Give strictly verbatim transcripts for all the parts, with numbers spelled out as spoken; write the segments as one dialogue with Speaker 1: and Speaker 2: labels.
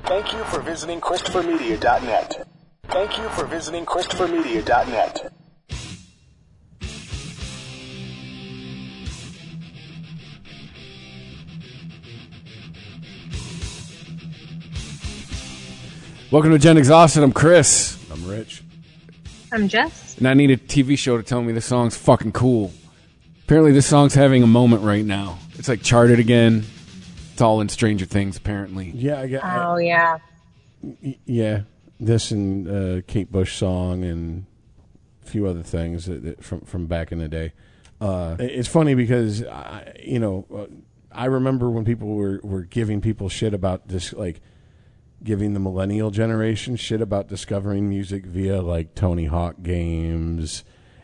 Speaker 1: Thank you for visiting Christopher Media dot net. Thank you for visiting Christopher Media dot net.
Speaker 2: Welcome to Gen Exhausted. I'm Chris.
Speaker 3: I'm Rich.
Speaker 4: I'm Jess.
Speaker 2: And I need a T V show to tell me this song's fucking cool. Apparently this song's having a moment right now. It's like charted again. It's all in Stranger Things, apparently.
Speaker 3: Yeah, I got.
Speaker 4: Oh, yeah.
Speaker 3: I, yeah, this and uh, Kate Bush song and a few other things that, that from from back in the day. Uh, it's funny because I, you know, uh, I remember when people were, were giving people shit about this, like giving the millennial generation shit about discovering music via like Tony Hawk games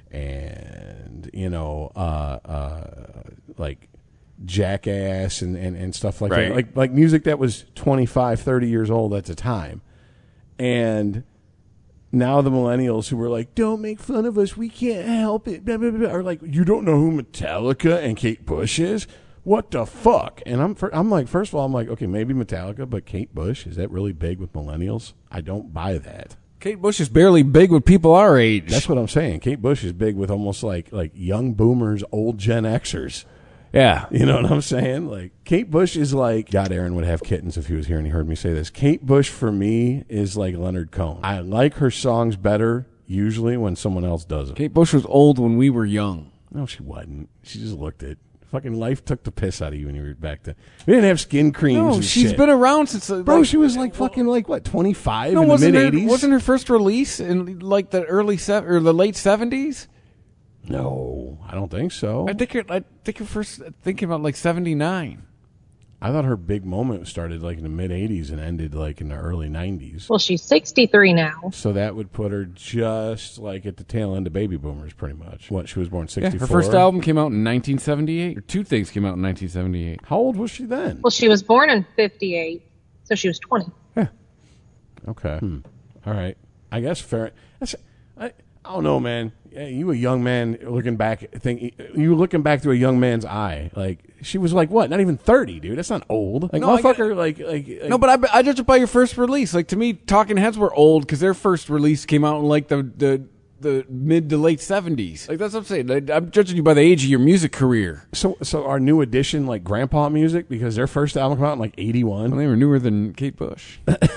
Speaker 3: and you know, uh, uh, like Jackass and, and, and stuff like
Speaker 2: right.
Speaker 3: that. Like like music that was twenty-five, thirty years old at the time. And now the millennials who were like, don't make fun of us, we can't help it, blah, blah, blah, are like, you don't know who Metallica and Kate Bush is? What the fuck? And I'm I'm like, first of all, I'm like, okay, maybe Metallica, but Kate Bush, is that really big with millennials? I don't buy that.
Speaker 2: Kate Bush is barely big with people our age.
Speaker 3: That's what I'm saying. Kate Bush is big with almost like like young boomers, old Gen Xers.
Speaker 2: Yeah.
Speaker 3: You know what I'm saying? Like, Kate Bush is like, God, Aaron would have kittens if he was here and he heard me say this. Kate Bush, for me, is like Leonard Cohen. I like her songs better, usually, when someone else does it.
Speaker 2: Kate Bush was old when we were young.
Speaker 3: No, she wasn't. She just looked it. Fucking life took the piss out of you when you were back then. We didn't have skin creams
Speaker 2: No,
Speaker 3: and
Speaker 2: she's
Speaker 3: shit.
Speaker 2: been around since... Uh,
Speaker 3: Bro,
Speaker 2: like,
Speaker 3: she was like fucking like, what, twenty-five
Speaker 2: no,
Speaker 3: in the
Speaker 2: wasn't her,
Speaker 3: mid-eighties?
Speaker 2: wasn't her first release in like the early... Se- or the late seventies?
Speaker 3: No, I don't think so.
Speaker 2: I think you're, I think you're first thinking about like seventy-nine.
Speaker 3: I thought her big moment started like in the mid-eighties and ended like in the early nineties.
Speaker 4: Well, she's sixty-three now.
Speaker 3: So that would put her just like at the tail end of baby boomers, pretty much. What, she was born
Speaker 2: Yeah,
Speaker 3: sixty-four?
Speaker 2: her first album came out in nineteen seventy-eight. Or two things came out in nineteen seventy-eight.
Speaker 3: How old was she then?
Speaker 4: Well, she was born in fifty-eight, so she was twenty.
Speaker 3: Yeah. Okay. Hmm. All right. I guess fair. That's, I, I don't know, man. Yeah, you a young man looking back, think you looking back through a young man's eye. Like she was like what? Not even thirty, dude. That's not old. Like
Speaker 2: No, I
Speaker 3: motherfucker. Like, like like
Speaker 2: No, but I, I judge it by your first release. Like to me, Talking Heads were old because their first release came out in like the the, the mid to late seventies. Like that's what I'm saying. I, I'm judging you by the age of your music career.
Speaker 3: So so our new edition like grandpa music because their first album came out in like eighty-one.
Speaker 2: Well, they were newer than Kate Bush.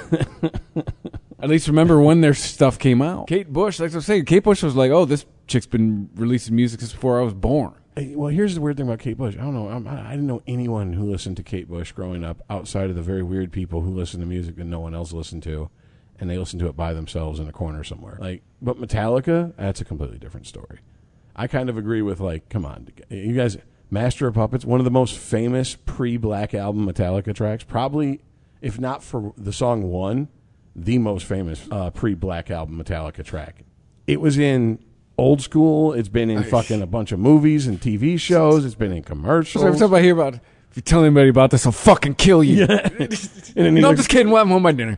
Speaker 2: At least remember when their stuff came out. Kate Bush, like I was saying, Kate Bush was like, "Oh, this chick's been releasing music since before I was born."
Speaker 3: Hey, well, here's the weird thing about Kate Bush. I don't know. I'm, I didn't know anyone who listened to Kate Bush growing up outside of the very weird people who listen to music that no one else listened to, and they listen to it by themselves in a corner somewhere. Like, but Metallica, that's a completely different story. I kind of agree with like, come on, you guys. Master of Puppets, one of the most famous pre-Black Album Metallica tracks, probably, if not for the song One, the most famous uh, pre-Black Album Metallica track. It was in Old School. It's been in fucking a bunch of movies and T V shows. It's been in commercials.
Speaker 2: So every time I hear about, if you tell anybody about this, I'll fucking kill you.
Speaker 3: Yeah. and then
Speaker 2: No, I'm
Speaker 3: like,
Speaker 2: just kidding. Well, I'm home my dinner.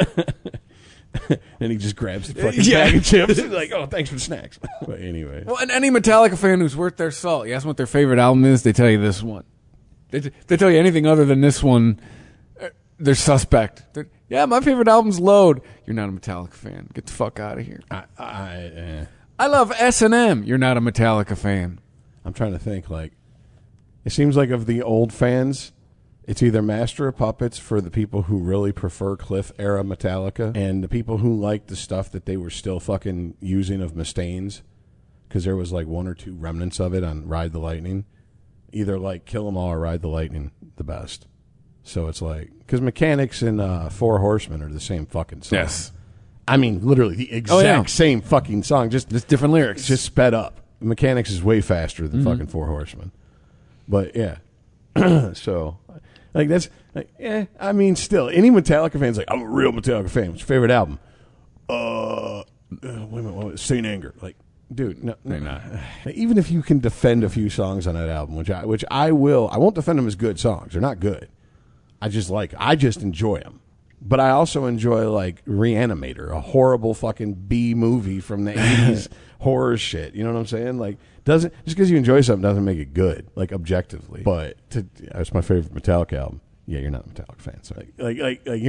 Speaker 3: and he just grabs the fucking
Speaker 2: Yeah.
Speaker 3: bag of chips. He's like, oh, thanks for the snacks. But anyway.
Speaker 2: Well, and any Metallica fan who's worth their salt, you ask them what their favorite album is, they tell you this one. They, they tell you anything other than this one, uh, they're suspect. They're, yeah, my favorite album's Load. You're not a Metallica fan. Get the fuck out of here.
Speaker 3: I, I, eh.
Speaker 2: I love S and M. You're not a Metallica fan.
Speaker 3: I'm trying to think, like, it seems like of the old fans, it's either Master of Puppets for the people who really prefer Cliff-era Metallica and the people who like the stuff that they were still fucking using of Mustaine's, because there was, like, one or two remnants of it on Ride the Lightning. Either, like, Kill 'Em All or Ride the Lightning the best. So it's like, because Mechanics and uh, Four Horsemen are the same fucking song.
Speaker 2: Yes.
Speaker 3: I mean, literally the exact
Speaker 2: Oh, yeah.
Speaker 3: same fucking song, just
Speaker 2: Just different lyrics.
Speaker 3: it's just sped up. Mechanics is way faster than
Speaker 2: Mm-hmm.
Speaker 3: fucking Four Horsemen. But yeah. So like that's like yeah, I mean still any Metallica fan's like, I'm a real Metallica fan. What's your favorite album? Uh, uh wait a minute, what was it? Saint Anger. Like, dude, no,
Speaker 2: They're not.
Speaker 3: even if you can defend a few songs on that album, which I which I will, I won't defend them as good songs. They're not good. I just like I just enjoy them. But I also enjoy, like, Reanimator, a horrible fucking B movie from the eighties horror shit. You know what I'm saying? Like, doesn't just because you enjoy something doesn't make it good, like, objectively. But to, that's my favorite Metallica album. Yeah, you're not a Metallica fan. So, like, like, like, like, you're not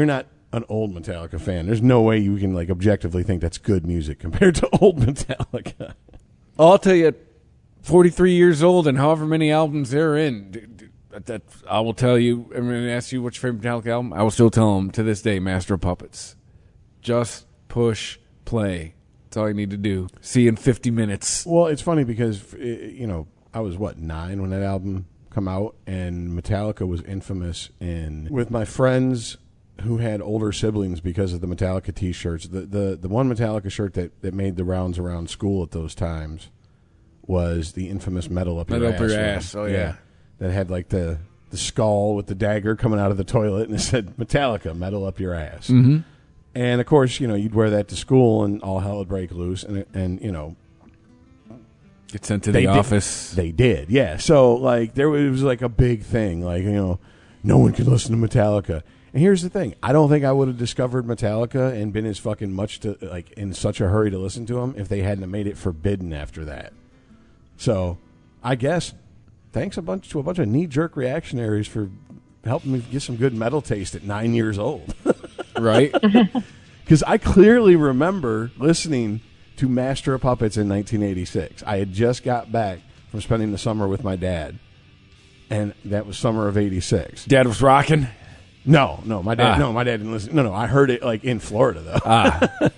Speaker 3: an old Metallica fan. There's no way you can like objectively think that's good music compared to old Metallica.
Speaker 2: I'll tell you, forty-three years old and however many albums they're in, d- d- that I will tell you. I'm going to ask you what's your favorite Metallica album. I will still tell them to this day, Master of Puppets. Just push play. That's all you need to do. See you in fifty minutes.
Speaker 3: Well, it's funny because you know I was what nine when that album come out, and Metallica was infamous in with my friends who had older siblings because of the Metallica T-shirts. The the the one Metallica shirt that, that made the rounds around school at those times was the infamous "Metal Up Your
Speaker 2: Metal
Speaker 3: Ass."
Speaker 2: Up Your
Speaker 3: one.
Speaker 2: Ass. Oh yeah.
Speaker 3: That had like the the skull with the dagger coming out of the toilet, and it said "Metallica, Metal Up Your Ass."
Speaker 2: Mm-hmm.
Speaker 3: And of course, you know, you'd wear that to school, and all hell would break loose, and and you know.
Speaker 2: Get sent to
Speaker 3: They
Speaker 2: the
Speaker 3: did.
Speaker 2: office.
Speaker 3: They did, yeah. So, like, there was, it was like a big thing. Like, you know, no one can listen to Metallica. And here's the thing. I don't think I would have discovered Metallica and been as fucking much to, like, in such a hurry to listen to them if they hadn't have made it forbidden after that. So, I guess, thanks a bunch to a bunch of knee-jerk reactionaries for helping me get some good metal taste at nine years old.
Speaker 2: Right?
Speaker 3: Because I clearly remember listening to Master of Puppets in nineteen eighty-six. I had just got back from spending the summer with my dad, and that was summer of eighty-six.
Speaker 2: Dad was rocking.
Speaker 3: No, no, my dad.
Speaker 2: Ah.
Speaker 3: No, my dad didn't listen. No, no, I heard it like in Florida though.
Speaker 2: Ah.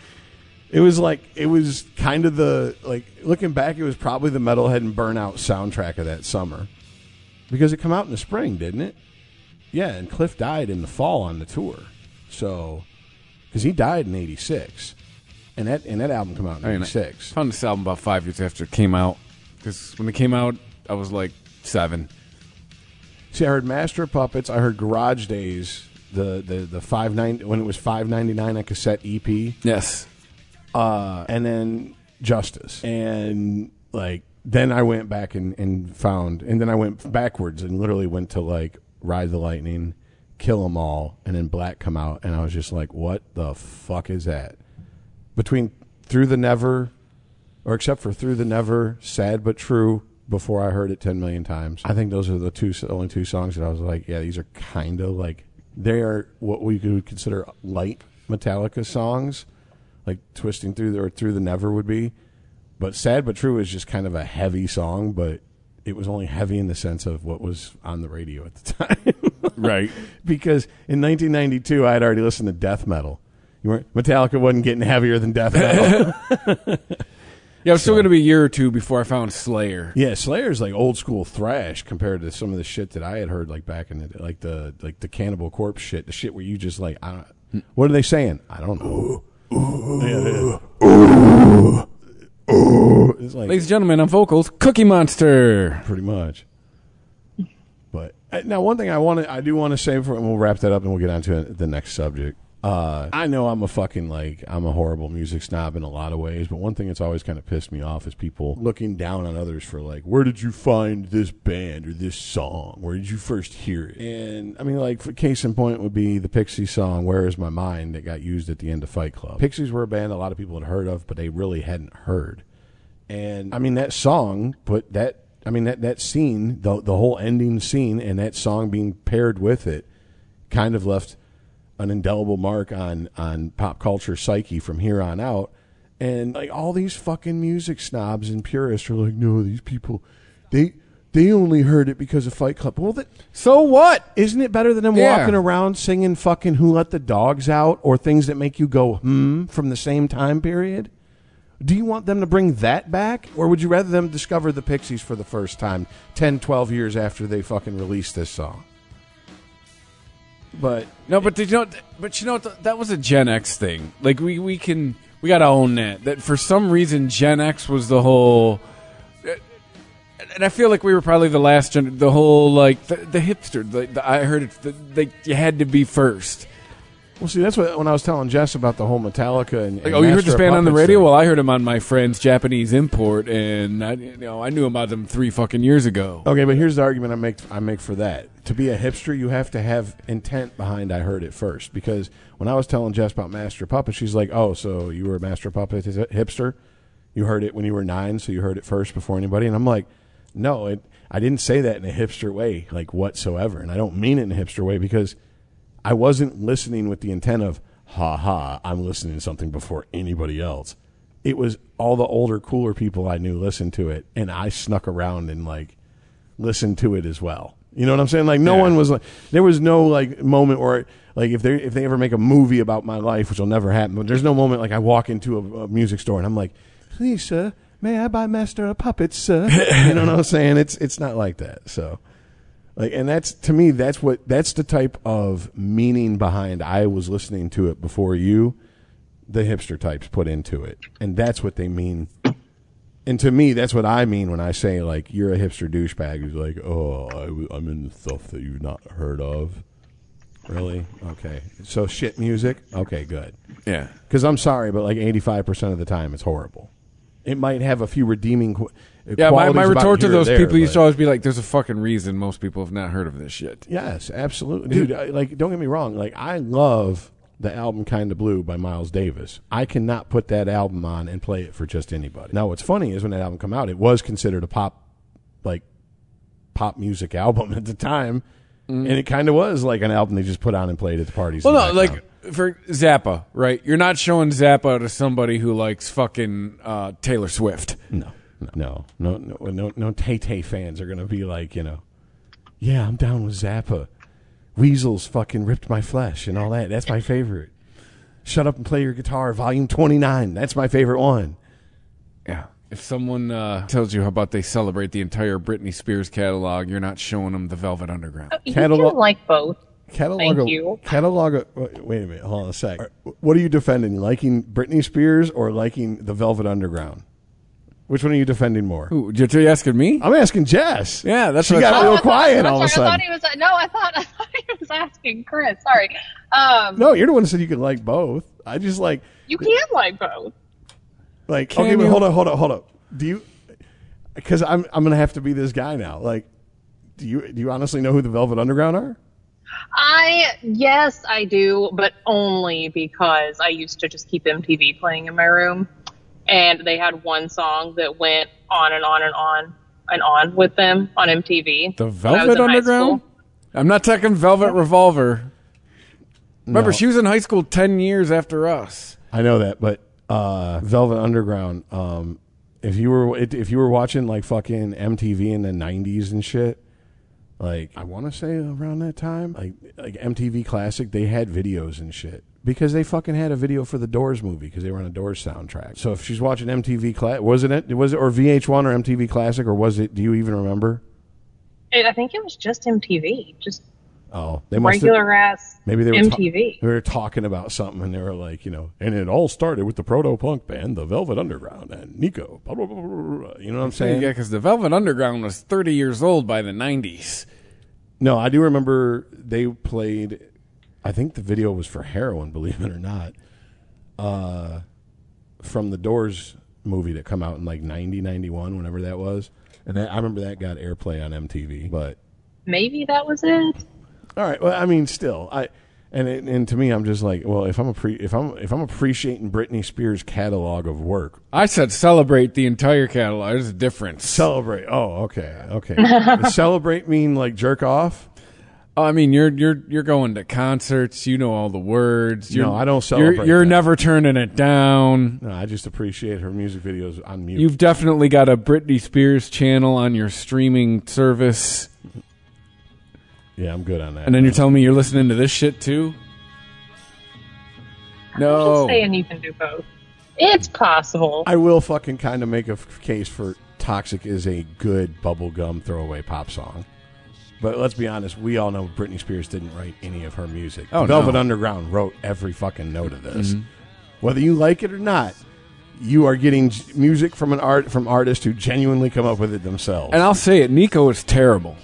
Speaker 3: It was like it was kind of the like looking back. It was probably the Metalhead and Burnout soundtrack of that summer because it come out in the spring, didn't it? Yeah, and Cliff died in the fall on the tour, so because he died in eighty-six. And that and that album came out in
Speaker 2: I mean,
Speaker 3: eighty-six.
Speaker 2: I found this album about five years after it came out. Because when it came out, I was like seven.
Speaker 3: See, I heard Master of Puppets. I heard Garage Days, the the the five ninety when it was five ninety nine a cassette E P.
Speaker 2: Yes.
Speaker 3: Uh, and then Justice, and like then I went back and, and found, and then I went backwards and literally went to like Ride the Lightning, Kill 'Em All, and then Black come out, and I was just like, what the fuck is that? Between Through the Never, or except for Through the Never, Sad But True, before I heard it ten million times. I think those are the two only two songs that I was like, yeah, these are kind of like, they are what we could consider light Metallica songs, like Twisting Through the, or Through the Never would be. But Sad But True is just kind of a heavy song, but it was only heavy in the sense of what was on the radio at the time.
Speaker 2: Right.
Speaker 3: Because in nineteen ninety-two, I had already listened to death metal. You weren't, Metallica wasn't getting heavier than death metal.
Speaker 2: Yeah, it was still going to be a year or two before I found Slayer.
Speaker 3: Yeah, Slayer's like old school thrash compared to some of the shit that I had heard like back in the like the like the Cannibal Corpse shit, the shit where you just like I don't, what are they saying? I don't know. Yeah, yeah. It's like
Speaker 2: Ladies and gentlemen, on vocals, Cookie Monster.
Speaker 3: pretty much. But uh, now, one thing I want to, I do want to say for, and we'll wrap that up, and we'll get on to the next subject. Uh, I know I'm a fucking like I'm a horrible music snob in a lot of ways, but one thing that's always kind of pissed me off is people looking down on others for like, where did you find this band or this song? Where did you first hear it? And I mean, like, for case in point would be the Pixies song "Where Is My Mind" that got used at the end of Fight Club. Pixies were a band a lot of people had heard of, but they really hadn't heard. And I mean, that song put that. I mean, that that scene, the the whole ending scene, and that song being paired with it, kind of left an indelible mark on on pop culture psyche from here on out. And like all these fucking music snobs and purists are like, no, these people, they they only heard it because of Fight Club. Well, that,
Speaker 2: So what?
Speaker 3: isn't it better than them
Speaker 2: Yeah.
Speaker 3: walking around singing fucking "Who Let the Dogs Out" or things that make you go hmm from the same time period? Do you want them to bring that back, or would you rather them discover the Pixies for the first time ten, twelve years after they fucking released this song? But
Speaker 2: No, but did you know? But you know, th- that was a Gen X thing. Like we, we can we got to own that. That for some reason Gen X was the whole. And I feel like we were probably the last gen. The whole like the, the hipster. The, the, I heard it. The, the, you had to be first.
Speaker 3: well, see, that's what when I was telling Jess about the whole Metallica and,
Speaker 2: Like,
Speaker 3: and
Speaker 2: oh, you heard
Speaker 3: Master
Speaker 2: this
Speaker 3: of
Speaker 2: band on the
Speaker 3: Puppets
Speaker 2: radio?
Speaker 3: thing.
Speaker 2: Well, I heard him on my friend's Japanese import, and I, you know, I knew about them three fucking years ago.
Speaker 3: Okay, but here's the argument I make. I make for that. To be a hipster, you have to have intent behind. I heard it first, because when I was telling Jess about Master of Puppets, she's like, "Oh, so you were a Master of Puppets hipster? You heard it when you were nine, so you heard it first before anybody?" And I'm like, "No, it, I didn't say that in a hipster way, like whatsoever, and I don't mean it in a hipster way because I wasn't listening with the intent of, ha ha, I'm listening to something before anybody else. It was all the older, cooler people I knew listened to it, and I snuck around and like listened to it as well. You know what I'm saying? Like no
Speaker 2: Yeah.
Speaker 3: one was like, there was no like moment where like if they if they ever make a movie about my life, which will never happen, but there's no moment like I walk into a, a music store and I'm like, please sir, may I buy Master of Puppets, sir? You know what I'm saying? It's it's not like that. So like, and that's to me, that's what that's the type of meaning behind I was listening to it before you, the hipster types put into it, and that's what they mean. And to me, that's what I mean when I say, like, you're a hipster douchebag who's like, oh, I, I'm into stuff that you've not heard of. Really? Okay. So shit music? Okay, good.
Speaker 2: Yeah.
Speaker 3: Because I'm sorry, but like eighty-five percent of the time, it's horrible. It might have a few redeeming qu-
Speaker 2: Yeah, my,
Speaker 3: qualities
Speaker 2: my
Speaker 3: about
Speaker 2: retort to
Speaker 3: here or
Speaker 2: those
Speaker 3: there,
Speaker 2: people used to
Speaker 3: but-
Speaker 2: always be like, there's a fucking reason most people have not heard of this shit.
Speaker 3: Yes, absolutely. Dude, I, like, don't get me wrong. Like, I love the album Kinda Blue by Miles Davis. I cannot put that album on and play it for just anybody. Now, what's funny is when that album came out, it was considered a pop, like, pop music album at the time. Mm. And it kind of was like an album they just put on and played at the parties.
Speaker 2: Well,
Speaker 3: in
Speaker 2: no,
Speaker 3: the
Speaker 2: like,
Speaker 3: background.
Speaker 2: for Zappa, right? You're not showing Zappa to somebody who likes fucking uh, Taylor Swift.
Speaker 3: No, no, no, no, no, no, no Tay-Tay fans are going to be like, you know, yeah, I'm down with Zappa. Weasels fucking ripped my flesh and all that. That's my favorite. Shut Up and Play Your Guitar, Volume twenty-nine. That's my favorite one.
Speaker 2: Yeah. If someone uh, tells you how about they celebrate the entire Britney Spears catalog, you're not showing them the Velvet Underground.
Speaker 4: You
Speaker 3: Catalog-
Speaker 4: can like both.
Speaker 3: Catalog
Speaker 4: Thank
Speaker 3: a,
Speaker 4: you.
Speaker 3: Catalog a, wait, wait a minute. Hold on a sec. What are you defending? Liking Britney Spears or liking the Velvet Underground? Which one are you defending more?
Speaker 2: Ooh, you're asking me?
Speaker 3: I'm asking Jess.
Speaker 2: Yeah, that's
Speaker 3: She
Speaker 2: what
Speaker 3: got
Speaker 2: I
Speaker 3: a
Speaker 2: thought.
Speaker 3: little
Speaker 4: I thought-
Speaker 3: quiet
Speaker 4: I'm
Speaker 3: all of a
Speaker 4: sorry, I
Speaker 3: sudden.
Speaker 4: thought he was. No, I thought I thought he was asking Chris. Sorry. Um,
Speaker 3: No, you're the one who said you could like both. I just like
Speaker 4: you can like both.
Speaker 3: like
Speaker 2: Can
Speaker 3: okay, but
Speaker 2: you?
Speaker 3: hold on, hold on, hold on. Do you? Because I'm I'm gonna have to be this guy now. Like, do you do you honestly know who the Velvet Underground are?
Speaker 4: I yes, I do, but only because I used to just keep M T V playing in my room, and they had one song that went on and on and on and on with them on M T V.
Speaker 2: The
Speaker 4: when I was
Speaker 2: Velvet
Speaker 4: in high
Speaker 2: Underground?
Speaker 4: school.
Speaker 2: I'm not talking Velvet Revolver. Remember,
Speaker 3: No.
Speaker 2: she was in high school ten years after us.
Speaker 3: I know that, but uh, Velvet Underground. Um, if you were if you were watching like fucking M T V in the nineties and shit, like I want to say around that time, like like M T V Classic, they had videos and shit because they fucking had a video for the Doors movie because they were on a Doors soundtrack. So if she's watching M T V Classic, was it was it or V H one or M T V Classic or was it? Do you even remember?
Speaker 4: It, I think it was just M T V, just
Speaker 3: Oh, they must have,
Speaker 4: regular ass
Speaker 3: maybe they were
Speaker 4: M
Speaker 3: ta-
Speaker 4: T V.
Speaker 3: they were talking about something, and they were like, you know, and it all started with the proto-punk band, the Velvet Underground, and Nico. Blah, blah, blah, blah, blah. You know what I'm saying?
Speaker 2: Yeah, because the Velvet Underground was thirty years old by the nineties.
Speaker 3: No, I do remember they played. I think the video was for Heroin, believe it or not, uh, from the Doors movie that come out in like ninety, ninety-one, whenever that was, and that, I remember that got airplay on M T V. But
Speaker 4: Maybe that was it.
Speaker 3: all right, well, I mean, still, I and it, and to me, I'm just like, well, if I'm appre- if I'm if I'm appreciating Britney Spears' catalog of work,
Speaker 2: I said celebrate the entire catalog. There's a difference.
Speaker 3: celebrate. Oh, okay, okay. Does celebrate mean like jerk off?
Speaker 2: I mean, you're you're you're going to concerts. You know all the words. You're,
Speaker 3: No, I don't
Speaker 2: You're,
Speaker 3: celebrate
Speaker 2: you're
Speaker 3: that.
Speaker 2: never turning it down.
Speaker 3: No, I just appreciate her music videos on mute.
Speaker 2: You've definitely got a Britney Spears channel on your streaming service,
Speaker 3: yeah, I'm good on that.
Speaker 2: and then you're telling me you're listening to this shit too.
Speaker 4: I'm
Speaker 2: No,
Speaker 4: just saying you can do both. It's possible.
Speaker 3: I will fucking kind of make a f- case for Toxic is a good bubblegum throwaway pop song. But let's be honest, we all know Britney Spears didn't write any of her music.
Speaker 2: Oh,
Speaker 3: Velvet
Speaker 2: no.
Speaker 3: Underground wrote every fucking note of this. Whether you like it or not, you are getting j- music from an art from artists who genuinely come up with it themselves.
Speaker 2: and I'll say it. Nico is terrible.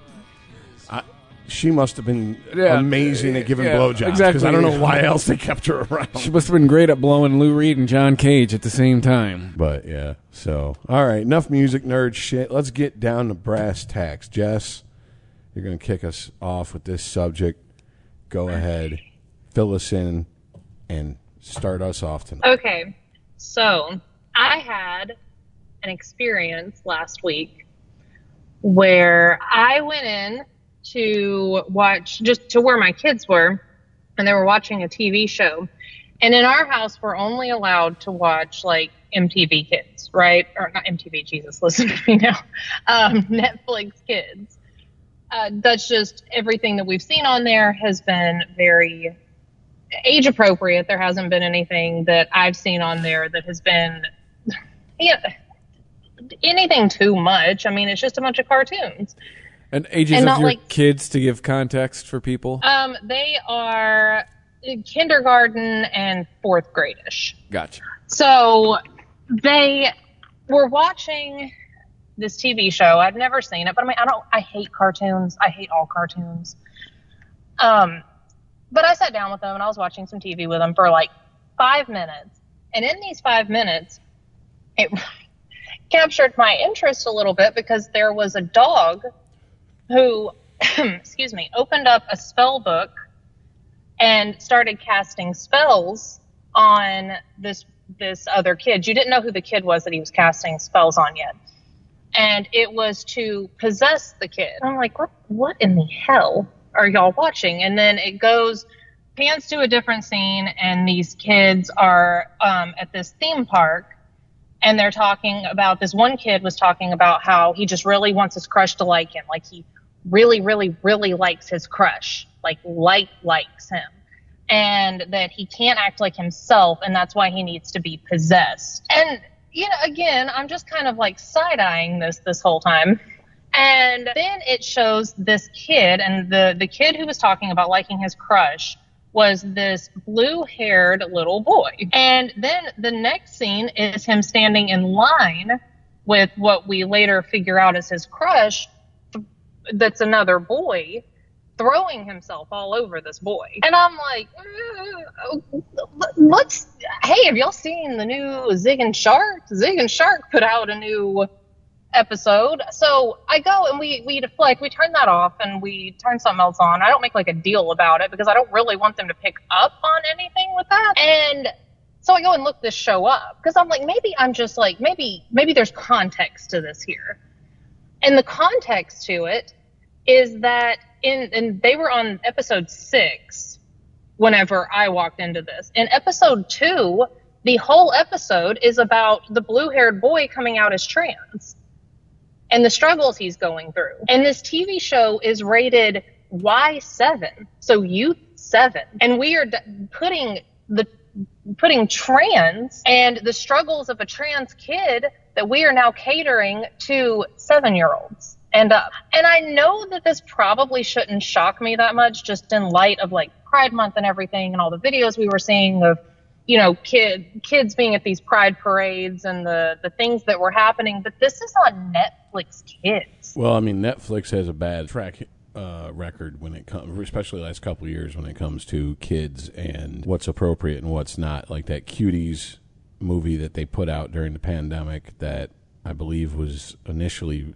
Speaker 3: She must have been
Speaker 2: Yeah,
Speaker 3: amazing at giving
Speaker 2: yeah,
Speaker 3: blowjobs. Because
Speaker 2: exactly.
Speaker 3: I don't know why else they kept her around.
Speaker 2: She must have been great at blowing Lou Reed and John Cage at the same time.
Speaker 3: But yeah, so all right, enough music nerd shit. Let's get down to brass tacks. Jess, you're going to kick us off with this subject. Go ahead, fill us in, and start us off tonight.
Speaker 4: Okay, so I had an experience last week where I went in to watch, just to where my kids were, and they were watching a T V show. And in our house, we're only allowed to watch like M T V Kids, right? Or not M T V, Jesus, listen to me now. Um, Netflix Kids. Uh, that's just everything that we've seen on there has been very age appropriate. There hasn't been anything that I've seen on there that has been yeah, anything too much. I mean, it's just a bunch of cartoons.
Speaker 2: And ages
Speaker 4: And
Speaker 2: of
Speaker 4: not
Speaker 2: your
Speaker 4: like-
Speaker 2: kids, to give context for people?
Speaker 4: Um, they are kindergarten and fourth grade-ish.
Speaker 2: Gotcha.
Speaker 4: So they were watching this T V show. I'd never seen it, but I mean, I don't, I hate cartoons. I hate all cartoons. Um, but I sat down with them and I was watching some T V with them for like five minutes. And in these five minutes, it captured my interest a little bit because there was a dog who, excuse me, opened up a spell book and started casting spells on this this other kid. You didn't know who the kid was that he was casting spells on yet. And it was to possess the kid. I'm like, what what in the hell are y'all watching? And then it goes, pans to a different scene, and these kids are um, at this theme park, and they're talking about, this one kid was talking about how he just really wants his crush to like him. Like he really, really, really likes his crush. Like, like, likes him. And that he can't act like himself, and that's why he needs to be possessed. And, you know, again, I'm just kind of like side-eyeing this this whole time. And then it shows this kid, and the, the kid who was talking about liking his crush was this blue-haired little boy. And then the next scene is him standing in line with what we later figure out is his crush, that's another boy, throwing himself all over this boy. And I'm like, uh, let's, hey, have y'all seen the new Zig and Shark? Zig and Shark put out a new episode. So I go and we, we deflect, we turn that off and we turn something else on. I don't make like a deal about it because I don't really want them to pick up on anything with that. And so I go and look this show up because I'm like, maybe I'm just like, maybe, maybe there's context to this here. And the context to it is that in, and they were on episode six whenever I walked into this. In episode two, the whole episode is about the blue-haired boy coming out as trans and the struggles he's going through. And this T V show is rated Y seven, so youth seven. And we are d- putting the putting trans and the struggles of a trans kid that we are now catering to seven-year-olds and up. And I know that this probably shouldn't shock me that much, just in light of like Pride Month and everything and all the videos we were seeing of, you know, kid, kids being at these pride parades and the, the things that were happening. But this is on Netflix Kids.
Speaker 3: Well, I mean, Netflix has a bad track uh, record when it comes, especially the last couple of years when it comes to kids and what's appropriate and what's not. Like that Cuties movie that they put out during the pandemic that I believe was initially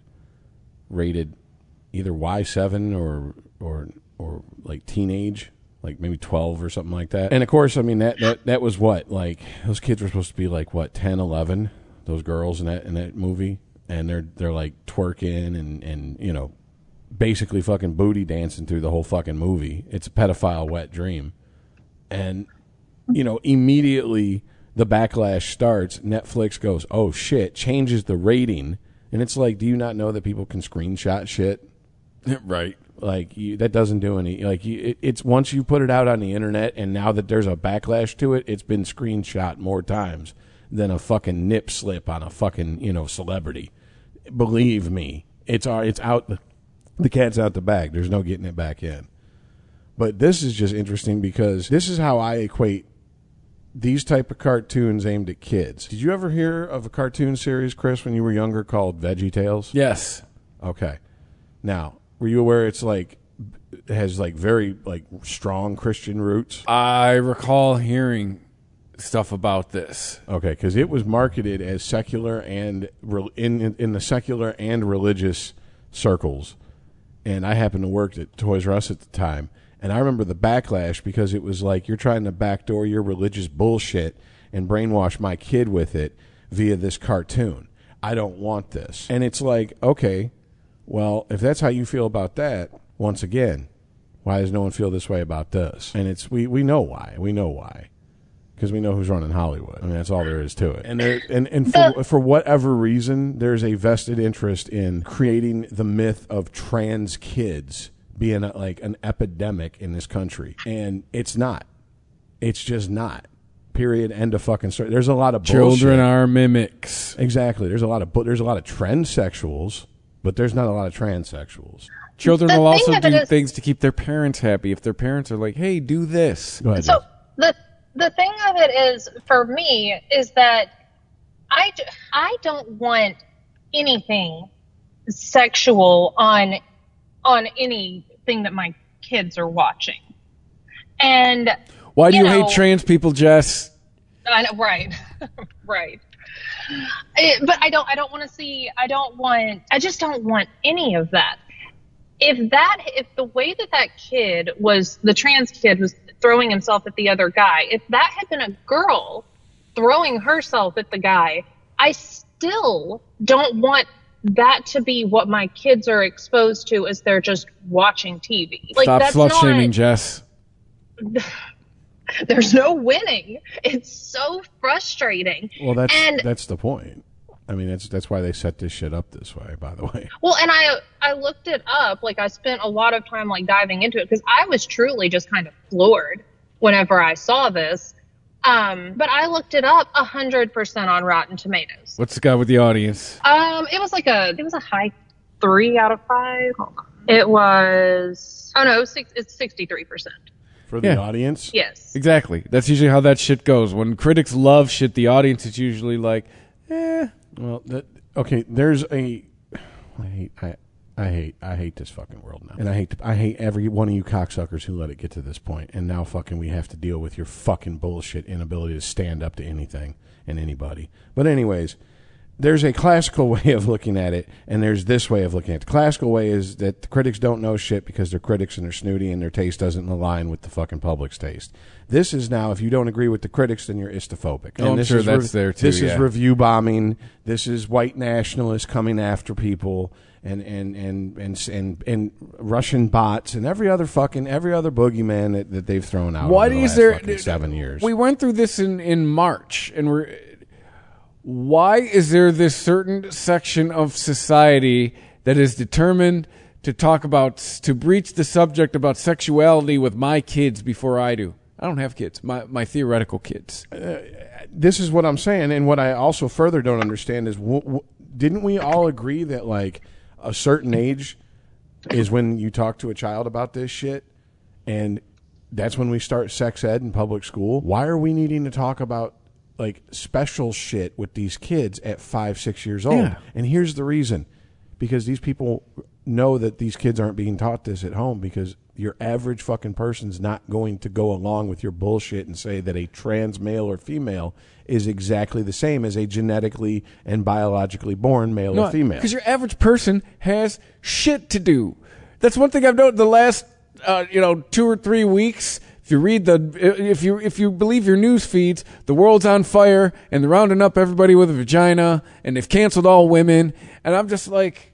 Speaker 3: rated either Y seven or or or like teenage, like maybe twelve or something like that. And of course, I mean, that, that, that was what, like, those kids were supposed to be like, what, ten, eleven, those girls in that in that movie. And they're they're like twerking and, and, you know, basically fucking booty dancing through the whole fucking movie. It's a pedophile wet dream. And, you know, immediately the backlash starts. Netflix goes, oh shit, changes the rating. And it's like, do you not know that people can screenshot shit?
Speaker 2: Right.
Speaker 3: Like, you, that doesn't do any, like, you, it, it's once you put it out on the internet and now that there's a backlash to it, it's been screenshot more times than a fucking nip slip on a fucking, you know, celebrity. Believe me, it's it's out, the, the cat's out the bag. There's no getting it back in. But this is just interesting because this is how I equate these type of cartoons aimed at kids. Did you ever hear of a cartoon series, Chris, when you were younger called VeggieTales?
Speaker 2: Yes.
Speaker 3: Okay. Now, were you aware it's like, it has like very like strong Christian roots?
Speaker 2: I recall hearing stuff about this.
Speaker 3: Okay, because it was marketed as secular and re- in, in in the secular and religious circles, and I happened to work at Toys R Us at the time, and I remember the backlash because it was like, you're trying to backdoor your religious bullshit and brainwash my kid with it via this cartoon. I don't want this. And it's like, okay, well, if that's how you feel about that, once again, Why does no one feel this way about this? And it's we, we know why. We know why. Because we know who's running Hollywood. I mean, that's all there is to it. And there, and, and for, for whatever reason, there's a vested interest in creating the myth of trans kids being a, like an epidemic in this country. And it's not. It's just not. Period. End of fucking story. There's a lot of bullshit.
Speaker 2: Children are mimics.
Speaker 3: Exactly. There's a lot of there's a lot of transsexuals, but there's not a lot of transsexuals.
Speaker 2: Children
Speaker 4: The
Speaker 2: will
Speaker 4: thing
Speaker 2: also
Speaker 4: of it
Speaker 2: do
Speaker 4: is-
Speaker 2: things to keep their parents happy. If their parents are like, "Hey, do this,"
Speaker 3: Go ahead.
Speaker 4: So
Speaker 3: Jeff.
Speaker 4: the the thing of it is, for me, is that I, j- I don't want anything sexual on on anything that my kids are watching. And
Speaker 2: why do
Speaker 4: you
Speaker 2: you
Speaker 4: know,
Speaker 2: hate trans people, Jess?
Speaker 4: I know, right, right. It, but I don't. I don't want to see. I don't want. I just don't want any of that. If that, if the way that that kid was, the trans kid was throwing himself at the other guy, if that had been a girl throwing herself at the guy, I still don't want that to be what my kids are exposed to as they're just watching T V. Like,
Speaker 2: Stop
Speaker 4: that's
Speaker 2: slut
Speaker 4: not,
Speaker 2: shaming, Jess.
Speaker 4: There's no winning. It's so frustrating.
Speaker 3: Well, that's
Speaker 4: and,
Speaker 3: that's the point. I mean, that's that's why they set this shit up this way. By the way.
Speaker 4: Well, and I I looked it up. Like, I spent a lot of time like diving into it because I was truly just kind of floored whenever I saw this. Um, but I looked it up a hundred percent on Rotten Tomatoes.
Speaker 2: What's the guy with the audience?
Speaker 4: Um, it was like a it was a high three out of five. Hold on. It was oh no, six, it's sixty three percent.
Speaker 3: For the
Speaker 2: Yeah.
Speaker 3: audience.
Speaker 4: Yes.
Speaker 2: Exactly. That's usually how that shit goes. When critics love shit, the audience is usually like, eh.
Speaker 3: Well, that, okay. There's a. I hate. I, I hate. I hate this fucking world now, and I hate. I hate every one of you cocksuckers who let it get to this point, and now fucking we have to deal with your fucking bullshit inability to stand up to anything and anybody. But anyways, there's a classical way of looking at it, and there's this way of looking at it. The classical way is that the critics don't know shit because they're critics and they're snooty and their taste doesn't align with the fucking public's taste. This is now, if you don't agree with the critics, then you're istophobic.
Speaker 2: Oh, I'm
Speaker 3: this
Speaker 2: sure
Speaker 3: is
Speaker 2: that's there too,
Speaker 3: This
Speaker 2: yeah.
Speaker 3: is review bombing. This is white nationalists coming after people and and and and and, and Russian bots and every other fucking every other boogeyman that, that they've thrown out.
Speaker 2: Why
Speaker 3: over the
Speaker 2: is
Speaker 3: last
Speaker 2: there
Speaker 3: fucking seven years?
Speaker 2: We went through this in, in March, and we're. Why is there this certain section of society that is determined to talk about, to breach the subject about sexuality with my kids before I do? I don't have kids. My my theoretical kids.
Speaker 3: This is what I'm saying, and what I also further don't understand is, w- w- didn't we all agree that like a certain age is when you talk to a child about this shit, and that's when we start sex ed in public school? Why are we needing to talk about like special shit with these kids at five, six years old?
Speaker 2: Yeah.
Speaker 3: And here's the reason: because these people know that these kids aren't being taught this at home, because your average fucking person's not going to go along with your bullshit and say that a trans male or female is exactly the same as a genetically and biologically born male or female.
Speaker 2: Because your average person has shit to do. That's one thing I've noticed the last, uh, you know, two or three weeks. If you read the, if you if you believe your news feeds, the world's on fire and they're rounding up everybody with a vagina and they've canceled all women. And I'm just like,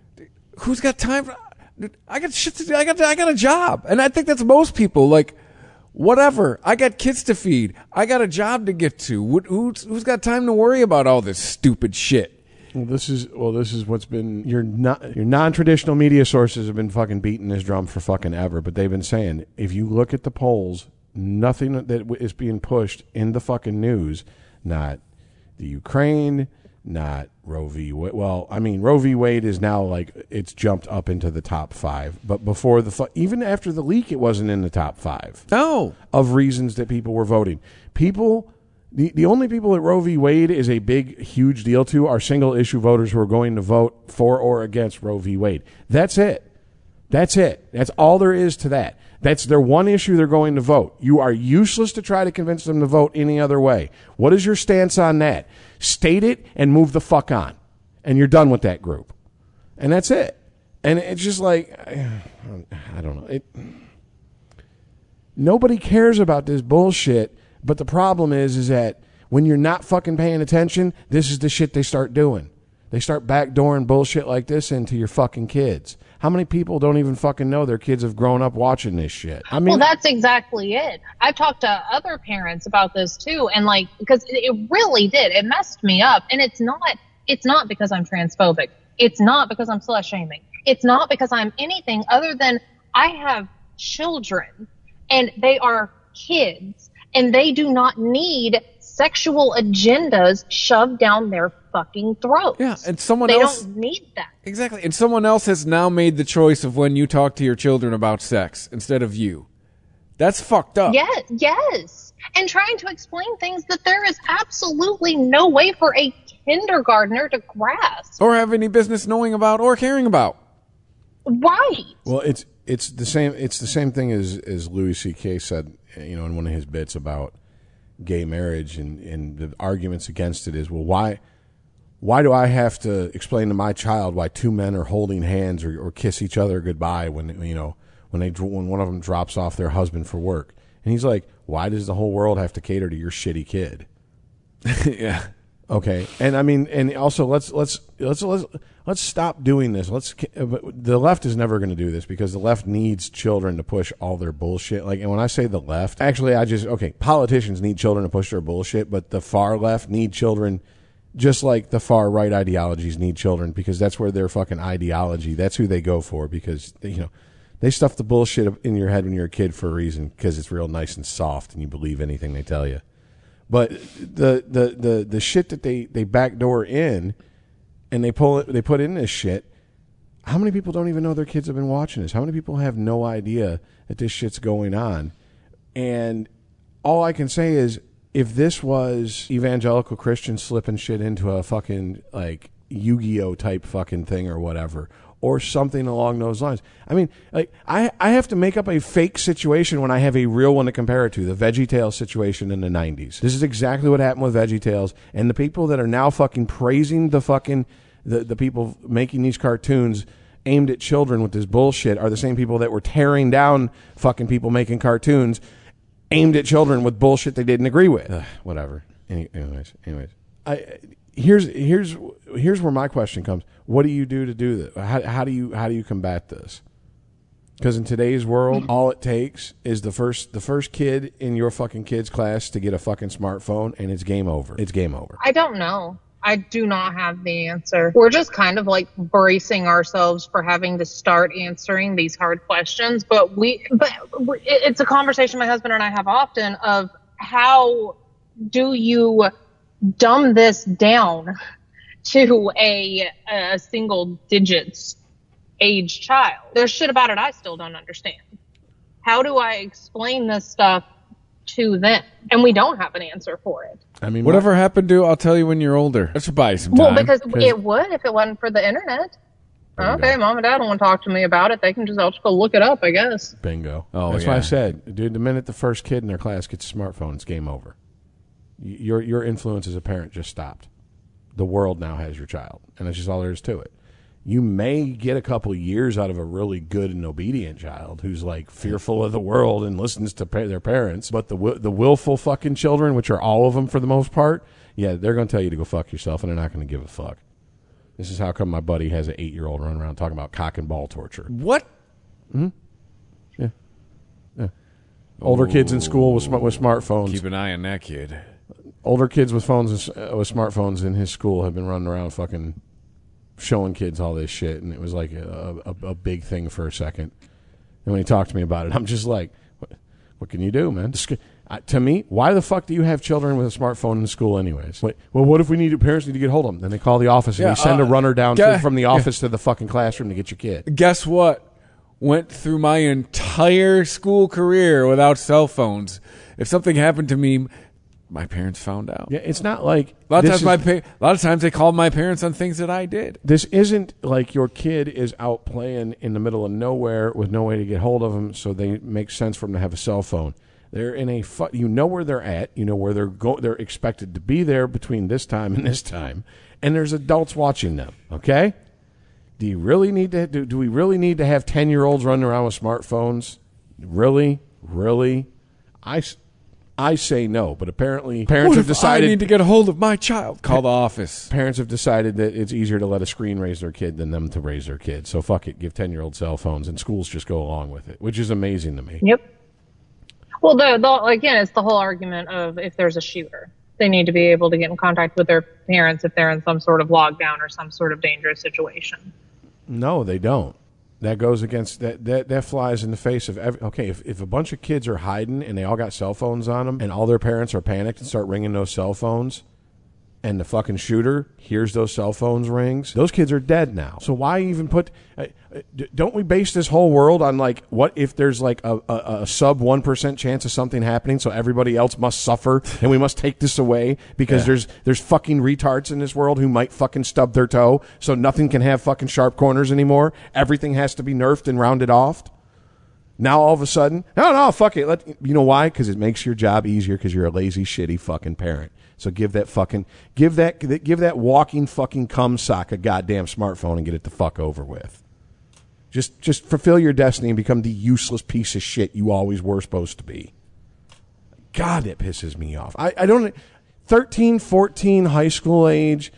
Speaker 2: who's got time for? I got shit to do. I got I got a job, and I think that's most people. Like, whatever. I got kids to feed. I got a job to get to. Who's who's got time to worry about all this stupid shit?
Speaker 3: Well, this is well, this is what's been your not your non-traditional media sources have been fucking beating this drum for fucking ever. But they've been saying, if you look at the polls, nothing that is being pushed in the fucking news, not the Ukraine, not Roe v. Wade. Well, I mean, Roe v. Wade is now like it's jumped up into the top five. But before the fu- even after the leak, it wasn't in the top five.
Speaker 2: No.
Speaker 3: Of reasons that people were voting. People, the, the only people that Roe v. Wade is a big, huge deal to are single issue voters who are going to vote for or against Roe v. Wade. That's it. That's it. That's all there is to that. That's their one issue they're going to vote. You are useless to try to convince them to vote any other way. What is your stance on that? State it and move the fuck on. And you're done with that group. And that's it. And it's just like, I don't know. It, nobody cares about this bullshit, but the problem is, is that when you're not fucking paying attention, this is the shit they start doing. They start backdooring bullshit like this into your fucking kids. How many people don't even fucking know their kids have grown up watching this shit? I mean,
Speaker 4: well, that's exactly it. I've talked to other parents about this too, and like, because it really did. It messed me up, and it's not. It's not because I'm transphobic. It's not because I'm slut shaming. It's not because I'm anything other than I have children, and they are kids, and they do not need sexual agendas shoved down their fucking throats.
Speaker 2: Yeah, and someone
Speaker 4: they
Speaker 2: else...
Speaker 4: They don't need that.
Speaker 2: Exactly. And someone else has now made the choice of when you talk to your children about sex instead of you. That's fucked up.
Speaker 4: Yes, yes. And trying to explain things that there is absolutely no way for a kindergartner to grasp.
Speaker 2: Or have any business knowing about or caring about.
Speaker 4: Right.
Speaker 3: Well, it's it's the same it's the same thing as, as Louis C K said, you know, in one of his bits about gay marriage, and, and the arguments against it is, well, why why do I have to explain to my child why two men are holding hands or, or kiss each other goodbye when, you know, when they when one of them drops off their husband for work? And he's like, why does the whole world have to cater to your shitty kid?
Speaker 2: Yeah.
Speaker 3: Okay. And I mean, and also let's let's let's let's let's stop doing this. Let's the left is never going to do this because the left needs children to push all their bullshit. Like, and when I say the left, actually I just okay, politicians need children to push their bullshit, but the far left need children just like the far right ideologies need children, because that's where their fucking ideology, that's who they go for, because you know, they stuff the bullshit in your head when you're a kid for a reason, because it's real nice and soft and you believe anything they tell you. But the, the, the, the shit that they, they backdoor in and they pull it, they put in this shit, how many people don't even know their kids have been watching this? How many people have no idea that this shit's going on? And all I can say is, if this was evangelical Christians slipping shit into a fucking like Yu-Gi-Oh type fucking thing or whatever, or something along those lines. I mean, like I, I have to make up a fake situation when I have a real one to compare it to, the VeggieTales situation in the nineties. This is exactly what happened with VeggieTales, and the people that are now fucking praising the fucking the, the people making these cartoons aimed at children with this bullshit are the same people that were tearing down fucking people making cartoons aimed at children with bullshit they didn't agree with. Ugh, whatever. Any, anyways, anyways. I here's here's here's where my question comes. What do you do to do this? How, how do you how do you combat this? Because in today's world, all it takes is the first the first kid in your fucking kid's class to get a fucking smartphone, and it's game over. It's game over.
Speaker 4: I don't know. I do not have the answer. We're just kind of like bracing ourselves for having to start answering these hard questions. But we, but it's a conversation my husband and I have often of how do you dumb this down to a, a single digits age child? There's shit about it I still don't understand. How do I explain this stuff to them? And we don't have an answer for it.
Speaker 3: I mean,
Speaker 2: whatever my, happened to, I'll tell you when you're older. That should buy you some time.
Speaker 4: Well, because it would if it wasn't for the internet.
Speaker 3: Bingo.
Speaker 4: Okay, mom and dad don't want to talk to me about it. They can just, I'll just go look it up, I guess.
Speaker 3: Bingo.
Speaker 2: Oh,
Speaker 3: That's
Speaker 2: yeah.
Speaker 3: why I said, dude, the minute the first kid in their class gets a smartphone, it's game over. Your your influence as a parent just stopped. The world now has your child, and that's just all there is to it. You may get a couple years out of a really good and obedient child who's like fearful of the world and listens to pa- their parents, but the the willful fucking children, which are all of them for the most part, yeah, they're going to tell you to go fuck yourself, and they're not going to give a fuck. This is how come my buddy has an eight-year-old running around talking about cock and ball torture.
Speaker 2: What?
Speaker 3: Hmm? Yeah. Yeah. Older Ooh. kids in school with sm- with smartphones.
Speaker 2: Keep an eye on that kid.
Speaker 3: Older kids with phones uh, with smartphones in his school have been running around fucking showing kids all this shit, and it was like a, a, a big thing for a second. And when he talked to me about it, I'm just like, what, what can you do, man? Uh, to me, why the fuck do you have children with a smartphone in school anyways? Wait, well, what if we need parents need to get hold of them? Then they call the office, and
Speaker 2: yeah,
Speaker 3: they send
Speaker 2: uh,
Speaker 3: a runner down
Speaker 2: yeah,
Speaker 3: to, from the office
Speaker 2: yeah.
Speaker 3: to the fucking classroom to get your kid.
Speaker 2: Guess what? Went through my entire school career without cell phones. If something happened to me, my parents found out.
Speaker 3: Yeah, it's not like
Speaker 2: a lot of times
Speaker 3: is,
Speaker 2: my pa- a lot of times they called my parents on things that I did.
Speaker 3: This isn't like your kid is out playing in the middle of nowhere with no way to get hold of them, so they make sense for them to have a cell phone. They're in a fu- you know where they're at, you know where they're go- they're expected to be there between this time and this time, and there's adults watching them. Okay, do you really need to? Do, do we really need to have ten year olds running around with smartphones? Really, really, I. I say no, but apparently parents
Speaker 2: What
Speaker 3: have
Speaker 2: if
Speaker 3: decided
Speaker 2: I need to get a hold of my child? Call the office.
Speaker 3: Parents have decided that it's easier to let a screen raise their kid than them to raise their kid. So fuck it, give ten-year-old cell phones, and schools just go along with it, which is amazing to me.
Speaker 4: Yep. Well, the, the, again, it's the whole argument of if there's a shooter, they need to be able to get in contact with their parents if they're in some sort of lockdown or some sort of dangerous situation.
Speaker 3: No, they don't. That goes against that. That that flies in the face of every. Okay, if if a bunch of kids are hiding and they all got cell phones on them, and all their parents are panicked and start ringing those cell phones, and the fucking shooter hears those cell phones rings, those kids are dead now. So why even put? Uh, don't we base this whole world on like what if there's like a, a, a sub one percent chance of something happening, so everybody else must suffer and we must take this away because yeah. there's there's fucking retards in this world who might fucking stub their toe, so nothing can have fucking sharp corners anymore. Everything has to be nerfed and rounded off. Now all of a sudden, no, no, fuck it. Let, you know why? Because it makes your job easier because you're a lazy, shitty fucking parent. So give that fucking, give that, give that walking fucking cum sock a goddamn smartphone and get it the fuck over with. Just, just fulfill your destiny and become the useless piece of shit you always were supposed to be. God, that pisses me off. I, I don't, thirteen, fourteen, high school age,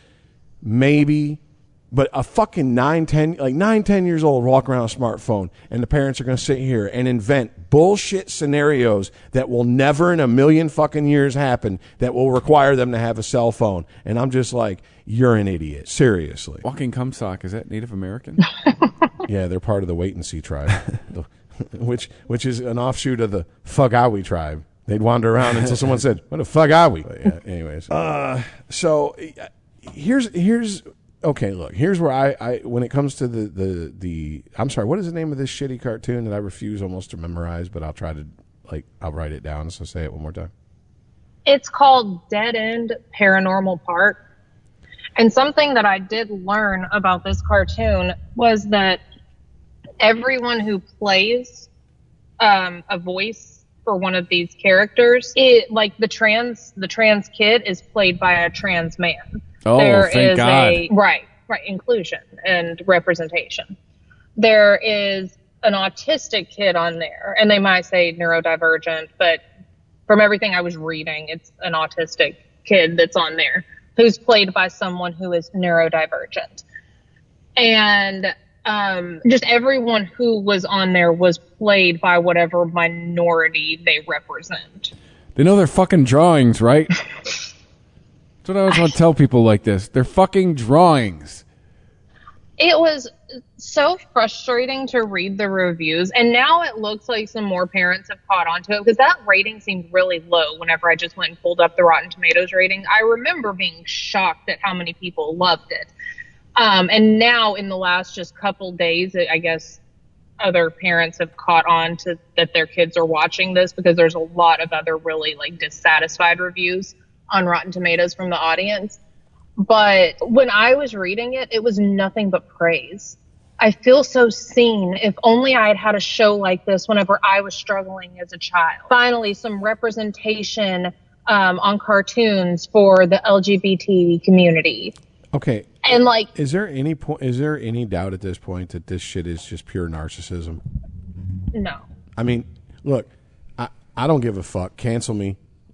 Speaker 3: maybe. But a fucking nine, ten, like nine, ten years old walk around a smartphone, and the parents are going to sit here and invent bullshit scenarios that will never in a million fucking years happen that will require them to have a cell phone. And I'm just like, you're an idiot. Seriously.
Speaker 2: Walking cum sock, is that Native American?
Speaker 3: Yeah, they're part of the Wait and See tribe, which which is an offshoot of the Fagawi tribe. They'd wander around until someone said, "What the fuck are we?" But yeah, anyways, uh, so here's here's. Okay, look, here's where I, I when it comes to the, the, the I'm sorry, what is the name of this shitty cartoon that I refuse almost to memorize, but I'll try to, like, I'll write it down, so say it one more time.
Speaker 4: It's called Dead End Paranormal Park. And something that I did learn about this cartoon was that everyone who plays um, a voice for one of these characters, it like the trans the trans kid is played by a trans man.
Speaker 2: Oh,
Speaker 4: there
Speaker 2: thank
Speaker 4: is
Speaker 2: God.
Speaker 4: a right, right, inclusion and representation. There is an autistic kid on there, and they might say neurodivergent, but from everything I was reading, it's an autistic kid that's on there who's played by someone who is neurodivergent. And um, just everyone who was on there was played by whatever minority they represent.
Speaker 2: They know their fucking drawings, right? That's what I always want to tell people like this. They're fucking drawings.
Speaker 4: It was so frustrating to read the reviews, and now it looks like some more parents have caught on to it, because that rating seemed really low whenever I just went and pulled up the Rotten Tomatoes rating. I remember being shocked at how many people loved it. Um, and now in the last just couple days, I guess other parents have caught on to that their kids are watching this, because there's a lot of other really like dissatisfied reviews on Rotten Tomatoes from the audience. But when I was reading it, it was nothing but praise. I feel so seen. If only I had had a show like this whenever I was struggling as a child. Finally, some representation um, on cartoons for the L G B T community.
Speaker 3: Okay.
Speaker 4: And like,
Speaker 3: is there any point? Is there any doubt at this point that this shit is just pure narcissism?
Speaker 4: No.
Speaker 3: I mean, look, I, I don't give a fuck. Cancel me.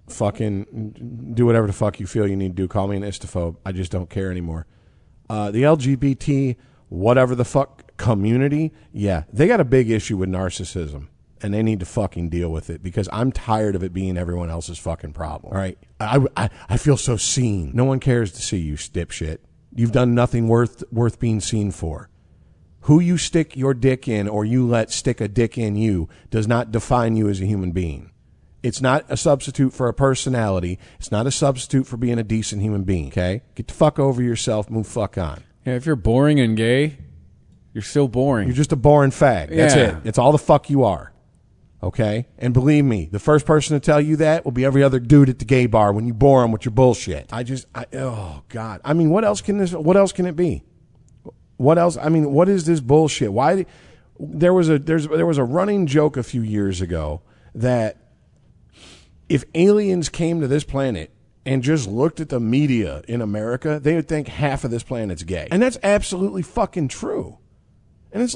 Speaker 3: Fucking do whatever the fuck you feel you need to do. Call me an istophobe. I just don't care anymore. Uh, the L G B T, whatever the fuck community, yeah, they got a big issue with narcissism, and they need to fucking deal with it, because I'm tired of it being everyone else's fucking problem. All right, I, I, I feel so seen. No one cares to see you, dipshit. You've done nothing worth worth being seen for. Who you stick your dick in, or you let stick a dick in you, does not define you as a human being. It's not a substitute for a personality. It's not a substitute for being a decent human being, okay? Get the fuck over yourself, move fuck on.
Speaker 2: Yeah, if you're boring and gay, you're still boring.
Speaker 3: You're just a boring fag. That's
Speaker 2: Yeah.
Speaker 3: it. It's all the fuck you are, okay? And believe me, the first person to tell you that will be every other dude at the gay bar when you bore them with your bullshit. I just, I, oh, God. I mean, what else can this, what else can it be? What else? I mean, what is this bullshit? Why? There was a, there's, there was a running joke a few years ago that if aliens came to this planet and just looked at the media in America, they would think half of this planet's gay. And that's absolutely fucking true. And it's like,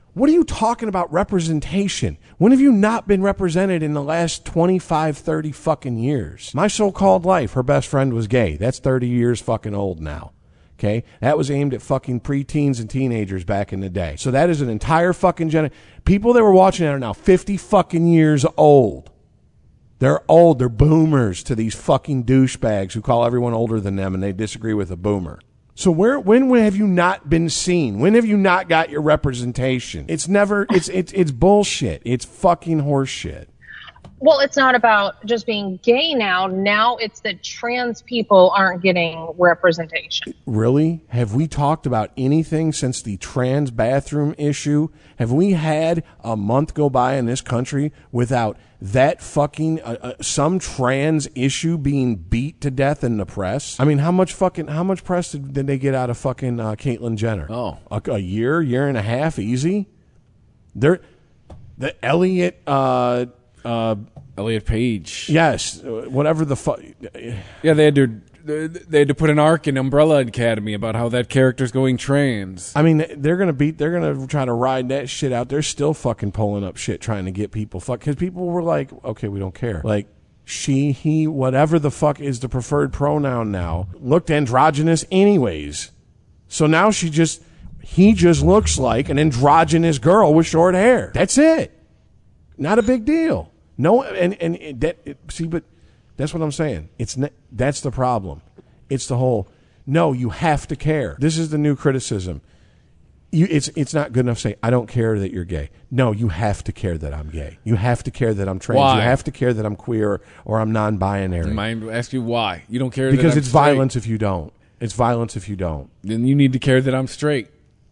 Speaker 3: What are you talking about representation? When have you not been represented in the last twenty-five, thirty fucking years? My so-called life, her best friend was gay. That's thirty years fucking old now. Okay? That was aimed at fucking preteens and teenagers back in the day. So that is an entire fucking generation. People that were watching that are now fifty fucking years old. They're old. They're boomers to these fucking douchebags who call everyone older than them and they disagree with a boomer. So where, when, when have you not been seen? When have you not got your representation? It's never, it's, it's, it's bullshit. It's fucking horseshit.
Speaker 4: Well, it's not about just being gay now. Now it's that trans people aren't getting representation.
Speaker 3: Really? Have we talked about anything since the trans bathroom issue? Have we had a month go by in this country without that fucking, uh, uh, some trans issue being beat to death in the press? I mean, how much fucking, how much press did, did they get out of fucking uh, Caitlyn Jenner?
Speaker 2: Oh.
Speaker 3: A, a year, year and a half, easy? They're, the Elliot, uh, Uh,
Speaker 2: Elliot Page.
Speaker 3: Yes, whatever the fuck.
Speaker 2: Yeah, they had to they had to put an arc in Umbrella Academy about how that character's going trans.
Speaker 3: I mean, they're gonna beat. They're gonna try to ride that shit out. They're still fucking pulling up shit, trying to get people fuck. Because people were like, okay, we don't care. Like she, he, whatever the fuck is the preferred pronoun now, looked androgynous anyways. So now she just, he just looks like an androgynous girl with short hair. That's it. Not a big deal. No, and and that see, but that's what I'm saying. It's ne- that's the problem. It's the whole. No, you have to care. This is the new criticism. You, it's it's not good enough to say I don't care that you're gay. No, you have to care that I'm gay. You have to care that I'm trans.
Speaker 2: Why?
Speaker 3: You have to care that I'm queer or I'm non-binary.
Speaker 2: Mind ask you why you don't care
Speaker 3: Because
Speaker 2: that I'm
Speaker 3: it's
Speaker 2: straight.
Speaker 3: violence if you don't. It's violence if you don't.
Speaker 2: Then you need to care that I'm straight.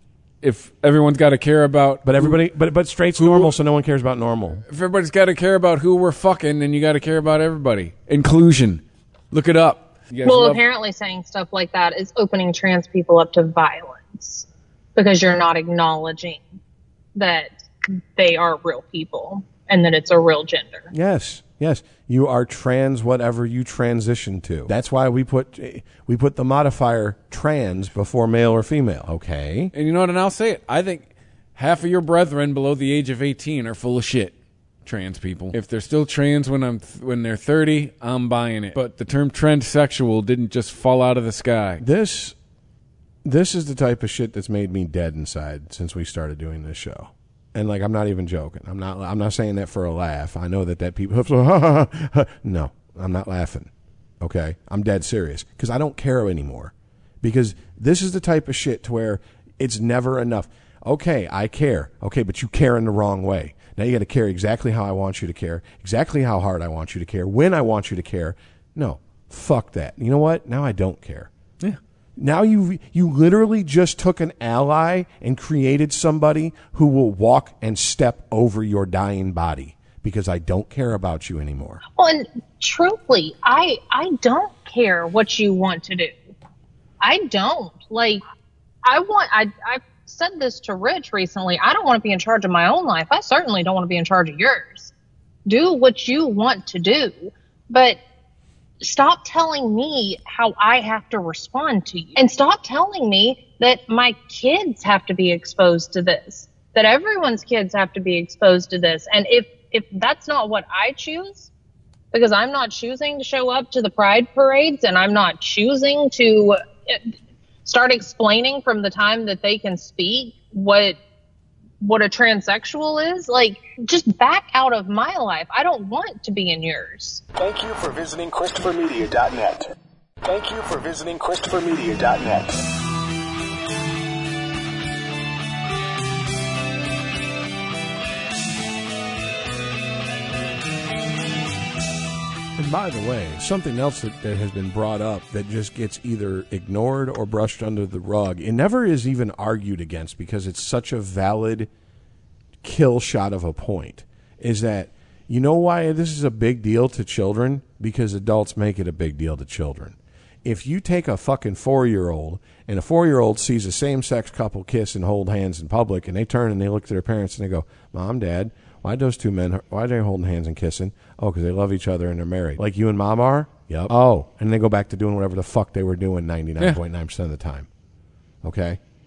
Speaker 2: If everyone's got to care about,
Speaker 3: But everybody, but but straight's normal, so no one cares about normal.
Speaker 2: if everybody's got to care about who we're fucking, then you got to care about everybody. Inclusion. Look it up. You guys
Speaker 4: Well,
Speaker 2: love-
Speaker 4: apparently saying stuff like that is opening trans people up to violence because you're not acknowledging that they are real people and that it's a real gender.
Speaker 3: Yes, yes. You are trans, whatever you transition to. That's why we put we put the modifier trans before male or female. Okay.
Speaker 2: And you know what? And I'll say it. I think half of your brethren below the age of eighteen are full of shit. Trans people. If they're still trans when I'm th- when they're thirty, I'm buying it. But the term transsexual didn't just fall out of the sky.
Speaker 3: This this is the type of shit that's made me dead inside since we started doing this show. And like, I'm not even joking. I'm not. I'm not saying that for a laugh. I know that that people. No, I'm not laughing. Okay, I'm dead serious because I don't care anymore. Because this is the type of shit to where it's never enough. Okay, I care. Okay, but you care in the wrong way. Now you got to care exactly how I want you to care, exactly how hard I want you to care, when I want you to care. No, fuck that. You know what? Now I don't care.
Speaker 2: Yeah.
Speaker 3: Now you you literally just took an ally and created somebody who will walk and step over your dying body because I don't care about you anymore.
Speaker 4: Well, and truthfully, I I don't care what you want to do. I don't. Like, I want, I, I've said this to Rich recently. I don't want to be in charge of my own life. I certainly don't want to be in charge of yours. Do what you want to do, but stop telling me how I have to respond to you. And stop telling me that my kids have to be exposed to this, that everyone's kids have to be exposed to this. And if, if that's not what I choose, because I'm not choosing to show up to the pride parades and I'm not choosing to start explaining from the time that they can speak what what a transsexual is, like, just back out of my life. I don't want to be in yours.
Speaker 1: Thank you for visiting Christopher Media dot net. Thank you for visiting Christopher Media dot net.
Speaker 3: And by the way, something else that, that has been brought up that just gets either ignored or brushed under the rug, it never is even argued against because it's such a valid kill shot of a point, is that, you know why this is a big deal to children? Because adults make it a big deal to children. If you take a fucking four-year-old and a four-year-old sees a same-sex couple kiss and hold hands in public and they turn and they look at their parents and they go, Mom, Dad, why those two men, why are they holding hands and kissing? Oh, because they love each other and they're married. Like you and Mom are? Yep. Oh, and they go back to doing whatever the fuck they were doing ninety-nine point nine percent of the time. Okay?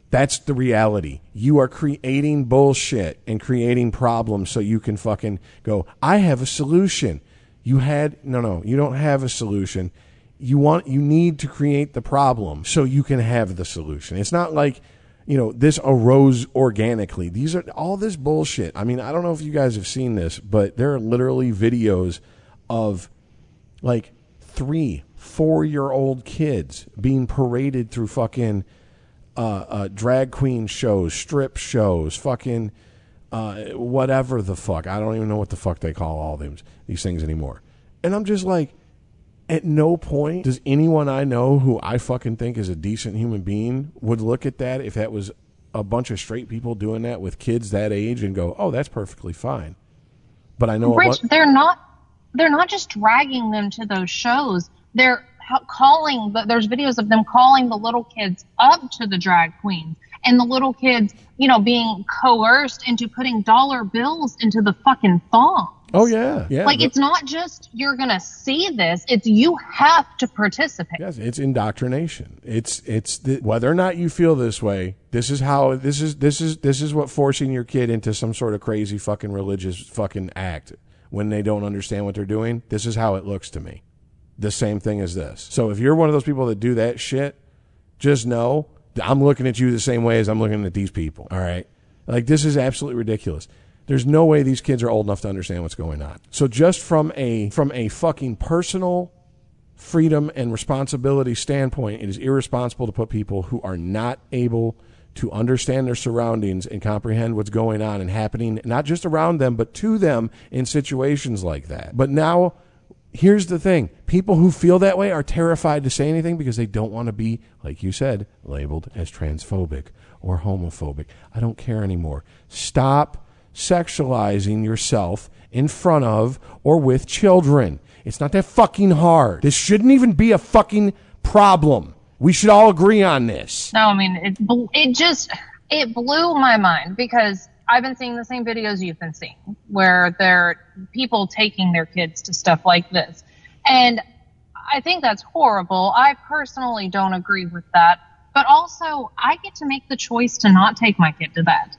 Speaker 3: That's the reality. You are creating bullshit and creating problems so you can fucking go, I have a solution. You had, no, no, you don't have a solution. You want, you need to create the problem so you can have the solution. It's not like, you know, this arose organically. These are all this bullshit. I mean, I don't know if you guys have seen this, but there are literally videos of like three, four-year-old kids being paraded through fucking uh, uh, drag queen shows, strip shows, fucking uh, whatever the fuck. I don't even know what the fuck they call all these, these things anymore. And I'm just like, at no point does anyone I know who I fucking think is a decent human being would look at that if that was a bunch of straight people doing that with kids that age and go, oh, that's perfectly fine. But I know
Speaker 4: Rich,
Speaker 3: a bu-
Speaker 4: they're not they're not just dragging them to those shows. They're calling, there's videos of them calling the little kids up to the drag queens, and the little kids, you know, being coerced into putting dollar bills into the fucking thong.
Speaker 3: Oh, yeah. yeah
Speaker 4: like,
Speaker 3: but,
Speaker 4: it's not just you're going to see this. It's you have to participate.
Speaker 3: Yes, it's indoctrination. It's it's the, whether or not you feel this way, this is how, this is, this is, this is what forcing your kid into some sort of crazy fucking religious fucking act when they don't understand what they're doing. This is how it looks to me. The same thing as this. So if you're one of those people that do that shit, just know that I'm looking at you the same way as I'm looking at these people. All right? Like, this is absolutely ridiculous. There's no way these kids are old enough to understand what's going on. So just from a from a fucking personal freedom and responsibility standpoint, it is irresponsible to put people who are not able to understand their surroundings and comprehend what's going on and happening, not just around them, but to them in situations like that. But now, here's the thing. People who feel that way are terrified to say anything because they don't want to be, like you said, labeled as transphobic or homophobic. I don't care anymore. Stop sexualizing yourself in front of or with children. It's not that fucking hard. This shouldn't even be a fucking problem. We should all agree on this.
Speaker 4: No, I mean, it it just, it blew my mind because I've been seeing the same videos you've been seeing where there are people taking their kids to stuff like this. And I think that's horrible. I personally don't agree with that. But also, I get to make the choice to not take my kid to that.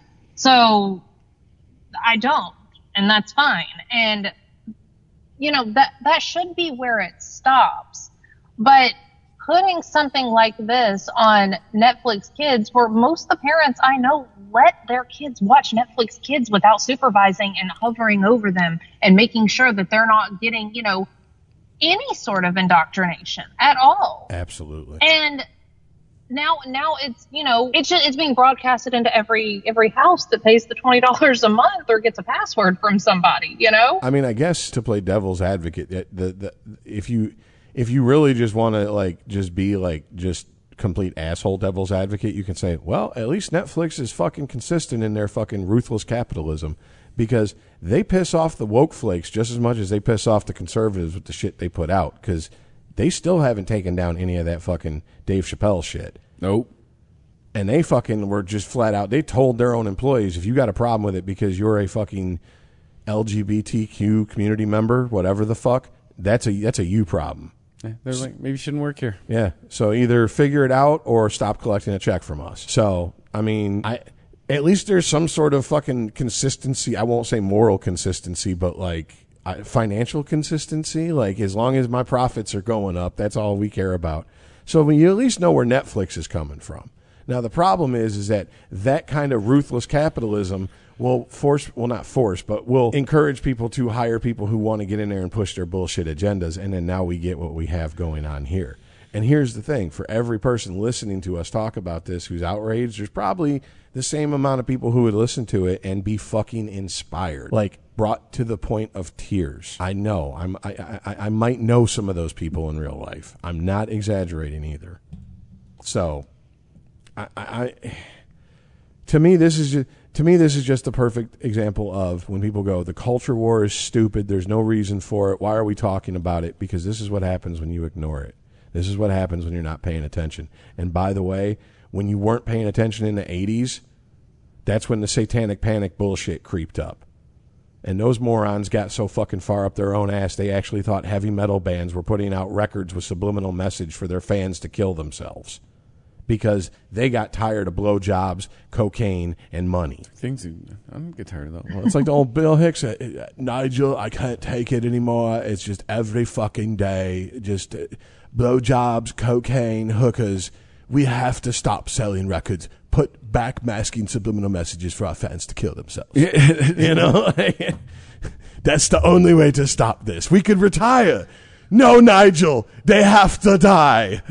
Speaker 4: So I don't, and that's fine. And, you know, that that should be where it stops. But putting something like this on Netflix Kids, where most of the parents I know let their kids watch Netflix Kids without supervising and hovering over them and making sure that they're not getting, you know, any sort of indoctrination at all.
Speaker 3: Absolutely.
Speaker 4: And now, now it's, you know, it's just, it's being broadcasted into every every house that pays the twenty dollars a month or gets a password from somebody, you know?
Speaker 3: I mean, I guess to play devil's advocate, the, the, the if you if you really just want to like just be like just complete asshole devil's advocate, you can say, well, at least Netflix is fucking consistent in their fucking ruthless capitalism because they piss off the woke flakes just as much as they piss off the conservatives with the shit they put out because they still haven't taken down any of that fucking Dave Chappelle shit.
Speaker 2: Nope.
Speaker 3: And they fucking were just flat out, they told their own employees, if you got a problem with it because you're a fucking L G B T Q community member, whatever the fuck, that's a that's a you problem.
Speaker 2: Yeah, they're like, maybe you shouldn't work here.
Speaker 3: Yeah. So either figure it out or stop collecting a check from us. So, I mean, I at least there's some sort of fucking consistency. I won't say moral consistency, but like I, financial consistency. Like as long as my profits are going up, that's all we care about. So when you at least know where Netflix is coming from. Now the problem is, is that that kind of ruthless capitalism will force, well not force, but will encourage people to hire people who want to get in there and push their bullshit agendas. And then now we get what we have going on here. And here's the thing, for every person listening to us talk about this who's outraged, there's probably the same amount of people who would listen to it and be fucking inspired, like brought to the point of tears. I know, I'm, I, I, I might know some of those people in real life. I'm not exaggerating either. So, I, I, to me, this is just, to me, this is just the perfect example of when people go, the culture war is stupid. There's no reason for it. Why are we talking about it? Because this is what happens when you ignore it. This is what happens when you're not paying attention. And by the way, when you weren't paying attention in the eighties, that's when the satanic panic bullshit creeped up. And those morons got so fucking far up their own ass, they actually thought heavy metal bands were putting out records with subliminal message for their fans to kill themselves. because they got tired of blowjobs, cocaine, and money.
Speaker 2: Things I don't get tired of that.
Speaker 3: Well, it's like the old Bill Hicks, uh, Nigel, I can't take it anymore. It's just every fucking day, just uh, blowjobs, cocaine, hookers. We have to stop selling records. Put back masking subliminal messages for our fans to kill themselves. You know? That's the only way to stop this. We could retire. No, Nigel, they have to die.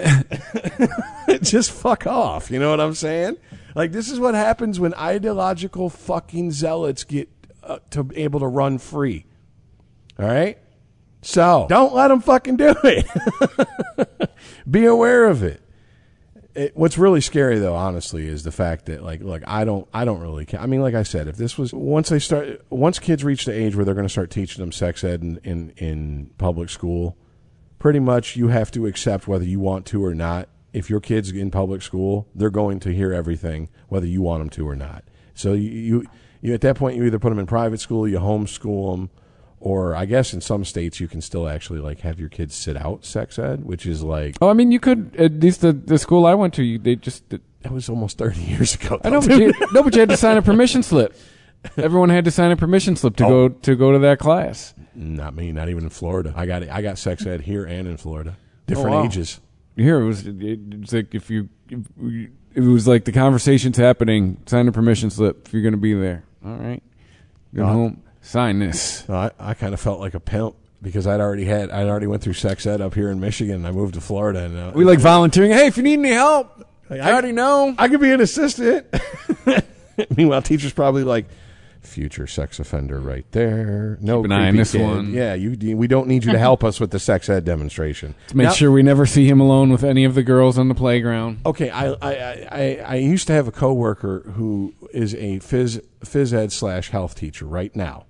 Speaker 3: Just fuck off. You know what I'm saying? Like, this is what happens when ideological fucking zealots get uh, to be able to run free. All right? So, don't let them fucking do it. Be aware of it. It, what's really scary, though, honestly, is the fact that, like, look, I don't, I don't really care. I mean, like I said, if this was once they start, once kids reach the age where they're going to start teaching them sex ed in, in in public school, pretty much you have to accept whether you want to or not. If your kid's in public school, they're going to hear everything, whether you want them to or not. So you, you, you at that point, you either put them in private school, you homeschool them. Or I guess in some states you can still actually like have your kids sit out sex ed, which is like.
Speaker 2: Oh, I mean, you could at least the, the school I went to. You, they just
Speaker 3: that was almost thirty years ago.
Speaker 2: I know, but you, no, but you had to sign a permission slip. Everyone had to sign a permission slip to oh. go to go to that class.
Speaker 3: Not me, not even in Florida. I got I got sex ed here and in Florida, different
Speaker 2: oh, wow.
Speaker 3: ages.
Speaker 2: Here it was. It, it's like if you, if you, it was like the conversation's happening. Sign a permission slip if you're going to be there. All right, go uh, home. Sign this.
Speaker 3: I, I kind of felt like a pimp because I'd already had I'd already went through sex ed up here in Michigan. And I moved to Florida, and uh,
Speaker 2: we like volunteering. Hey, if you need any help, like, I already know
Speaker 3: I could be an assistant. Meanwhile, teachers probably like future sex offender right there. No,
Speaker 2: keep an eye on this
Speaker 3: kid.
Speaker 2: one.
Speaker 3: Yeah, you. We don't need you to help us with the sex ed demonstration.
Speaker 2: Let's make now, sure we never see him alone with any of the girls on the playground.
Speaker 3: Okay, I I, I, I used to have a coworker who is a phys phys ed slash health teacher right now.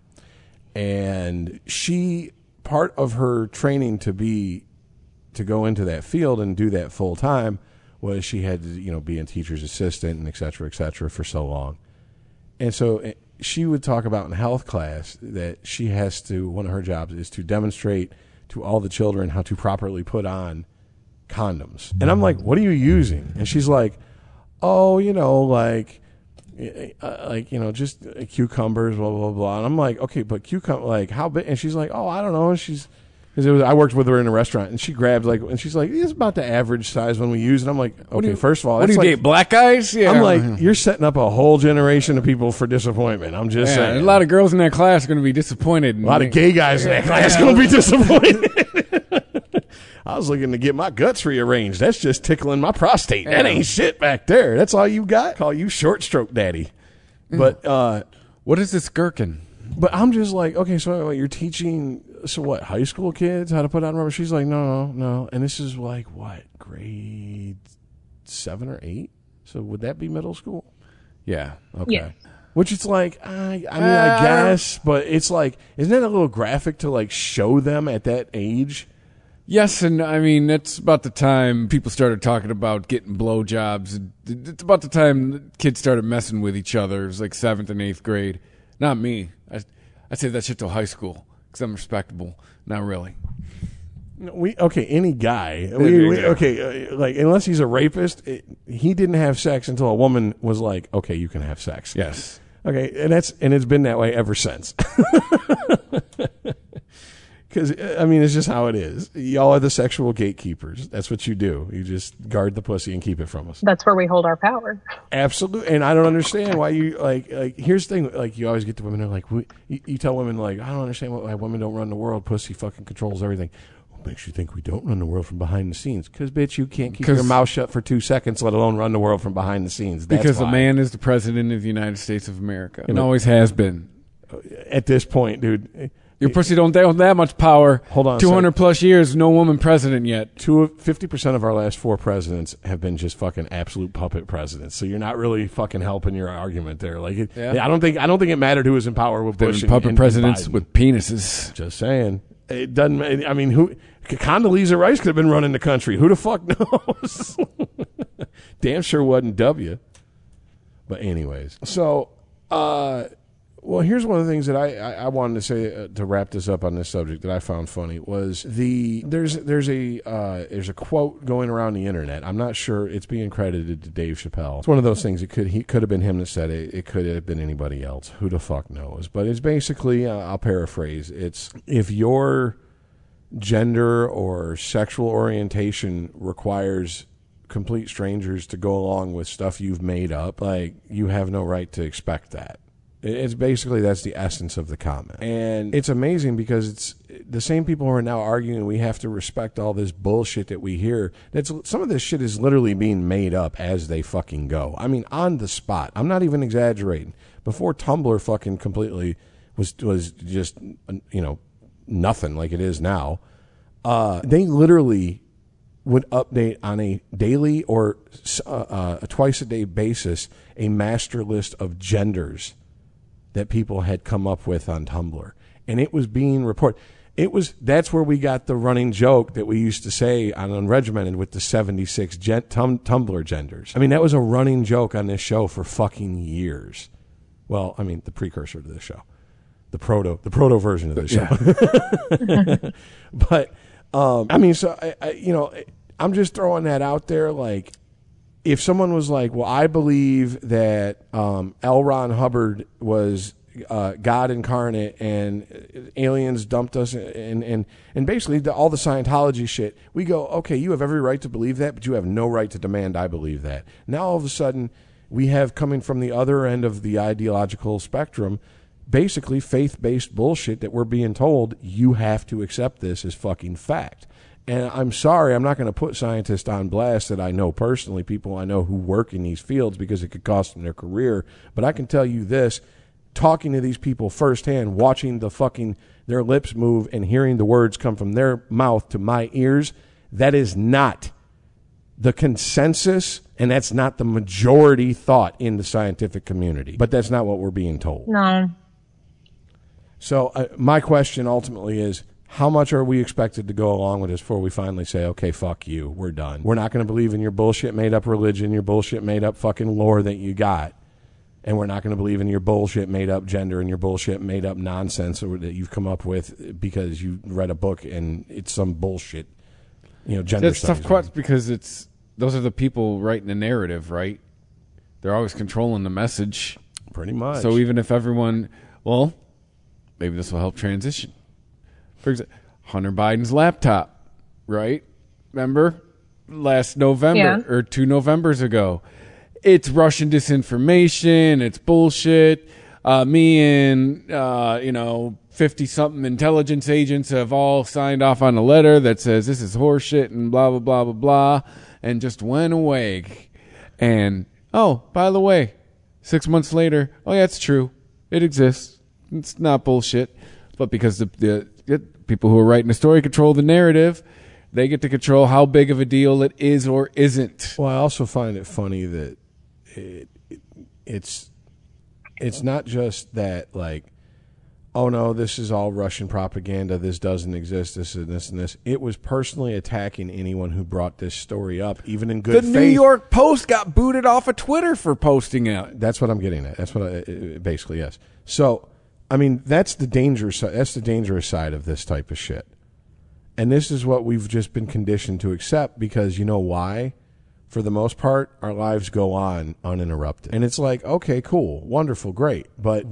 Speaker 3: And she, part of her training to be, to go into that field and do that full time was she had to, you know, be a teacher's assistant and et cetera, et cetera for so long. And so she would talk about in health class that she has to, one of her jobs is to demonstrate to all the children how to properly put on condoms. And I'm like, what are you using? And she's like, oh, you know, like, Uh, like, you know, just uh, cucumbers, blah, blah, blah. And I'm like, okay, but cucumber, like, how big? And she's like, oh, I don't know. And she's, because it was, I worked with her in a restaurant, and she grabbed, like, and she's like, it's about the average size one we use. And I'm like, okay, you, first of all,
Speaker 2: what do you
Speaker 3: like,
Speaker 2: date, black guys? Yeah.
Speaker 3: I'm like, you're setting up a whole generation of people for disappointment. I'm just
Speaker 2: yeah,
Speaker 3: saying.
Speaker 2: A lot of girls in that class are going to be disappointed.
Speaker 3: A lot of gay guys in that class are going to be disappointed. I was looking to get my guts rearranged. That's just tickling my prostate. That ain't shit back there. That's all you got? Call you short stroke daddy. But uh,
Speaker 2: what is this gherkin?
Speaker 3: But I'm just like, okay, so you're teaching, so what, high school kids how to put on rubber? She's like, no, no, no. And this is like, what, grade seven or eight? So would that be middle school?
Speaker 2: Yeah.
Speaker 3: Okay.
Speaker 4: Yeah.
Speaker 3: Which it's like, I, I mean, uh, I guess, but it's like, isn't that a little graphic to like show them at that age?
Speaker 2: Yes, and I mean, it's about the time people started talking about getting blowjobs. It's about the time kids started messing with each other. It was like seventh and eighth grade. Not me. I, I say that shit till high school because I'm respectable. Not really.
Speaker 3: We okay, any guy. We, we, okay, uh, like unless he's a rapist, it, he didn't have sex until a woman was like, okay, you can have sex.
Speaker 2: Yes.
Speaker 3: Okay, and that's and it's been that way ever since. Because, I mean, it's just how it is. Y'all are the sexual gatekeepers. That's what you do. You just guard the pussy and keep it from us.
Speaker 4: That's where we hold our power.
Speaker 3: Absolutely. And I don't understand why you, like, like here's the thing. Like, you always get to women, they're like, we, you, you tell women, like, I don't understand why women don't run the world. Pussy fucking controls everything. What makes you think we don't run the world from behind the scenes? Because, bitch, you can't keep your mouth shut for two seconds, let alone run the world from behind the scenes. That's
Speaker 2: because
Speaker 3: why.
Speaker 2: the man is the president of the United States of America. And always has been.
Speaker 3: At this point, dude.
Speaker 2: Your pussy don't have that much power.
Speaker 3: Hold on.
Speaker 2: two hundred plus years, no woman president yet.
Speaker 3: Two, fifty percent of our last four presidents have been just fucking absolute puppet presidents. So you're not really fucking helping your argument there. Like, it,
Speaker 2: yeah.
Speaker 3: I don't think I don't think it mattered who was in power with Bush.
Speaker 2: Been puppet
Speaker 3: and,
Speaker 2: presidents
Speaker 3: and
Speaker 2: with penises.
Speaker 3: Just saying. It doesn't. I mean, who? Condoleezza Rice could have been running the country. Who the fuck knows? Damn sure wasn't W. But anyways, so uh, Well, here's one of the things that I, I, I wanted to say uh, to wrap this up on this subject that I found funny was the there's there's a uh, there's a quote going around the internet. I'm not sure it's being credited to Dave Chappelle. It's one of those things. It could he could have been him that said it. It could have been anybody else. Who the fuck knows? But it's basically uh, I'll paraphrase. It's if your gender or sexual orientation requires complete strangers to go along with stuff you've made up, like you have no right to expect that. It's basically, that's the essence of the comment. And it's amazing because it's the same people who are now arguing we have to respect all this bullshit that we hear. That's, some of this shit is literally being made up as they fucking go. I mean, on the spot. I'm not even exaggerating. Before Tumblr fucking completely was, was just, you know, nothing like it is now, uh, they literally would update on a daily or uh, uh, a twice a day basis a master list of genders that people had come up with on Tumblr. And it was being reported. It was, that's where we got the running joke that we used to say on Unregimented with the seventy-six gen, tum, Tumblr genders. I mean, that was a running joke on this show for fucking years. Well, I mean, the precursor to this show. The proto, the proto version of this show. Yeah. But, um, I mean, so, I, I, you know, I'm just throwing that out there, like, if someone was like, well, I believe that um, L. Ron Hubbard was uh, God incarnate and aliens dumped us and, and, and basically the, all the Scientology shit, we go, okay, you have every right to believe that, but you have no right to demand I believe that. Now all of a sudden we have coming from the other end of the ideological spectrum basically faith-based bullshit that we're being told you have to accept this as fucking fact. And I'm sorry, I'm not going to put scientists on blast that I know personally, people I know who work in these fields, because it could cost them their career. But I can tell you this, talking to these people firsthand, watching the fucking their lips move and hearing the words come from their mouth to my ears, that is not the consensus, and that's not the majority thought in the scientific community. But that's not what we're being told.
Speaker 4: No.
Speaker 3: So uh, my question ultimately is, how much are we expected to go along with this before we finally say, okay, fuck you, we're done. We're not going to believe in your bullshit made-up religion, your bullshit made-up fucking lore that you got. And we're not going to believe in your bullshit made-up gender and your bullshit made-up nonsense that you've come up with because you read a book and it's some bullshit, you know, gender
Speaker 2: That's
Speaker 3: studies.
Speaker 2: tough questions because it's, those are the people writing the narrative, right? They're always controlling the message.
Speaker 3: Pretty much.
Speaker 2: So even if everyone, well, maybe this will help transition. For example, Hunter Biden's laptop, right? Remember? Last November
Speaker 4: Yeah.
Speaker 2: or two Novembers ago. It's Russian disinformation. It's bullshit. Uh, me and, uh, you know, fifty-something intelligence agents have all signed off on a letter that says this is horseshit and blah, blah, blah, blah, blah, and just went away. And, oh, by the way, six months later, oh, yeah, it's true. It exists. It's not bullshit. But because the, the it, people who are writing the story control the narrative, they get to control how big of a deal it is or isn't.
Speaker 3: Well, I also find it funny that it, it, it's it's not just that, like, oh no, this is all Russian propaganda, this doesn't exist, this and this and this. It was personally attacking anyone who brought this story up, even in good
Speaker 2: the
Speaker 3: faith.
Speaker 2: The New York Post got booted off of Twitter for posting it.
Speaker 3: That's what I'm getting at. That's what I, basically, yes. So, I mean, that's the dangerous that's the dangerous side of this type of shit. And this is what we've just been conditioned to accept because you know why? For the most part, our lives go on uninterrupted. And it's like, okay, cool, wonderful, great. But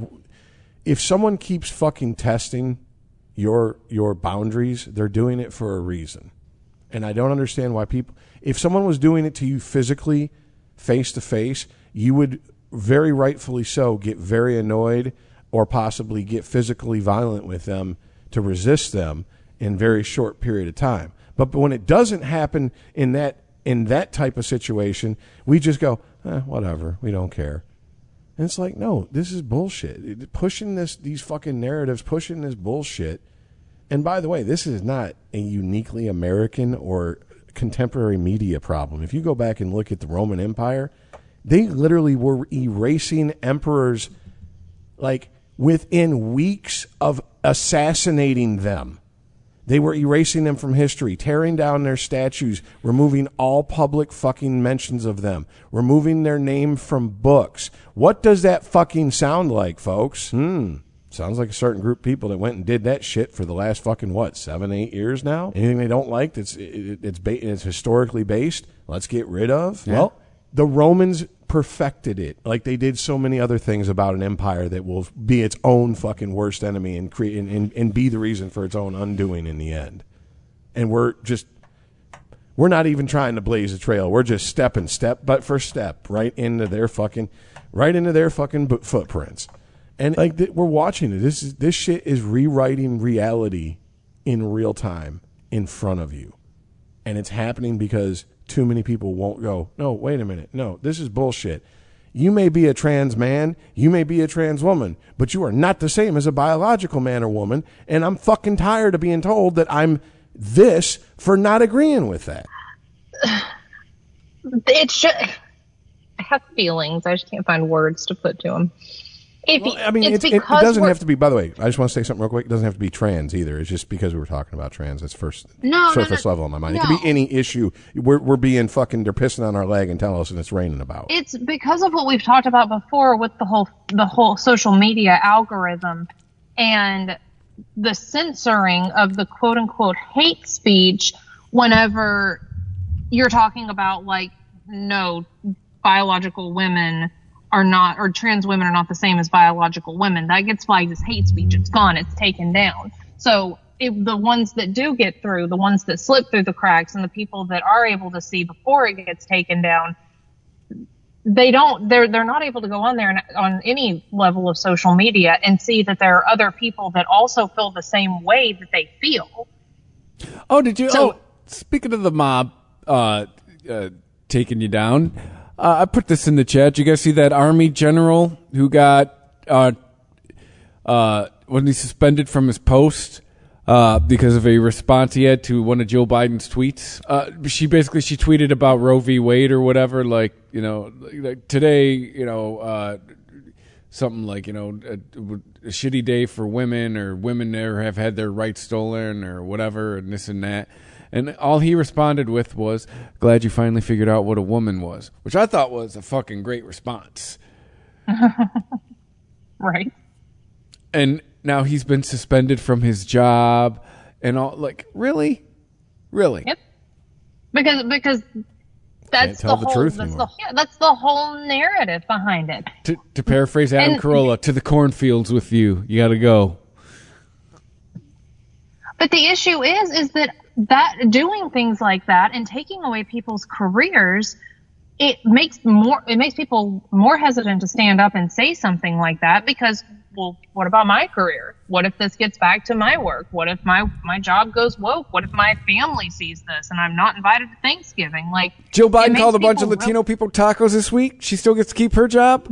Speaker 3: if someone keeps fucking testing your your boundaries, they're doing it for a reason. And I don't understand why people, if someone was doing it to you physically, face to face, you would very rightfully so get very annoyed or possibly get physically violent with them to resist them in a very short period of time. But, but when it doesn't happen in that in that type of situation, we just go, eh, whatever, we don't care. And it's like, no, this is bullshit. Pushing this, these fucking narratives, pushing this bullshit. And by the way, this is not a uniquely American or contemporary media problem. If you go back and look at the Roman Empire, they literally were erasing emperors like within weeks of assassinating them. They were erasing them from history, tearing down their statues, removing all public fucking mentions of them, removing their name from books. What does that fucking sound like, folks? Hmm. Sounds like a certain group of people that went and did that shit for the last fucking, what, seven, eight years now? Anything they don't like that's it, it's ba- it's historically based, let's get rid of? Yeah. Well, the Romans perfected it like they did so many other things about an empire that will be its own fucking worst enemy and create and, and, and be the reason for its own undoing in the end. And we're just we're not even trying to blaze a trail. We're just stepping step but for step right into their fucking right into their fucking bo- footprints. And like th- we're watching it. This is this shit is rewriting reality in real time in front of you. And it's happening because too many people won't go, no, wait a minute. No, this is bullshit. You may be a trans man, you may be a trans woman, but you are not the same as a biological man or woman, and I'm fucking tired of being told that I'm this for not agreeing with that.
Speaker 4: It should. I have feelings. I just can't find words to put to them. If
Speaker 3: well, I mean,
Speaker 4: it's
Speaker 3: it, it doesn't have to be, by the way, I just want to say something real quick. It doesn't have to be trans either. It's just because we were talking about trans. That's first
Speaker 4: no,
Speaker 3: surface
Speaker 4: no, no,
Speaker 3: level in my mind.
Speaker 4: no.
Speaker 3: It could be any issue. We're, we're being fucking, they're pissing on our leg and telling us and it's raining about.
Speaker 4: It's because of what we've talked about before with the whole, the whole social media algorithm and the censoring of the quote unquote hate speech whenever you're talking about like, no, biological women are not, or trans women are not the same as biological women. That gets flagged as hate speech. It's gone. It's taken down. So if the ones that do get through, the ones that slip through the cracks and the people that are able to see before it gets taken down, they don't, they're, they're not able to go on there and, on any level of social media and see that there are other people that also feel the same way that they feel.
Speaker 2: Oh, did you,
Speaker 4: So-
Speaker 2: oh, speaking of the mob, uh, uh, taking you down, Uh, I put this in the chat. Did you guys see that Army general who got uh, uh, when he suspended from his post uh, because of a response he had to one of Joe Biden's tweets? Uh, she basically she tweeted about Roe v. Wade or whatever, like you know, like today, you know, uh, something like you know, a, a shitty day for women, or women there have had their rights stolen, or whatever, and this and that. And all he responded with was, glad you finally figured out what a woman was, which I thought was a fucking great response.
Speaker 4: Right.
Speaker 2: And now he's been suspended from his job and all. Like, really? Really?
Speaker 4: Yep. Because, because that's
Speaker 3: tell
Speaker 4: the
Speaker 3: the
Speaker 4: whole,
Speaker 3: truth
Speaker 4: that's
Speaker 3: anymore.
Speaker 4: the, yeah, that's the whole narrative behind it.
Speaker 2: To, to paraphrase Adam
Speaker 4: And-
Speaker 2: Carolla, to the cornfields with you. You got to go.
Speaker 4: But the issue is, is that that doing things like that and taking away people's careers, it makes more, it makes people more hesitant to stand up and say something like that because, well, what about my career? What if this gets back to my work? What if my, my job goes woke? What if my family sees this and I'm not invited to Thanksgiving? Like,
Speaker 2: Joe
Speaker 4: it
Speaker 2: Biden
Speaker 4: makes
Speaker 2: called a bunch of
Speaker 4: people
Speaker 2: Latino
Speaker 4: real-
Speaker 2: people tacos this week. She still gets to keep her job?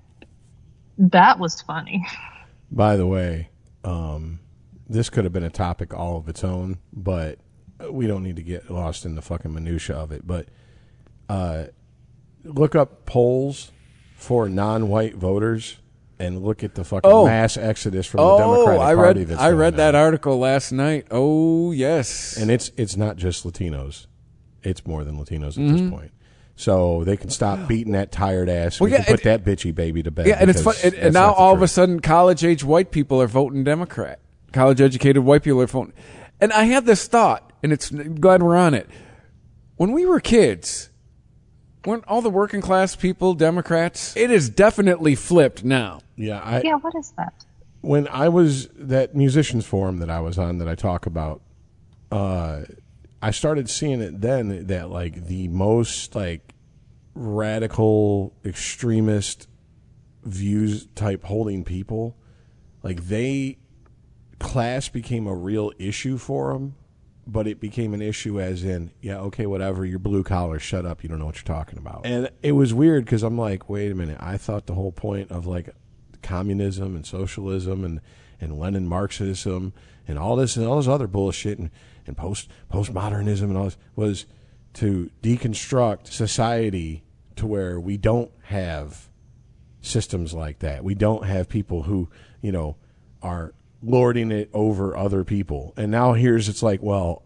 Speaker 4: That was funny.
Speaker 3: By the way, um, this could have been a topic all of its own, but we don't need to get lost in the fucking minutia of it. But uh, look up polls for non-white voters and look at the fucking
Speaker 2: Oh.
Speaker 3: mass exodus from the
Speaker 2: Oh,
Speaker 3: Democratic
Speaker 2: I
Speaker 3: Party.
Speaker 2: read
Speaker 3: That's
Speaker 2: I
Speaker 3: going
Speaker 2: read that
Speaker 3: on.
Speaker 2: article last night. Oh, yes.
Speaker 3: And it's it's not just Latinos; it's more than Latinos at
Speaker 2: Mm-hmm.
Speaker 3: this point. So they can stop beating that tired ass.
Speaker 2: Well,
Speaker 3: we
Speaker 2: yeah,
Speaker 3: can put
Speaker 2: it-
Speaker 3: that bitchy baby to bed.
Speaker 2: Yeah, and it's fun.
Speaker 3: because
Speaker 2: And, and
Speaker 3: that's
Speaker 2: now
Speaker 3: not the
Speaker 2: all of a
Speaker 3: truth.
Speaker 2: sudden, college-age white people are voting Democrat. College-educated white people are voting. And I had this thought, and it's glad we're on it. When we were kids, weren't all the working class people Democrats? It is definitely flipped now.
Speaker 3: yeah, I,
Speaker 4: Yeah, what is that?
Speaker 3: when I was that musicians forum that I was on that I talk about, uh, I started seeing it then that like the most like radical extremist views type holding people, like they class became a real issue for them, but it became an issue as in, yeah, okay, whatever, you're blue collar, shut up, you don't know what you're talking about. And it was weird because I'm like, wait a minute, I thought the whole point of like communism and socialism and, and Lenin Marxism and all this and all this other bullshit and, and post postmodernism and all this was to deconstruct society to where we don't have systems like that. We don't have people who, you know, are lording it over other people. And now here's it's like, well,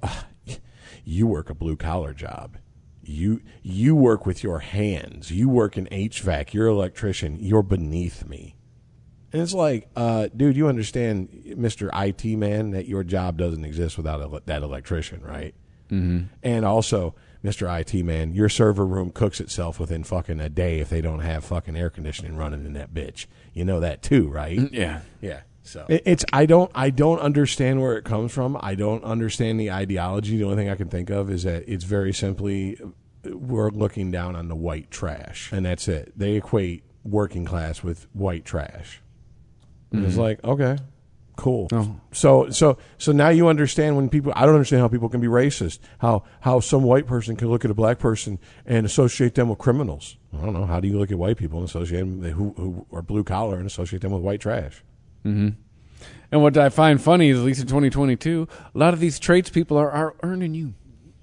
Speaker 3: you work a blue collar job. You you work with your hands. You work in H V A C. You're an electrician. You're beneath me. And it's like, uh, dude, you understand, Mister I T man, that your job doesn't exist without a, that electrician, right? Mm-hmm. And also, Mister I T man, your server room cooks itself within fucking a day if they don't have fucking air conditioning running in that bitch. You know that too, right?
Speaker 2: Yeah.
Speaker 3: Yeah. So it, it's I don't I don't understand where it comes from. I don't understand the ideology. The only thing I can think of is that it's very simply we're looking down on the white trash, and that's it. They equate working class with white trash. Mm-hmm. It's like, okay, cool. Oh. So so so now you understand when people. I don't understand how people can be racist. How how some white person can look at a black person and associate them with criminals. I don't know. How do you look at white people and associate them who who are blue collar and associate them with white trash?
Speaker 2: Mm-hmm. And what I find funny is, at least in twenty twenty-two, a lot of these traits people are, are earning you.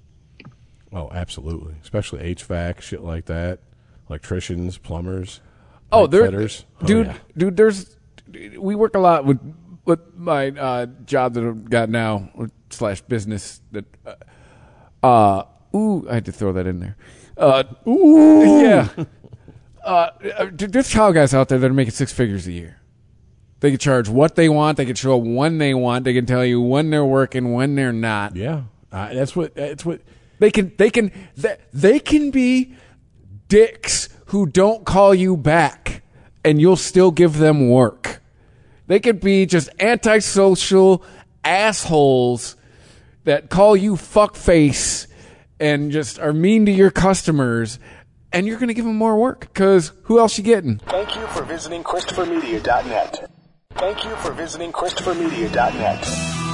Speaker 3: Oh, absolutely. Especially H V A C, shit like that. Electricians, plumbers,
Speaker 2: oh, there,
Speaker 3: fitters.
Speaker 2: dude,
Speaker 3: oh, yeah.
Speaker 2: dude. There's we work a lot with with my uh, job that I've got now slash business that. Uh, uh, ooh, I had to throw that in there. Uh, ooh, yeah. uh, dude, there's child guys out there that are making six figures a year. They can charge what they want. They can show up when they want. They can tell you when they're working, when they're not.
Speaker 3: Yeah, uh, that's what. That's what
Speaker 2: they can. They can. They, they can be dicks who don't call you back, and you'll still give them work. They could be just antisocial assholes that call you fuckface and just are mean to your customers, and you're going to give them more work because who else you getting?
Speaker 1: Thank you for visiting Christopher Media dot net. Thank you for visiting Christopher Media dot net.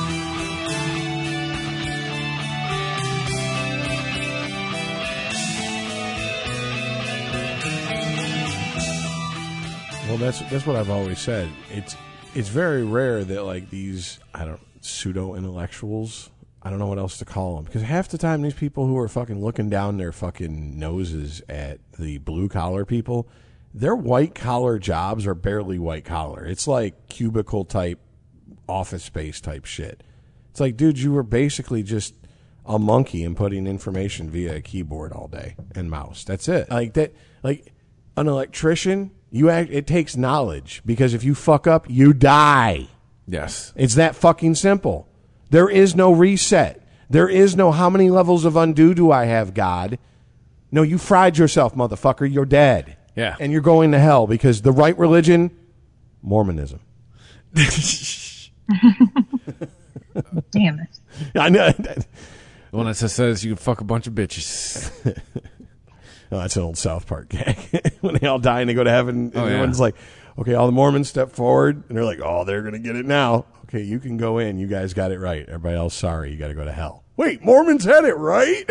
Speaker 3: Well, that's that's what I've always said. It's it's very rare that like these I don't pseudo intellectuals. I don't know what else to call them because half the time these people who are fucking looking down their fucking noses at the blue collar people. Their white collar jobs are barely white collar. It's like cubicle type, office space type shit. It's like, dude, you were basically just a monkey and putting information via a keyboard all day and mouse. That's it. Like that. Like an electrician, you act. It takes knowledge because if you fuck up, you die.
Speaker 2: Yes,
Speaker 3: it's that fucking simple. There is no reset. There is no how many levels of undo do I have, God? No, you fried yourself, motherfucker. You're dead.
Speaker 2: Yeah.
Speaker 3: And you're going to hell because the right religion, Mormonism.
Speaker 4: Damn it.
Speaker 3: I know.
Speaker 2: The one that says you can fuck a bunch of bitches.
Speaker 3: Oh, that's an old South Park gag. When they all die and they go to heaven, and
Speaker 2: oh,
Speaker 3: everyone's
Speaker 2: yeah.
Speaker 3: like, okay, all the Mormons step forward, and they're like, oh, they're going to get it now. Okay, you can go in. You guys got it right. Everybody else, sorry, you got to go to hell. Wait, Mormons had it right?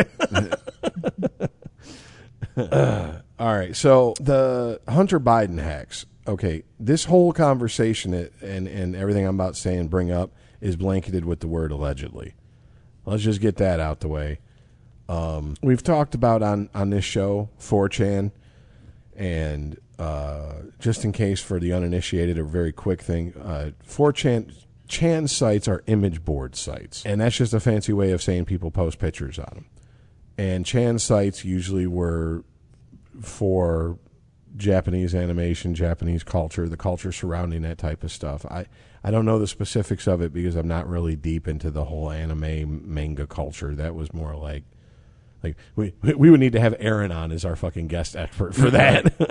Speaker 3: uh, all right, so the Hunter Biden hacks. Okay, this whole conversation and, and everything I'm about to say and bring up is blanketed with the word allegedly. Let's just get that out the way. Um, we've talked about on, on this show four chan, and uh, just in case for the uninitiated, a very quick thing, uh, four chan chan sites are image board sites, and that's just a fancy way of saying people post pictures on them. And chan sites usually were for Japanese animation, Japanese culture, the culture surrounding that type of stuff. I, I don't know the specifics of it because I'm not really deep into the whole anime manga culture. That was more like, like we we would need to have Aaron on as our fucking guest expert for that.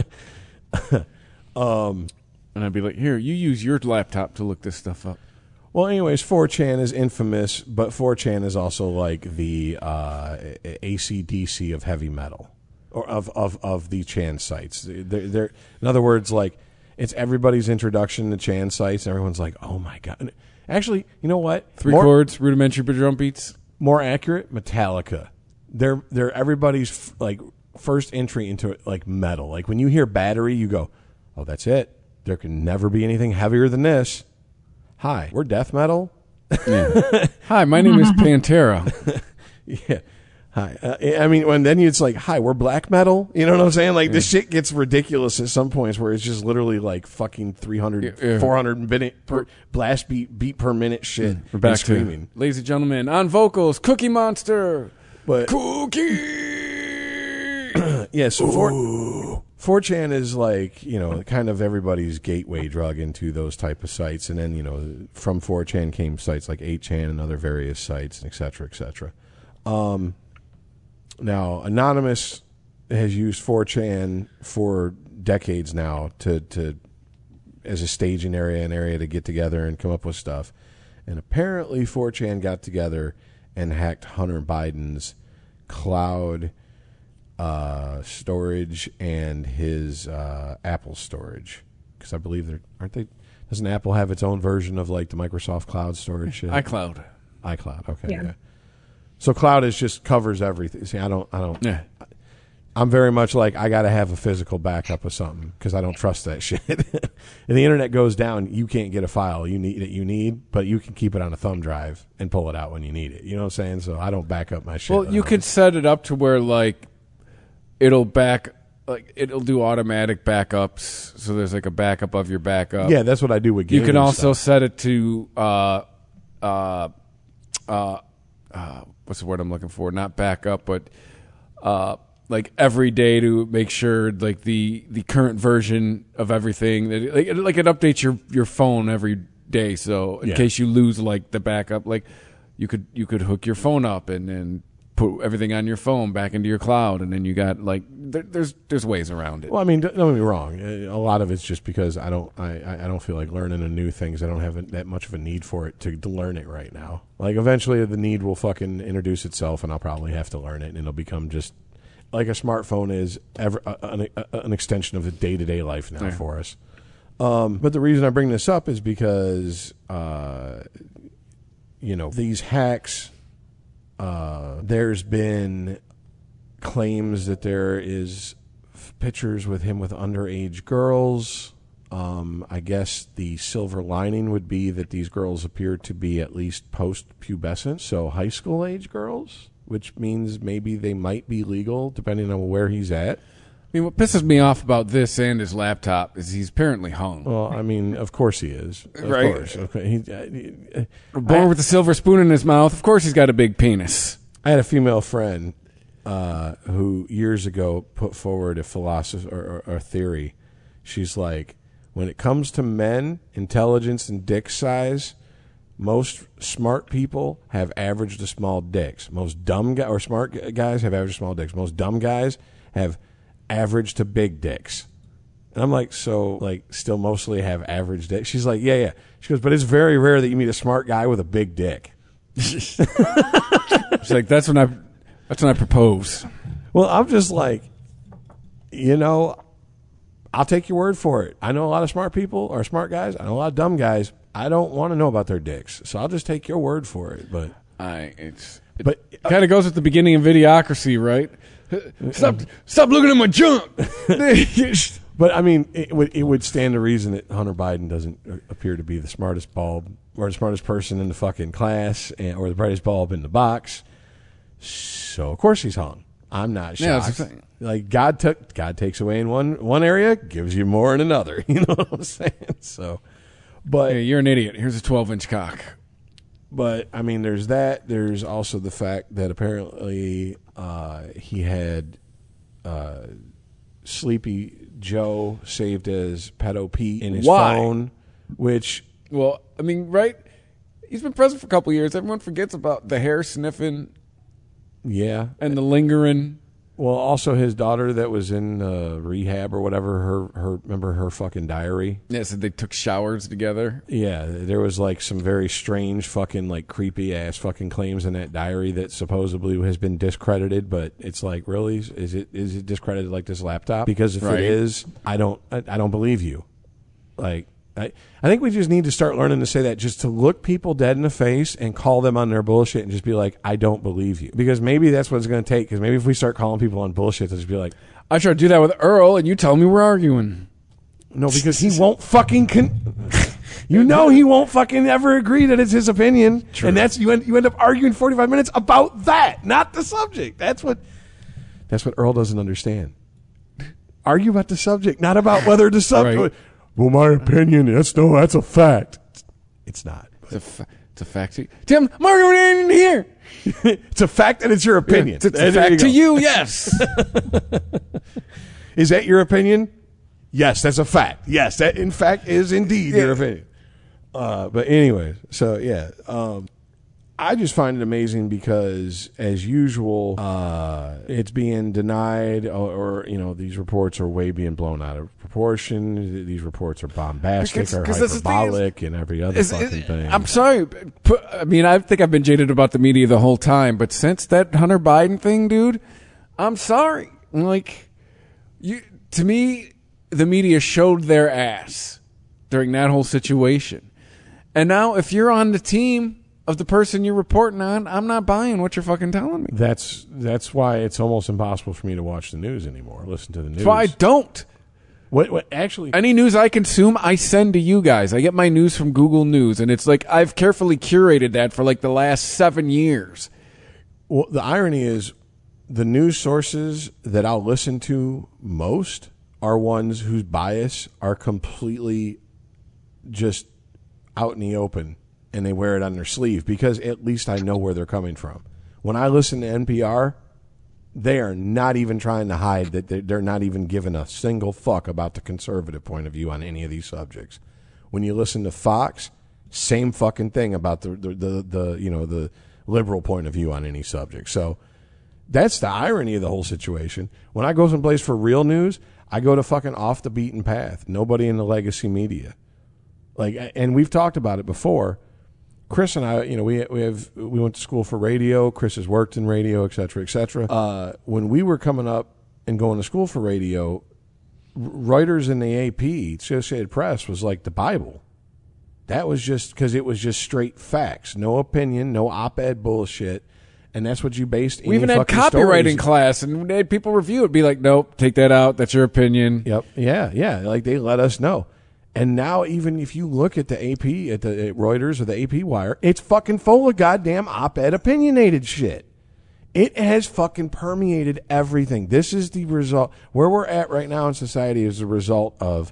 Speaker 3: um,
Speaker 2: and I'd be like, here, you use your laptop to look this stuff up.
Speaker 3: Well, anyways, four chan is infamous, but four chan is also like the uh, A C D C of heavy metal. Or of, of, of the Chan sites. They're, they're, in other words, like, it's everybody's introduction to Chan sites, and everyone's like, oh, my God. Actually, you know what?
Speaker 2: Three
Speaker 3: more,
Speaker 2: chords, rudimentary drum beats.
Speaker 3: More accurate, Metallica. They're, they're everybody's, like, first entry into, like, metal. Like, when you hear Battery, you go, oh, that's it. There can never be anything heavier than this. Hi, we're death metal.
Speaker 2: Yeah. Hi, my name is Pantera.
Speaker 3: Yeah. Hi. Uh, I mean, when then it's like, hi, we're black metal. You know what I'm saying? Like, yeah. This shit gets ridiculous at some points where it's just literally like fucking three hundred, yeah. four hundred minute per blast beat, beat per minute shit.
Speaker 2: We're back
Speaker 3: screaming.
Speaker 2: To, ladies and gentlemen, on vocals, Cookie Monster.
Speaker 3: But
Speaker 2: Cookie!
Speaker 3: Yeah, so four, four chan is like, you know, kind of everybody's gateway drug into those type of sites. And then, you know, from four chan came sites like eight chan and other various sites, et cetera, et cetera. Um, now, Anonymous has used four chan for decades now to, to as a staging area, an area to get together and come up with stuff. And apparently four chan got together and hacked Hunter Biden's cloud uh, storage and his uh, Apple storage. Because I believe they're, aren't they, doesn't Apple have its own version of like the Microsoft cloud storage shit?
Speaker 2: iCloud.
Speaker 3: iCloud, okay,
Speaker 4: yeah.
Speaker 3: yeah. So cloud is just covers everything. See, I don't, I don't.
Speaker 2: Yeah.
Speaker 3: I'm very much like I got to have a physical backup of something because I don't trust that shit. If the internet goes down, you can't get a file you need that you need, but you can keep it on a thumb drive and pull it out when you need it. You know what I'm saying? So I don't back up my shit.
Speaker 2: Well, you could set it up to where like it'll back, like it'll do automatic backups. So there's like a backup of your backup.
Speaker 3: Yeah, that's what I do with
Speaker 2: You
Speaker 3: gaming
Speaker 2: can also
Speaker 3: stuff.
Speaker 2: set it to uh, uh, uh, uh, what's the word I'm looking for? Not backup, but uh. like every day to make sure like the, the current version of everything that like it, like it updates your, your phone every day. So in
Speaker 3: Yeah.
Speaker 2: case you lose like the backup, like you could you could hook your phone up and then put everything on your phone back into your cloud, and then you got like there, there's there's ways around it.
Speaker 3: Well, I mean, don't get me wrong. A lot of it's just because I don't I, I don't feel like learning a new things. I don't have that much of a need for it to, to learn it right now. Like eventually the need will fucking introduce itself, and I'll probably have to learn it, and it'll become just like a smartphone is ever, uh, an, uh, an extension of the day-to-day life now
Speaker 2: yeah.
Speaker 3: for us. Um, but the reason I bring this up is because, uh, you know, these hacks, uh, there's been claims that there is f- pictures with him with underage girls. Um, I guess the silver lining would be that these girls appear to be at least post-pubescent, so high school-age girls, which means maybe they might be legal depending on where he's at.
Speaker 2: I mean, what pisses me off about this and his laptop is he's apparently hung.
Speaker 3: Well, I mean, of course he is. Of
Speaker 2: Right.
Speaker 3: course. Okay. He, uh, he, uh,
Speaker 2: Born
Speaker 3: I,
Speaker 2: with a silver spoon in his mouth. Of course he's got a big penis.
Speaker 3: I had a female friend uh, who years ago put forward a philosophy or, or, or theory. She's like, when it comes to men, intelligence, and dick size, most smart people have average to small dicks. Most dumb guys or smart guys have average to small dicks. Most dumb guys have average to big dicks. And I'm like, so, like, still mostly have average dicks? She's like, yeah, yeah. She goes, but it's very rare that you meet a smart guy with a big dick.
Speaker 2: She's like, that's when I, that's when I propose.
Speaker 3: Well, I'm just like, you know, I'll take your word for it. I know a lot of smart people or smart guys. I know a lot of dumb guys. I don't want to know about their dicks, so I'll just take your word for it. But
Speaker 2: I, it's, it
Speaker 3: But-
Speaker 2: kind of goes at the beginning of Videocracy, right? Stop, stop looking at my junk.
Speaker 3: but I mean, it would it would stand to reason that Hunter Biden doesn't appear to be the smartest bulb or the smartest person in the fucking class, and, or the brightest bulb in the box. So of course he's hung. I'm not
Speaker 2: Yeah,
Speaker 3: shocked.
Speaker 2: that's the thing.
Speaker 3: Like God took God takes away in one one area, gives you more in another. You know what I'm saying? So, but
Speaker 2: Hey, you're an idiot. Here's a twelve inch cock.
Speaker 3: But, I mean, there's that. There's also the fact that apparently uh, he had uh, Sleepy Joe saved as Pedo Pete in his
Speaker 2: Why?
Speaker 3: phone, which,
Speaker 2: Well, I mean, right? He's been president for a couple years. Everyone forgets about the hair sniffing
Speaker 3: yeah.
Speaker 2: and the lingering.
Speaker 3: Well, also his daughter that was in uh, rehab or whatever, her, her remember her fucking diary?
Speaker 2: Yeah, so they took showers together.
Speaker 3: Yeah, there was like some very strange fucking like creepy ass fucking claims in that diary that supposedly has been discredited, but it's like, really? Is it is it discredited like this laptop? Because if
Speaker 2: Right.
Speaker 3: it is, I don't I, I don't believe you. Like I, I think we just need to start learning to say that, just to look people dead in the face and call them on their bullshit and just be like, I don't believe you. Because maybe that's what it's going to take. Because maybe if we start calling people on bullshit, they'll just be like,
Speaker 2: I tried to do that with Earl, and you tell me we're arguing.
Speaker 3: no, because he won't fucking con- You know he won't fucking ever agree that it's his opinion.
Speaker 2: True.
Speaker 3: And that's you end, you end up arguing forty-five minutes about that, not the subject. That's what that's what Earl doesn't understand. Argue about the subject, not about whether the subject.
Speaker 2: Right.
Speaker 3: Well, my opinion, that's no, that's a fact. It's not.
Speaker 2: It's a, fa- it's a fact. Tim, I'm arguing in here.
Speaker 3: It's a fact that it's your opinion.
Speaker 2: It's a
Speaker 3: There
Speaker 2: fact
Speaker 3: you
Speaker 2: to
Speaker 3: go.
Speaker 2: you, yes.
Speaker 3: Is that your opinion? Yes, that's a fact. Yes, that in fact is indeed
Speaker 2: Yeah.
Speaker 3: your opinion. Uh, but anyways, so yeah, um, I just find it amazing because, as usual, uh, it's being denied, or, or you know, these reports are way being blown out of proportion. These reports are bombastic
Speaker 2: Because-
Speaker 3: or
Speaker 2: 'cause that's the thing is-
Speaker 3: hyperbolic and every other
Speaker 2: Is-
Speaker 3: fucking
Speaker 2: is-
Speaker 3: thing.
Speaker 2: I'm sorry. But, I mean, I think I've been jaded about the media the whole time, but since that Hunter Biden thing, dude, I'm sorry. Like, you to me, the media showed their ass during that whole situation. And now, if you're on the team of the person you're reporting on, I'm not buying what you're fucking telling me.
Speaker 3: That's that's why it's almost impossible for me to watch the news anymore. Listen to the news.
Speaker 2: That's why I don't.
Speaker 3: What, what actually?
Speaker 2: Any news I consume, I send to you guys. I get my news from Google News, and it's like I've carefully curated that for like the last seven years.
Speaker 3: Well, the irony is, the news sources that I'll listen to most are ones whose bias are completely just out in the open, and they wear it on their sleeve because at least I know where they're coming from. When I listen to N P R, they are not even trying to hide that they're they're not even giving a single fuck about the conservative point of view on any of these subjects. When you listen to Fox, same fucking thing about the the, the, the you know the liberal point of view on any subject. So that's the irony of the whole situation. When I go someplace for real news, I go to fucking off the beaten path. Nobody in the legacy media. Like, and we've talked about it before. Chris and I, you know, we we have we went to school for radio. Chris has worked in radio, et cetera, et cetera. Uh, when we were coming up and going to school for radio, Reuters and the A P, Associated Press, was like the Bible. That was just because it was just straight facts, no opinion, no op-ed bullshit, and that's what you based.
Speaker 2: We
Speaker 3: any
Speaker 2: even had
Speaker 3: fucking
Speaker 2: copywriting
Speaker 3: stories.
Speaker 2: class, and when they had people review it, be like, "Nope, take that out. That's your opinion."
Speaker 3: Yep. Yeah. Yeah. Like they let us know. And now, even if you look at the A P, at the at Reuters or the A P Wire, it's fucking full of goddamn op-ed opinionated shit. It has fucking permeated everything. This is the result. Where we're at right now in society is the result of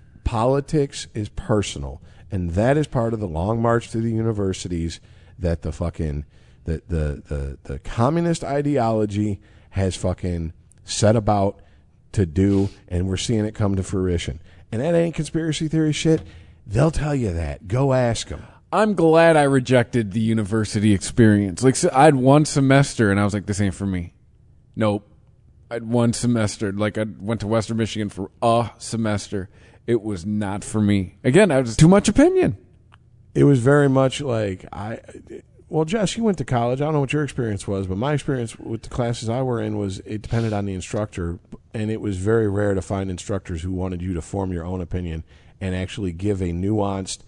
Speaker 3: politics is personal. And that is part of the long march to the universities that the fucking, the, the, the, the communist ideology has fucking set about to do, and we're seeing it come to fruition. And that ain't conspiracy theory shit. They'll tell you that. Go ask them.
Speaker 2: I'm glad I rejected the university experience. Like, so I had one semester, and I was like, "This ain't for me." Nope. I had one semester. Like, I went to Western Michigan for a semester. It was not for me. Again, I was too much opinion.
Speaker 3: It was very much like I. Well, Jess, you went to college. I don't know what your experience was, but my experience with the classes I were in was it depended on the instructor, and it was very rare to find instructors who wanted you to form your own opinion and actually give a nuanced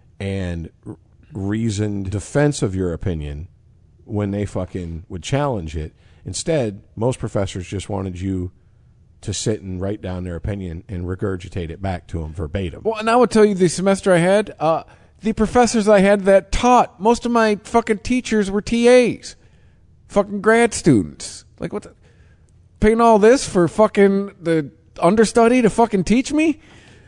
Speaker 3: and r- reasoned defense of your opinion when they fucking would challenge it. Instead, most professors just wanted you to sit and write down their opinion and regurgitate it back to them verbatim.
Speaker 2: Well, and I would tell you the semester I had, uh, the professors I had that taught, most of my fucking teachers were T As. Fucking grad students. Like, what the, paying all this for fucking the understudy to fucking teach me?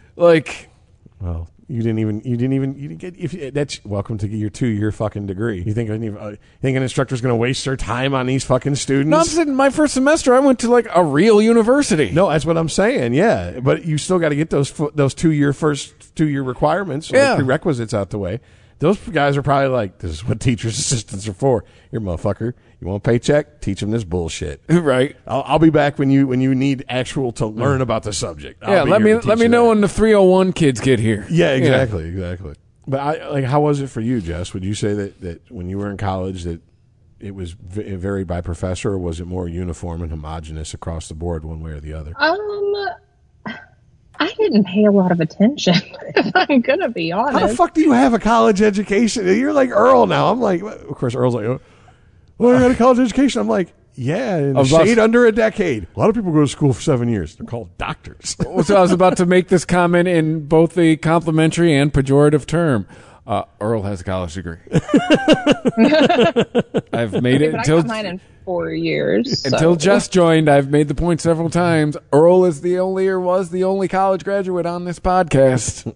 Speaker 2: Like,
Speaker 3: Well, you didn't even you didn't even you didn't get if that's welcome to your two year fucking degree. You think uh, you think an instructor's going to waste their time on these fucking students?
Speaker 2: no, I'm saying my first semester I went to like a real university.
Speaker 3: No, that's what I'm saying. Yeah, but you still got to get those fu- those two year first two year requirements, or
Speaker 2: Yeah.
Speaker 3: prerequisites out the way. Those guys are probably like, "This is what teachers' assistants are for." Here, motherfucker, you want a paycheck? Teach them this bullshit.
Speaker 2: Right.
Speaker 3: I'll, I'll be back when you when you need actual to learn about the subject. I'll
Speaker 2: Yeah,
Speaker 3: be
Speaker 2: let
Speaker 3: here
Speaker 2: me
Speaker 3: to
Speaker 2: let
Speaker 3: teach
Speaker 2: me
Speaker 3: you
Speaker 2: know
Speaker 3: that.
Speaker 2: when the three oh one kids get here.
Speaker 3: Yeah, exactly, exactly. But I like, how was it for you, Jess? Would you say that, that when you were in college that it was v- it varied by professor, or was it more uniform and homogenous across the board, one way or the other?
Speaker 4: Um, I didn't pay a lot of attention, if I'm going to be honest.
Speaker 3: How the fuck do you have a college education? You're like Earl now. I'm like, of course, Earl's like, oh, well, I got a college education. I'm like, Yeah, in
Speaker 2: Of
Speaker 3: a
Speaker 2: us-
Speaker 3: shade under a decade. A lot of people go to school for seven years. They're called doctors.
Speaker 2: So I was about to make this comment in both the complimentary and pejorative term. Uh, Earl has a college degree. I've made it
Speaker 4: But I
Speaker 2: until
Speaker 4: got mine in four years. so-
Speaker 2: until Jess joined. I've made the point several times. Earl is the only or was the only college graduate on this podcast.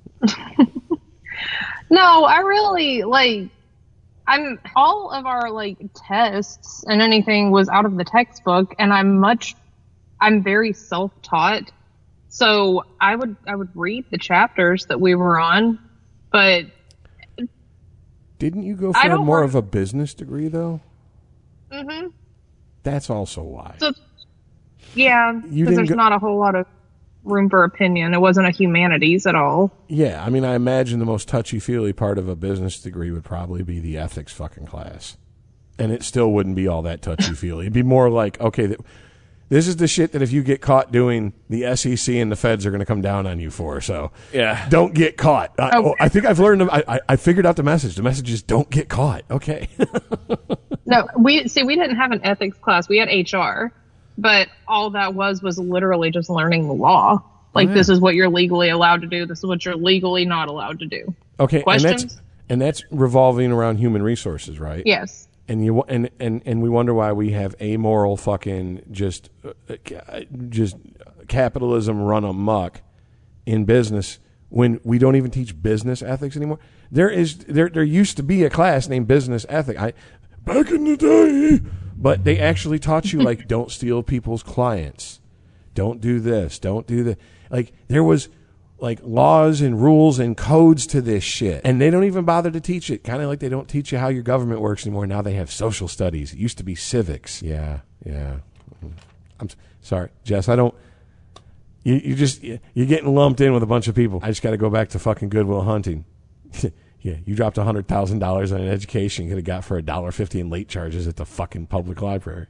Speaker 4: No, I really like. I'm all of our like tests and anything was out of the textbook, and I'm much. I'm very self-taught, so I would I would read the chapters that we were on, but
Speaker 3: Didn't you go
Speaker 4: I
Speaker 3: for
Speaker 4: don't
Speaker 3: more
Speaker 4: work-
Speaker 3: of a business degree, though?
Speaker 4: mhm.
Speaker 3: That's also why.
Speaker 4: So yeah,
Speaker 3: You
Speaker 4: because
Speaker 3: didn't
Speaker 4: there's
Speaker 3: go-
Speaker 4: not a whole lot of room for opinion. It wasn't a humanities at all.
Speaker 3: Yeah, I mean, I imagine the most touchy-feely part of a business degree would probably be the ethics fucking class. And it still wouldn't be all that touchy-feely. It'd be more like, okay, th- this is the shit that if you get caught doing, the S E C and the feds are going to come down on you for. So
Speaker 2: Yeah.
Speaker 3: don't get caught. I,
Speaker 4: Oh.
Speaker 3: oh, I think I've learned, I, I, I figured out the message. The message is don't get caught. Okay.
Speaker 4: No, we see we didn't have an ethics class. We had H R, but all that was was literally just learning the law. Like
Speaker 2: yeah.
Speaker 4: this is what you're legally allowed to do. This is what you're legally not allowed to do.
Speaker 3: Okay. And
Speaker 4: Questions?
Speaker 3: that's, and that's revolving around human resources, right?
Speaker 4: Yes.
Speaker 3: And you and, and and we wonder why we have amoral fucking just uh, ca- just capitalism run amok in business when we don't even teach business ethics anymore. There is there there used to be a class named business ethic. I back in the day, but they actually taught you like don't steal people's clients, don't do this, don't do that. Like there was like laws and rules and codes to this shit. And they don't even bother to teach it. Kind of like they don't teach you how your government works anymore. Now they have social studies. It used to be civics. Yeah, yeah. I'm s- sorry, Jess. I don't. You, you just you're getting lumped in with a bunch of people. I just got to go back to fucking Goodwill Hunting. Yeah, you dropped a hundred thousand dollars on an education you could have got for a dollar fifty in late charges at the fucking public library.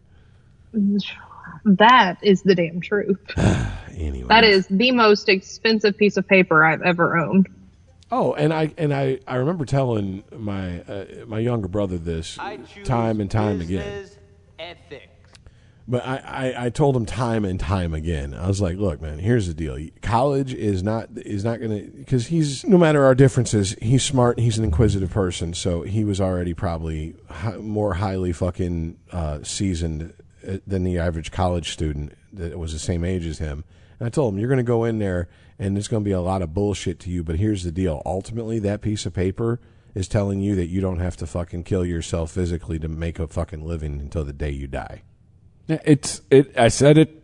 Speaker 4: That is the damn truth.
Speaker 3: Anyway,
Speaker 4: That is the most expensive piece of paper I've ever owned.
Speaker 3: Oh, and I and I, I remember telling my uh, my younger brother this time and time again.
Speaker 5: Ethics.
Speaker 3: But I, I, I told him time and time again. I was like, look, man, here's the deal. College is not is not going to, because he's, no matter our differences, he's smart and he's an inquisitive person. So he was already probably hi, more highly fucking uh, seasoned uh, than the average college student that was the same age as him. And I told him, you're going to go in there and there's going to be a lot of bullshit to you. But here's the deal. Ultimately, that piece of paper is telling you that you don't have to fucking kill yourself physically to make a fucking living until the day you die.
Speaker 2: It's it. I said it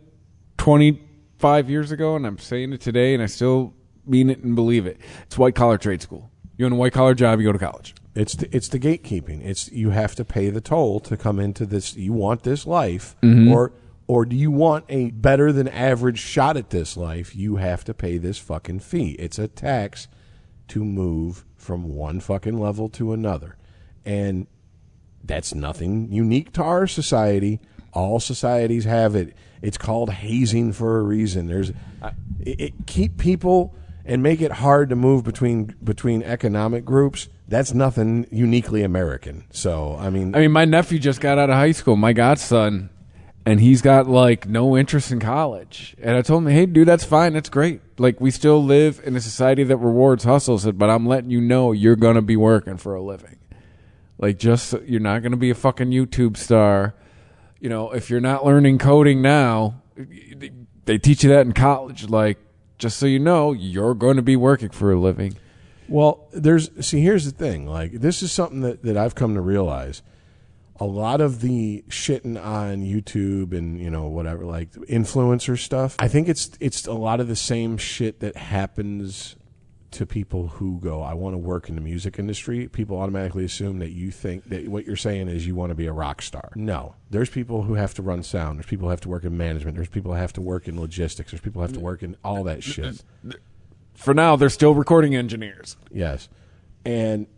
Speaker 2: twenty-five years ago, and I'm saying it today, and I still mean it and believe it. It's white collar trade school. You want a white collar job, you go to college.
Speaker 3: It's the, it's the gatekeeping. It's you have to pay the toll to come into this. You want this life,
Speaker 2: Mm-hmm.
Speaker 3: or or do you want a better than average shot at this life? You have to pay this fucking fee. It's a tax to move from one fucking level to another, and that's nothing unique to our society. All societies have it. It's called hazing for a reason. There's it, it keep people and make it hard to move between between economic groups. That's nothing uniquely American. So I mean,
Speaker 2: I mean, my nephew just got out of high school, my godson, and he's got like no interest in college. And I told him, hey, dude, that's fine. That's great. Like, we still live in a society that rewards hustle, said, but I'm letting you know you're going to be working for a living. Like, just so, you're not going to be a fucking YouTube star. You know, if you're not learning coding now, they teach you that in college. Like, just so you know, you're going to be working for a living.
Speaker 3: well, there's see. Here's the thing. Like, this is something that, that I've come to realize. A lot of the shitting on YouTube and, you know, whatever, like influencer stuff, I think it's it's a lot of the same shit that happens to people who go, I want to work in the music industry. People automatically assume that you think that what you're saying is you want to be a rock star. No. There's people who have to run sound. There's people who have to work in management. There's people who have to work in logistics. There's people who have to work in all that shit.
Speaker 2: For now, they're still recording engineers.
Speaker 3: Yes. And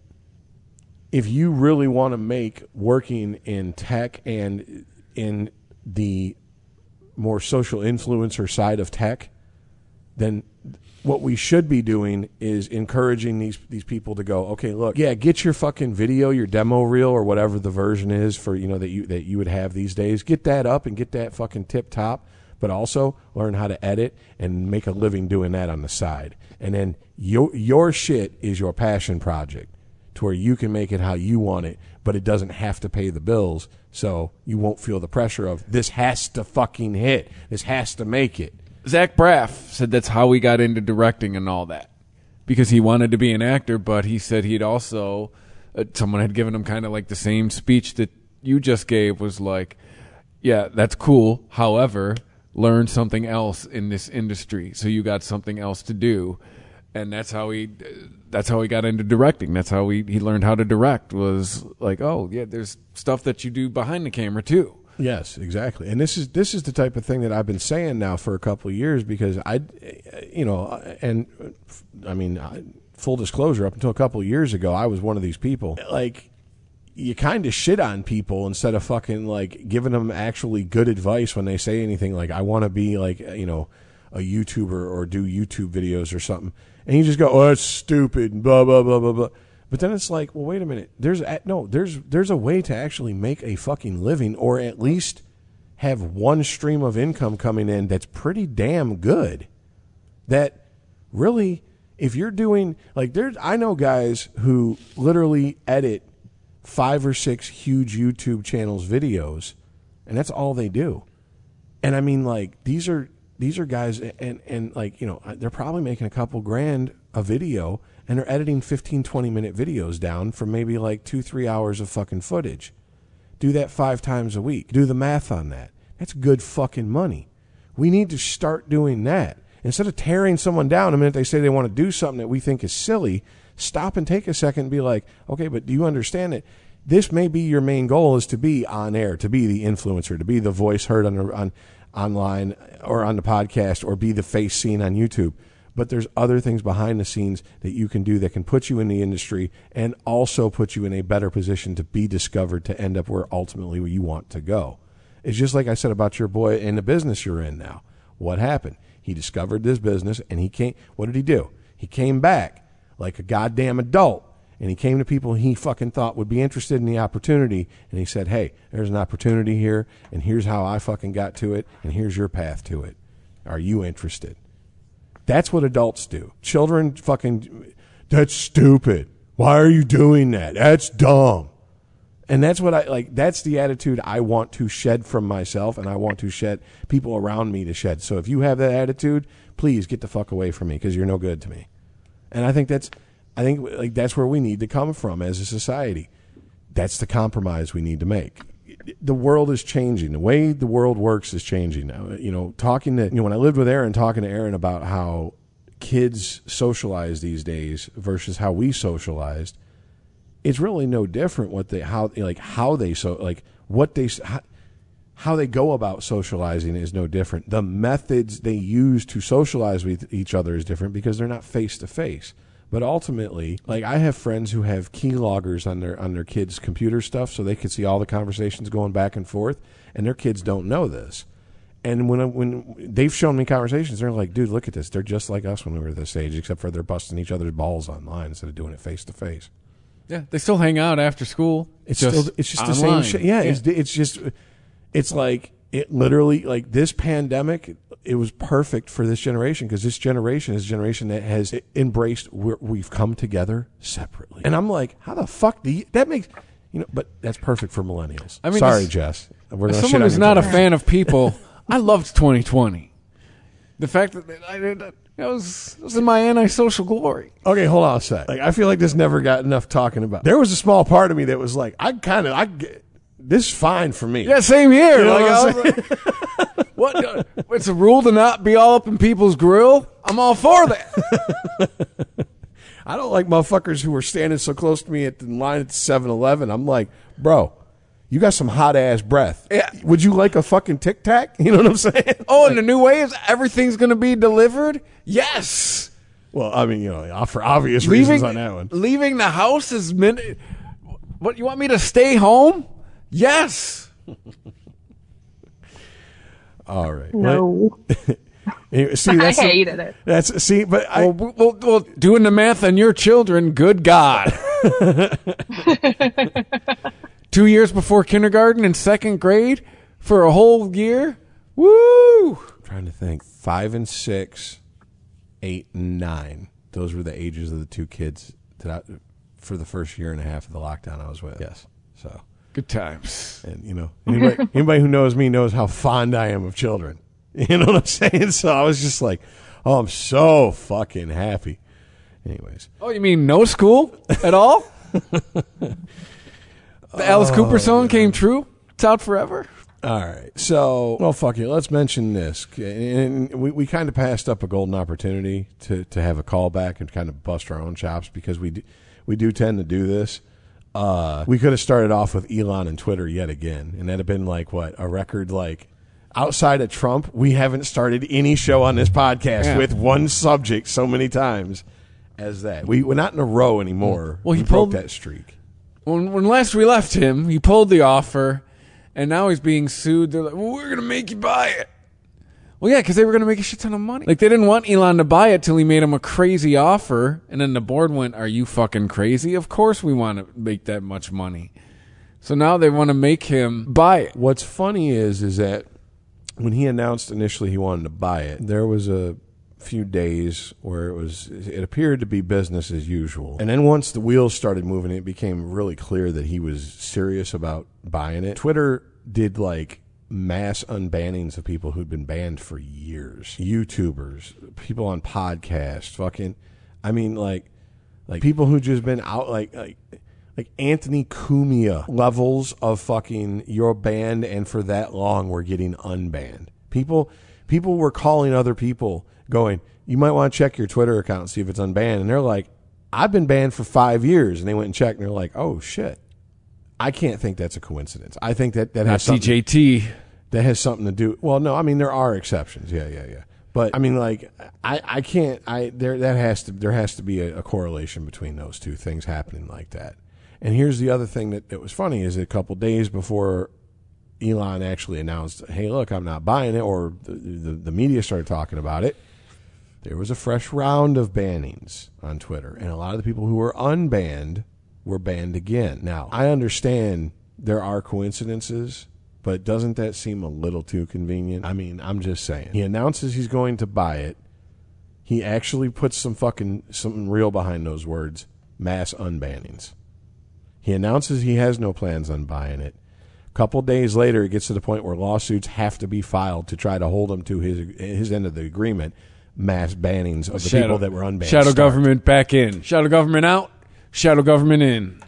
Speaker 3: if you really want to make working in tech and in the more social influencer side of tech then what we should be doing is encouraging these these people to go, okay, look, yeah, get your fucking video, your demo reel, or whatever the version is for, you know, that you that you would have these days. Get that up and get that fucking tip top, but also learn how to edit and make a living doing that on the side. And then your your shit is your passion project, to where you can make it how you want it, but it doesn't have to pay the bills, so you won't feel the pressure of this has to fucking hit, this has to make it.
Speaker 2: Zach Braff said that's how he got into directing and all that, because he wanted to be an actor, but he said he'd also, uh, someone had given him kind of like the same speech that you just gave, was like, yeah, that's cool. However, learn something else in this industry, so you got something else to do. And that's how he, that's how he got into directing. That's how he, he learned how to direct, was like, oh yeah, there's stuff that you do behind the camera too.
Speaker 3: Yes, exactly. And this is this is the type of thing that I've been saying now for a couple of years, because I, you know, and I mean, full disclosure, up until a couple of years ago, I was one of these people. Like, you kind of shit on people instead of fucking like giving them actually good advice when they say anything like, I want to be like, you know, a YouTuber or do YouTube videos or something. And you just go, oh, that's stupid, and blah, blah, blah, blah, blah. But then it's like, well, wait a minute. There's a, no, there's there's a way to actually make a fucking living, or at least have one stream of income coming in that's pretty damn good. That really, if you're doing, like, there's, I know guys who literally edit five or six huge YouTube channels videos, and that's all they do. And I mean, like, these are these are guys, and and like, you know, they're probably making a couple grand a video, and they're editing fifteen, twenty minute videos down for maybe like two, three hours of fucking footage. Do that five times a week. Do the math on that. That's good fucking money. We need to start doing that. Instead of tearing someone down the minute they say they want to do something that we think is silly, stop and take a second and be like, okay, but do you understand that this may be your main goal, is to be on air, to be the influencer, to be the voice heard on, on online or on the podcast, or be the face seen on YouTube. But there's other things behind the scenes that you can do that can put you in the industry and also put you in a better position to be discovered, to end up where ultimately where you want to go. It's just like I said about your boy in the business you're in now. What happened? He discovered this business, and he came, what did he do? He came back like a goddamn adult, and he came to people he fucking thought would be interested in the opportunity, and he said, hey, there's an opportunity here, and here's how I fucking got to it, and here's your path to it. Are you interested? That's what adults do. Children fucking, that's stupid. Why are you doing that? That's dumb. And that's what I, like, that's the attitude I want to shed from myself, and I want to shed people around me to shed. So if you have that attitude, please get the fuck away from me, because you're no good to me. And I think that's, I think like that's where we need to come from as a society. That's the compromise we need to make. The world is changing. The way the world works is changing now. You know, talking to, you know, when I lived with Aaron, talking to Aaron about how kids socialize these days versus how we socialized, it's really no different what they, how, like how they, so like what they, how, how they go about socializing is no different. The methods they use to socialize with each other is different because they're not face to face. But ultimately, like, I have friends who have keyloggers on their on their kids' computer stuff, so they can see all the conversations going back and forth, and their kids don't know this. And when when they've shown me conversations, they're like, "Dude, look at this. They're just like us when we were this age, except for they're busting each other's balls online instead of doing it face to face."
Speaker 2: Yeah, they still hang out after school.
Speaker 3: It's
Speaker 2: just
Speaker 3: still it's just
Speaker 2: online.
Speaker 3: the same shit. Yeah,
Speaker 2: yeah,
Speaker 3: it's it's just it's like it literally, like, this pandemic, it was perfect for this generation, because this generation is a generation that has embraced where we've come together separately. And I'm like, how the fuck do you, that makes, you know, but that's perfect for millennials. I mean, sorry,
Speaker 2: this,
Speaker 3: Jess. We're
Speaker 2: as
Speaker 3: gonna
Speaker 2: someone
Speaker 3: shit
Speaker 2: who's
Speaker 3: on
Speaker 2: not a
Speaker 3: you.
Speaker 2: fan of people, I loved twenty twenty. The fact that I did, it was, it was in my antisocial glory.
Speaker 3: Okay, hold on a sec. Like, I feel like this never got enough talking about. There was a small part of me that was like, I kind of, I get, this is fine for me.
Speaker 2: Yeah, same here.
Speaker 3: You know
Speaker 2: Like,
Speaker 3: what
Speaker 2: I
Speaker 3: I'm
Speaker 2: was like, what? uh, It's a rule to not be all up in people's grill. I'm all for that.
Speaker 3: I don't like motherfuckers who were standing so close to me at the line at seven eleven. I'm like, bro, you got some hot ass breath.
Speaker 2: Yeah.
Speaker 3: Would you like a fucking Tic Tac? You know what I'm saying?
Speaker 2: Oh, and the new way is everything's going to be delivered? Yes.
Speaker 3: Well, I mean, you know, for obvious
Speaker 2: Leaving,
Speaker 3: reasons on that one.
Speaker 2: leaving the house is min- What, you want me to stay home? Yes.
Speaker 3: All right.
Speaker 4: No.
Speaker 3: See, that's
Speaker 4: I hated it.
Speaker 3: That's see, but I,
Speaker 2: Well, well, well, doing the math on your children, good God. Two years before kindergarten and second grade for a whole year? Woo!
Speaker 3: I'm trying to think. Five and six, eight and nine. Those were the ages of the two kids that I, for the first year and a half of the lockdown I was with. Yes. So
Speaker 2: Good times.
Speaker 3: And, you know, anybody, anybody who knows me knows how fond I am of children. You know what I'm saying? So I was just like, oh, I'm so fucking happy. Anyways.
Speaker 2: Oh, you mean no school at all? The Alice Cooper song came true? It's out forever?
Speaker 3: All right. So, well, fuck it. Let's mention this. And we, we kind of passed up a golden opportunity to, to have a callback and kind of bust our own chops because we do, we do tend to do this. Uh, we could have started off with Elon and Twitter yet again, and that'd have been like, what, a record like... Outside of Trump, we haven't started any show on this podcast
Speaker 2: yeah.
Speaker 3: with one subject so many times as that. We, we're not in a row anymore.
Speaker 2: Well, he
Speaker 3: we
Speaker 2: pulled,
Speaker 3: broke that streak.
Speaker 2: When, when last we left him, he pulled the offer, and now he's being sued. They're like, well, we're going to make you buy it. Well, yeah, because they were going to make a shit ton of money. Like, they didn't want Elon to buy it till he made him a crazy offer, and then the board went, are you fucking crazy? Of course we want to make that much money. So now they want to make him buy it.
Speaker 3: What's funny is, is that when he announced initially he wanted to buy it, there was a few days where it was it appeared to be business as usual. And then once the wheels started moving, it became really clear that he was serious about buying it. Twitter did like mass unbannings of people who'd been banned for years. YouTubers, people on podcasts, fucking I mean like like people who just been out like like Like Anthony Cumia levels of fucking you're banned and for that long we're getting unbanned. People people were calling other people going, you might want to check your Twitter account and see if it's unbanned. And they're like, I've been banned for five years. And they went and checked and they're like, oh shit. I can't think that's a coincidence. I think that that has
Speaker 2: Not
Speaker 3: something,
Speaker 2: T J T.
Speaker 3: that has something to do. Well, no, I mean there are exceptions. Yeah, yeah, yeah. But I mean, like, I, I can't. I there that has to there has to be a, a correlation between those two things happening like that. And here's the other thing that, that was funny is a couple days before Elon actually announced, hey, look, I'm not buying it, or the, the, the media started talking about it, there was a fresh round of bannings on Twitter. And a lot of the people who were unbanned were banned again. Now, I understand there are coincidences, but doesn't that seem a little too convenient? I mean, I'm just saying. He announces he's going to buy it. He actually puts some fucking, something real behind those words, mass unbannings. He announces he has no plans on buying it. A couple days later, it gets to the point where lawsuits have to be filed to try to hold him to his his end of the agreement. Mass bannings of the
Speaker 2: Shadow,
Speaker 3: people that were unbanned.
Speaker 2: Shadow
Speaker 3: start.
Speaker 2: government back in. Shadow government out. Shadow government in.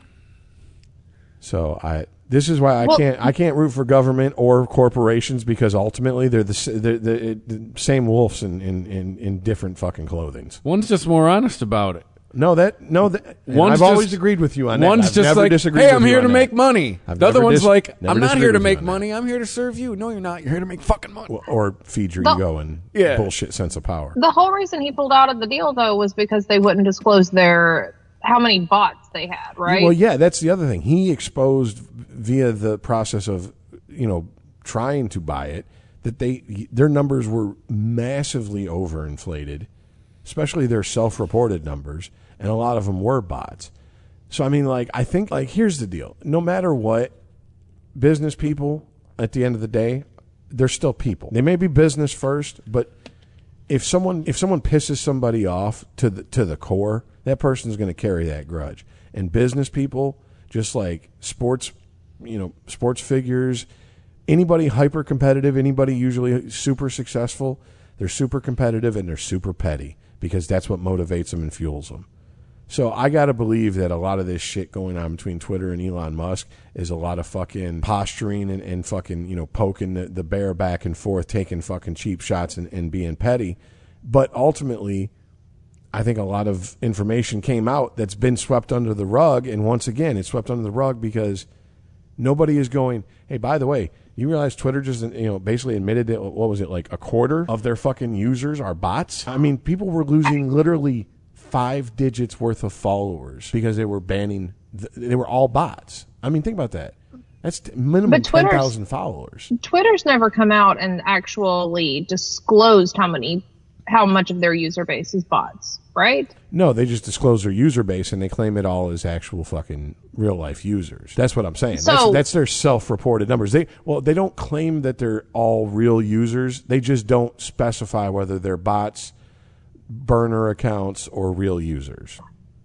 Speaker 3: So I. This is why I
Speaker 4: well,
Speaker 3: can't. I can't root for government or corporations because ultimately they're the they're the, the same wolves in, in, in, in different fucking clothings.
Speaker 2: One's just more honest about it.
Speaker 3: No, that no. That,
Speaker 2: One's
Speaker 3: I've
Speaker 2: just,
Speaker 3: always agreed with you on that.
Speaker 2: One's
Speaker 3: I've
Speaker 2: just
Speaker 3: never
Speaker 2: like,
Speaker 3: disagreed
Speaker 2: hey,
Speaker 3: with
Speaker 2: I'm
Speaker 3: you
Speaker 2: here
Speaker 3: on
Speaker 2: to
Speaker 3: that.
Speaker 2: make money.
Speaker 3: I've
Speaker 2: the other
Speaker 3: never
Speaker 2: one's
Speaker 3: dis-
Speaker 2: like,
Speaker 3: never
Speaker 2: I'm not
Speaker 3: disagreed
Speaker 2: here to
Speaker 3: with you
Speaker 2: make
Speaker 3: on
Speaker 2: money.
Speaker 3: that.
Speaker 2: I'm here to serve you. No, you're not. You're here to make fucking money.
Speaker 3: Or, or feed your
Speaker 4: The-
Speaker 3: ego and
Speaker 2: Yeah.
Speaker 3: bullshit sense of power.
Speaker 4: The whole reason he pulled out of the deal, though, was because they wouldn't disclose their how many bots they had, right?
Speaker 3: Well, yeah, that's the other thing. He exposed via the process of, you know, trying to buy it that they their numbers were massively overinflated, especially their self-reported numbers, and a lot of them were bots. So I mean, like, I think, like, here's the deal: no matter what, business people at the end of the day, they're still people. They may be business first, but if someone if someone pisses somebody off to the to the core, that person's going to carry that grudge. And business people, just like sports, you know, sports figures, anybody hyper competitive, anybody usually super successful, they're super competitive and they're super petty because that's what motivates them and fuels them. So I got to believe that a lot of this shit going on between Twitter and Elon Musk is a lot of fucking posturing and, and fucking, you know, poking the, the bear back and forth, taking fucking cheap shots and, and being petty. But ultimately, I think a lot of information came out that's been swept under the rug. And once again, it's swept under the rug because nobody is going, hey, by the way, you realize Twitter just, you know, basically admitted that, what was it, like a quarter of their fucking users are bots? I mean, people were losing literally five digits worth of followers because they were banning, th- they were all bots. I mean, think about that. That's t- minimum
Speaker 4: But
Speaker 3: ten
Speaker 4: Twitter's-
Speaker 3: thousand followers.
Speaker 4: Twitter's never come out and actually disclosed how many how much of their user base is bots, right?
Speaker 3: No, they just disclose their user base and they claim it all as actual fucking real life users. That's what I'm saying.
Speaker 4: So,
Speaker 3: that's, that's their self-reported numbers. They well, they don't claim that they're all real users. They just don't specify whether they're bots, burner accounts, or real users.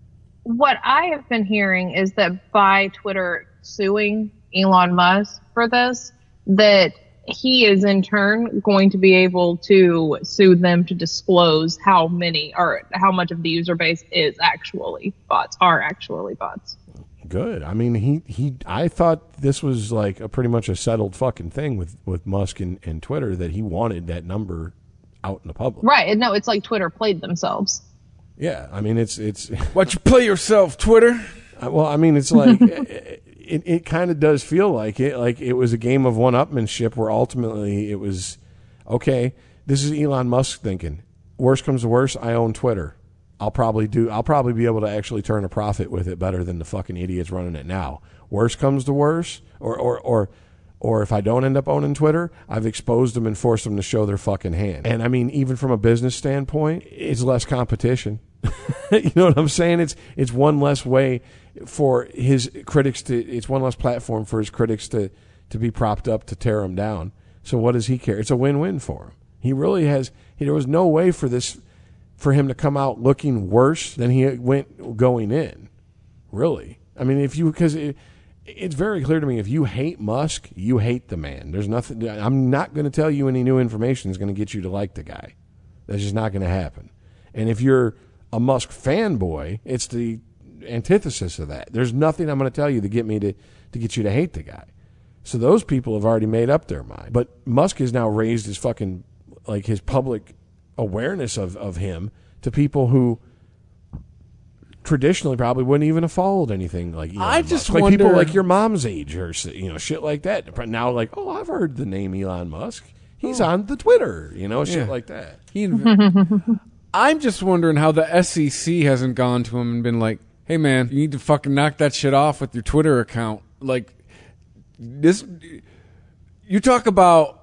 Speaker 4: What I have been hearing is that by Twitter suing Elon Musk for this, that he is in turn going to be able to sue them to disclose how many or how much of the user base is actually bots, are actually bots.
Speaker 3: Good. I mean, he, he I thought this was like a pretty much a settled fucking thing with, with Musk and, and Twitter, that he wanted that number out in the public.
Speaker 4: Right. And no, it's like Twitter played themselves.
Speaker 3: Yeah. I mean, it's, it's,
Speaker 2: Why'd you play yourself, Twitter?
Speaker 3: well, I mean, it's like, it, it, it kind of does feel like it, like it was a game of one-upmanship where ultimately it was, okay, this is Elon Musk thinking, worst comes to worst, I own Twitter. I'll probably do, I'll probably be able to actually turn a profit with it better than the fucking idiots running it now. Worst comes to worst, or, or, or, or if I don't end up owning Twitter, I've exposed them and forced them to show their fucking hand. And I mean, even from a business standpoint, it's less competition. You know what I'm saying? It's it's one less way for his critics to, it's one less platform for his critics to, to be propped up to tear him down. So what does he care? It's a win-win for him. He really has, there was no way for this, for him to come out looking worse than he went going in. Really. I mean, if you, because it, it's very clear to me, if you hate Musk, you hate the man. There's nothing, I'm not going to tell you any new information is going to get you to like the guy. That's just not going to happen. And if you're a Musk fanboy, it's the antithesis of that. There's nothing I'm going to tell you to get me to, to get you to hate the guy. So those people have already made up their mind. But Musk has now raised his fucking, like his public awareness of, of him to people who traditionally probably wouldn't even have followed anything like Elon
Speaker 2: I just
Speaker 3: Musk. Like
Speaker 2: wonder,
Speaker 3: people like your mom's age or, you know, shit like that. But now like, oh, I've heard the name Elon Musk. He's oh. on the Twitter, you know, shit
Speaker 2: yeah.
Speaker 3: like that.
Speaker 2: He inv- I'm just wondering how the S E C hasn't gone to him and been like, hey, man, you need to fucking knock that shit off with your Twitter account. Like, this, you talk about,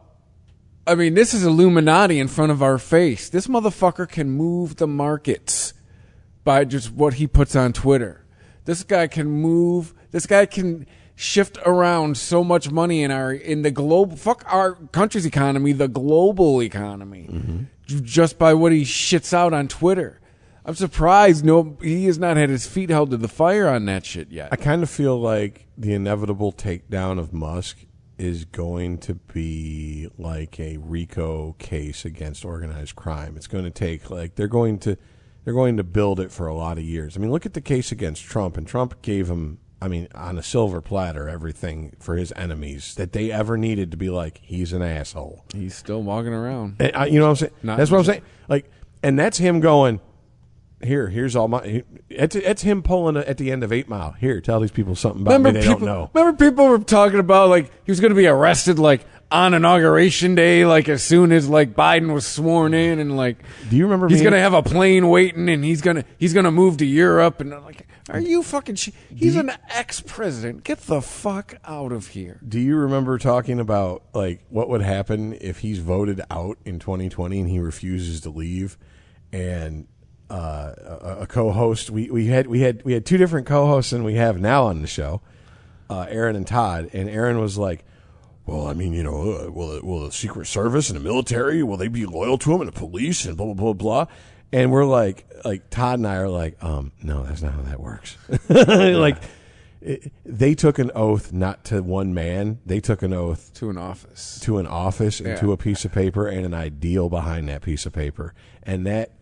Speaker 2: I mean, this is Illuminati in front of our face. This motherfucker can move the markets by just what he puts on Twitter. This guy can move, this guy can shift around so much money in our, in the global, fuck our country's economy, the global economy. Mm-hmm. Just by what he shits out on Twitter. I'm surprised no he has not had his feet held to the fire on that shit yet.
Speaker 3: I kind of feel like the inevitable takedown of Musk is going to be like a RICO case against organized crime. It's going to take like they're going to they're going to build it for a lot of years. I mean, look at the case against Trump, and Trump gave him, I mean, on a silver platter, everything for his enemies that they ever needed to be like, he's an asshole.
Speaker 2: He's still walking around.
Speaker 3: And, uh, you know what I'm saying?
Speaker 2: Not
Speaker 3: that's what I'm saying. Like, and that's him going, here, here's all my, it's, it's him pulling a, at the end of Eight Mile. Here, tell these people something about
Speaker 2: remember
Speaker 3: me they
Speaker 2: people,
Speaker 3: don't know.
Speaker 2: Remember people were talking about, like, he was going to be arrested, like, on Inauguration Day, like, as soon as, like, Biden was sworn in, and, like,
Speaker 3: do you remember
Speaker 2: he's
Speaker 3: me?
Speaker 2: going to have a plane waiting, and he's going to, he's going to move to Europe, and I'm like, are you fucking sh- He's
Speaker 3: you,
Speaker 2: an ex-president. Get the fuck out of here.
Speaker 3: Do you remember talking about, like, what would happen if he's voted out in twenty twenty and he refuses to leave? And uh, a, a co-host, we, we had we had we had two different co-hosts than we have now on the show, uh, Aaron and Todd. And Aaron was like, well, I mean, you know, uh, will, will the Secret Service and the military, will they be loyal to him, and the police and blah, blah, blah, blah? And we're like, like Todd and I are like, um, no, that's not how that works. Like, it, they took an oath not to one man. They took an oath
Speaker 2: to an office,
Speaker 3: to an office, and
Speaker 2: yeah.
Speaker 3: to a piece of paper and an ideal behind that piece of paper. And that,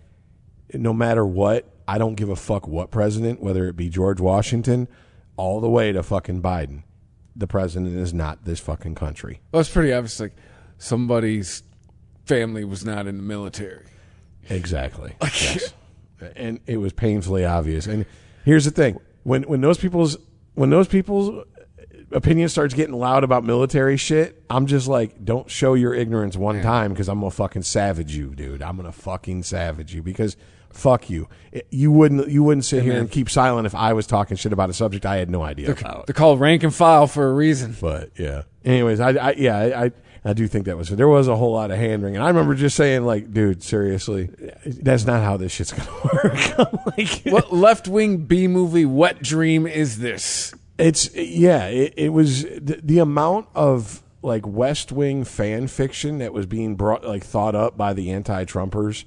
Speaker 3: no matter what, I don't give a fuck what president, whether it be George Washington, all the way to fucking Biden. The president is not this fucking country.
Speaker 2: Well, it's pretty obvious. Like, somebody's family was not in the military.
Speaker 3: Exactly. Yes. And it was painfully obvious. And here's the thing: when when those people's when those people's opinion starts getting loud about military shit, I'm just like, don't show your ignorance one yeah. time, because I'm gonna fucking savage you, dude. I'm gonna fucking savage you, because fuck you. It, you wouldn't you wouldn't sit yeah, here man. and keep silent if I was talking shit about a subject I had no idea
Speaker 2: they're,
Speaker 3: about.
Speaker 2: They're called rank and file for a reason.
Speaker 3: But yeah. Anyways, I, I yeah I. I do think that was there was a whole lot of hand wringing. I remember just saying, like, dude, seriously, that's not how this shit's gonna work. Like,
Speaker 2: what left wing B movie wet dream is this?
Speaker 3: It's yeah, it, it was the, the amount of like West Wing fan fiction that was being brought like thought up by the anti-Trumpers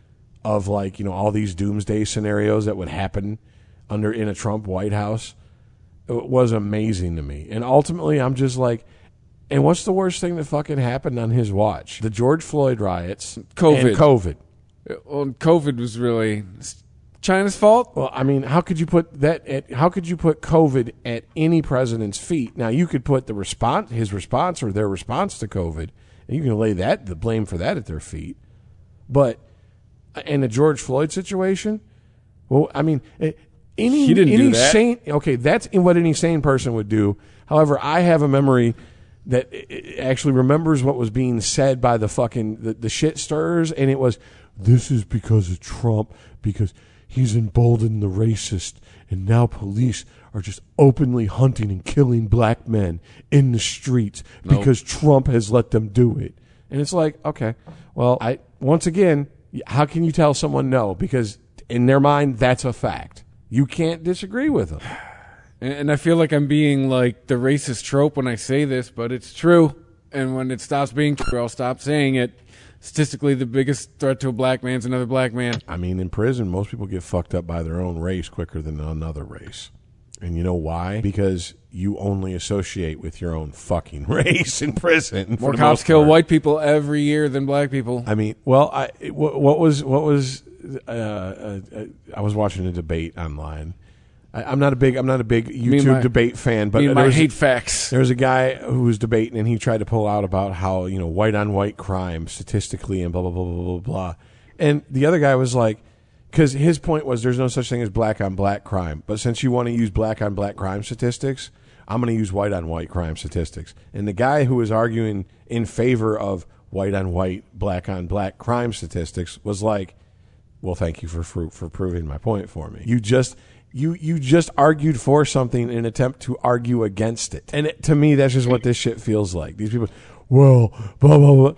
Speaker 3: of like, you know, all these doomsday scenarios that would happen under in a Trump White House. It was amazing to me. And ultimately I'm just like, and what's the worst thing that fucking happened on his watch? The George Floyd riots,
Speaker 2: COVID.
Speaker 3: and COVID.
Speaker 2: Well, COVID was really China's fault.
Speaker 3: Well, I mean, how could you put that at, how could you put COVID at any president's feet? Now, you could put the response, his response or their response to COVID, and you can lay that, the blame for that at their feet. But in the George Floyd situation, well, I mean, any,
Speaker 2: he didn't
Speaker 3: any
Speaker 2: do that.
Speaker 3: sane, okay, that's what any sane person would do. However, I have a memory that actually remembers what was being said by the fucking, the, the shit stirrers, and it was, this is because of Trump, because he's emboldened the racist, and now police are just openly hunting and killing black men in the streets
Speaker 2: Nope.
Speaker 3: because Trump has let them do it. And it's like, okay, well, I once again, how can you tell someone no? Because in their mind, that's a fact. You can't disagree with them.
Speaker 2: And, and I feel like I'm being like the racist trope when I say this, but it's true. And when it stops being true, I'll stop saying it. Statistically, the biggest threat to a black man is another black man.
Speaker 3: I mean, in prison, most people get fucked up by their own race quicker than another race. And you know why? Because you only associate with your own fucking race in prison.
Speaker 2: More cops kill white people every year than black people.
Speaker 3: I mean, well, I what, what was what was uh, uh, uh, I was watching a debate online. I, I'm not a big I'm not a big YouTube
Speaker 2: my,
Speaker 3: debate fan, but
Speaker 2: me
Speaker 3: there
Speaker 2: I
Speaker 3: was,
Speaker 2: hate facts.
Speaker 3: There was a guy who was debating, and he tried to pull out about how, you know, white on white crime statistically and blah blah blah blah blah blah. And the other guy was like, because his point was there's no such thing as black on black crime, but since you want to use black on black crime statistics, I'm going to use white on white crime statistics. And the guy who was arguing in favor of white on white, black on black crime statistics was like, well, thank you for for, for proving my point for me. You just you you just argued for something in an attempt to argue against it. And it, to me, that's just what this shit feels like. These people, well, blah blah blah,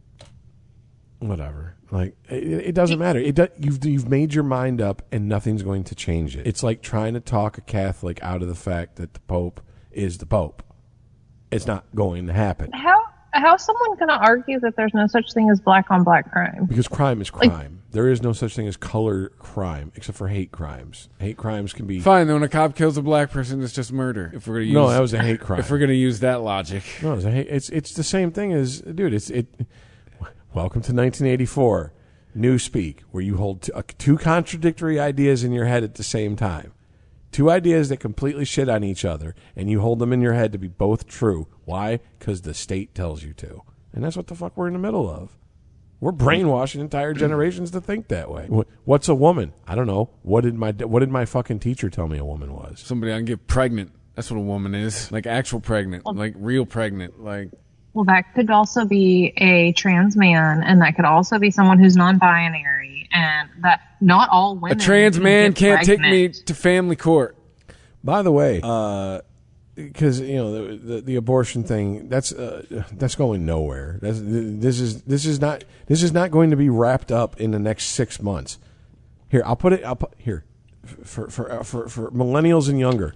Speaker 3: whatever. Like, it, it doesn't matter. It do, you've you've made your mind up, and nothing's going to change it. It's like trying to talk a Catholic out of the fact that the Pope is the Pope. It's not going to happen.
Speaker 4: How how's someone going to argue that there's no such thing as black on black crime?
Speaker 3: Because crime is crime.
Speaker 4: Like,
Speaker 3: there is no such thing as color crime, except for hate crimes. Hate crimes can be
Speaker 2: Fine, then when a cop kills a black person, it's just murder. If we're gonna use
Speaker 3: no, that was a hate crime.
Speaker 2: If we're gonna use that logic,
Speaker 3: no, it's a hate, it's it's the same thing as dude. It's it. Welcome to nineteen eighty-four. Newspeak, where you hold t- uh, two contradictory ideas in your head at the same time. Two ideas that completely shit on each other, and you hold them in your head to be both true. Why? Because the state tells you to. And that's what the fuck we're in the middle of. We're brainwashing entire generations to think that way. What's a woman? I don't know. What did my what did my fucking teacher tell me a woman was?
Speaker 2: somebody I can get pregnant. That's what a woman is. Like actual pregnant, like real pregnant, like.
Speaker 4: Well, that could also be a trans man, and that could also be someone who's non-binary, and that not all
Speaker 2: A
Speaker 4: women.
Speaker 2: trans
Speaker 4: can
Speaker 2: man
Speaker 4: get
Speaker 2: can't take me
Speaker 4: pregnant.
Speaker 2: to family court.
Speaker 3: By the way, because uh, you know the, the the abortion thing, that's uh, that's going nowhere. That's, this is this is not this is not going to be wrapped up in the next six months. Here, I'll put it. I'll put here for for uh, for, for millennials and younger.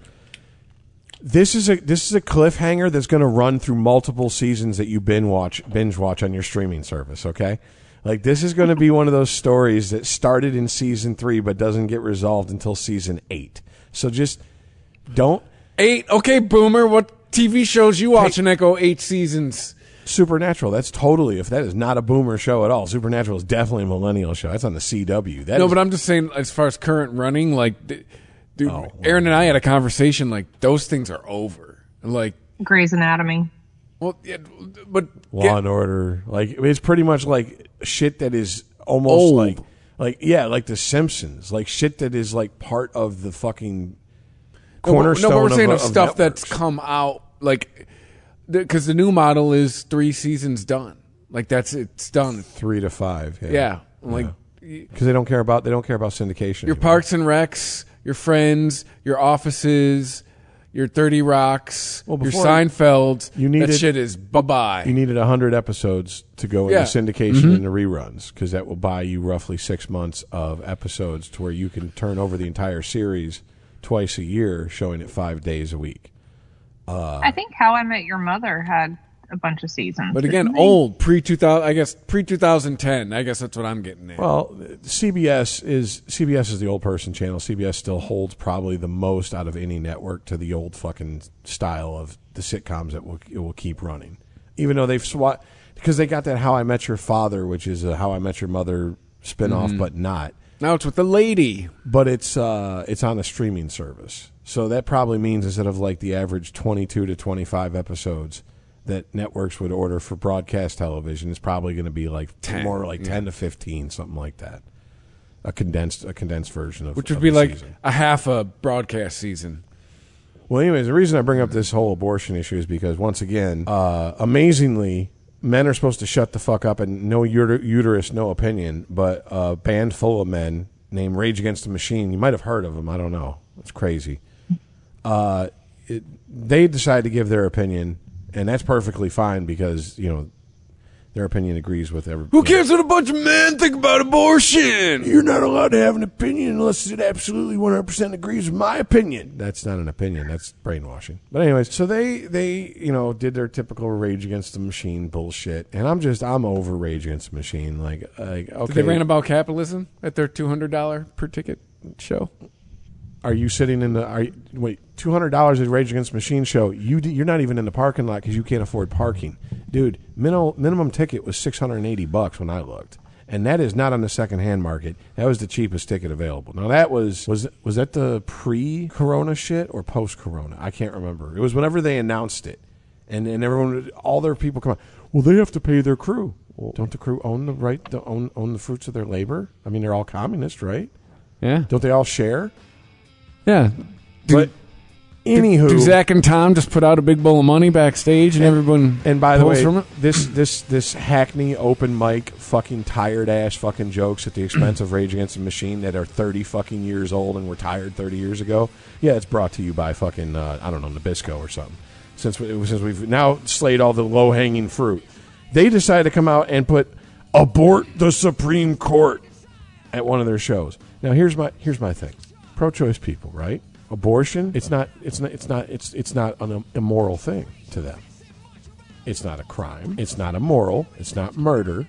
Speaker 3: This is a this is a cliffhanger that's going to run through multiple seasons that you binge watch binge watch on your streaming service. Okay, like this is going to be one of those stories that started in season three but doesn't get resolved until season eight. So just don't
Speaker 2: Eight. Okay, boomer. What T V shows you watching that go eight seasons?
Speaker 3: Supernatural. That's totally if that is not a boomer show at all. Supernatural is definitely a millennial show. That's on the C W. That
Speaker 2: No,
Speaker 3: is,
Speaker 2: but I'm just saying, as far as current running, like, d- dude,
Speaker 3: Oh, well.
Speaker 2: Aaron and I had a conversation. Like, those things are over. Like,
Speaker 4: Grey's Anatomy.
Speaker 2: well, yeah, but
Speaker 3: Law
Speaker 2: yeah,
Speaker 3: and Order. Like it's pretty much like shit that is almost
Speaker 2: Old.
Speaker 3: like like yeah, like The Simpsons. Like shit that is like part of the fucking cornerstone
Speaker 2: no, but we're saying
Speaker 3: of,
Speaker 2: of
Speaker 3: of
Speaker 2: stuff that's
Speaker 3: networks.
Speaker 2: come out, like, because the new model is three seasons done. Like, that's it's done.
Speaker 3: three to five. Yeah,
Speaker 2: Yeah, like
Speaker 3: because they don't care about they don't care about syndication.
Speaker 2: your
Speaker 3: anymore.
Speaker 2: Parks and Recs, your Friends, your Offices, your thirty Rocks,
Speaker 3: Well,
Speaker 2: your
Speaker 3: before-
Speaker 2: Seinfeld.
Speaker 3: You needed-
Speaker 2: that shit is bye-bye.
Speaker 3: You needed one hundred episodes to go
Speaker 2: Yeah.
Speaker 3: into syndication and the reruns, because that will buy you roughly six months of episodes to where you can turn over the entire series twice a year, showing it five days a week.
Speaker 5: I think How I Met Your Mother had a bunch of seasons.
Speaker 2: But again,
Speaker 5: didn't they?
Speaker 2: old, pre-two thousand, I guess, pre-twenty ten. I guess that's what I'm getting at.
Speaker 3: Well, C B S is C B S is the old person channel. C B S still holds probably the most out of any network to the old fucking style of the sitcoms that will it will keep running, even though they've swat because they got that How I Met Your Father, which is a How I Met Your Mother spinoff,
Speaker 2: Mm-hmm.
Speaker 3: but not.
Speaker 2: Now it's with the lady.
Speaker 3: But it's uh, it's on a streaming service, so that probably means instead of like the average twenty-two to twenty-five episodes that networks would order for broadcast television, it's probably going to be like
Speaker 2: ten,
Speaker 3: more like
Speaker 2: yeah.
Speaker 3: ten to fifteen, something like that. A condensed a condensed version of
Speaker 2: Which would
Speaker 3: of
Speaker 2: be
Speaker 3: the
Speaker 2: like
Speaker 3: season.
Speaker 2: a half a broadcast season.
Speaker 3: Well, anyways, the reason I bring up this whole abortion issue is because once again, uh, amazingly, men are supposed to shut the fuck up and no uter- uterus, no opinion. But a band full of men named Rage Against the Machine, you might have heard of them. I don't know. It's crazy. Uh, it, they decide to give their opinion, and that's perfectly fine because you know their opinion agrees with every.
Speaker 2: Who cares what a bunch of men think about abortion?
Speaker 3: You're not allowed to have an opinion unless it absolutely one hundred percent agrees with my opinion. That's not an opinion. That's brainwashing. But anyways, so they, they you know, did their typical Rage Against the Machine bullshit. And I'm just, I'm over Rage Against the Machine. Like, like okay.
Speaker 2: Did they rant about capitalism at their two hundred dollars per ticket show?
Speaker 3: Are you sitting in the, are you, wait, two hundred dollars at Rage Against the Machine show, you, d- you're not even in the parking lot because you can't afford parking. Dude, minimum, minimum ticket was six hundred eighty bucks when I looked. And that is not on the secondhand market. That was the cheapest ticket available. Now that was was was that the pre-Corona shit or post-Corona? I can't remember. It was whenever they announced it, and and everyone, all their people come out. Well, they have to pay their crew. Well, don't the crew own the right to own own the fruits of their labor? I mean, they're all communists, right?
Speaker 2: Yeah.
Speaker 3: Don't they all share?
Speaker 2: Yeah. Do,
Speaker 3: But anywho,
Speaker 2: do Zach and Tom just put out a big bowl of money backstage and, everyone
Speaker 3: and by the
Speaker 2: pulls
Speaker 3: way,
Speaker 2: from it?
Speaker 3: this this this hackney open mic fucking tired ass fucking jokes at the expense of Rage Against the Machine that are thirty fucking years old and were tired thirty years ago. Yeah, it's brought to you by fucking uh, I don't know, Nabisco or something. Since we, since we've now slayed all the low hanging fruit, they decided to come out and put abort the Supreme Court at one of their shows. Now here's my here's my thing. Pro-choice people, right? Abortion, it's not it's not it's not it's it's not an immoral thing to them. It's not a crime. It's not immoral. It's not murder.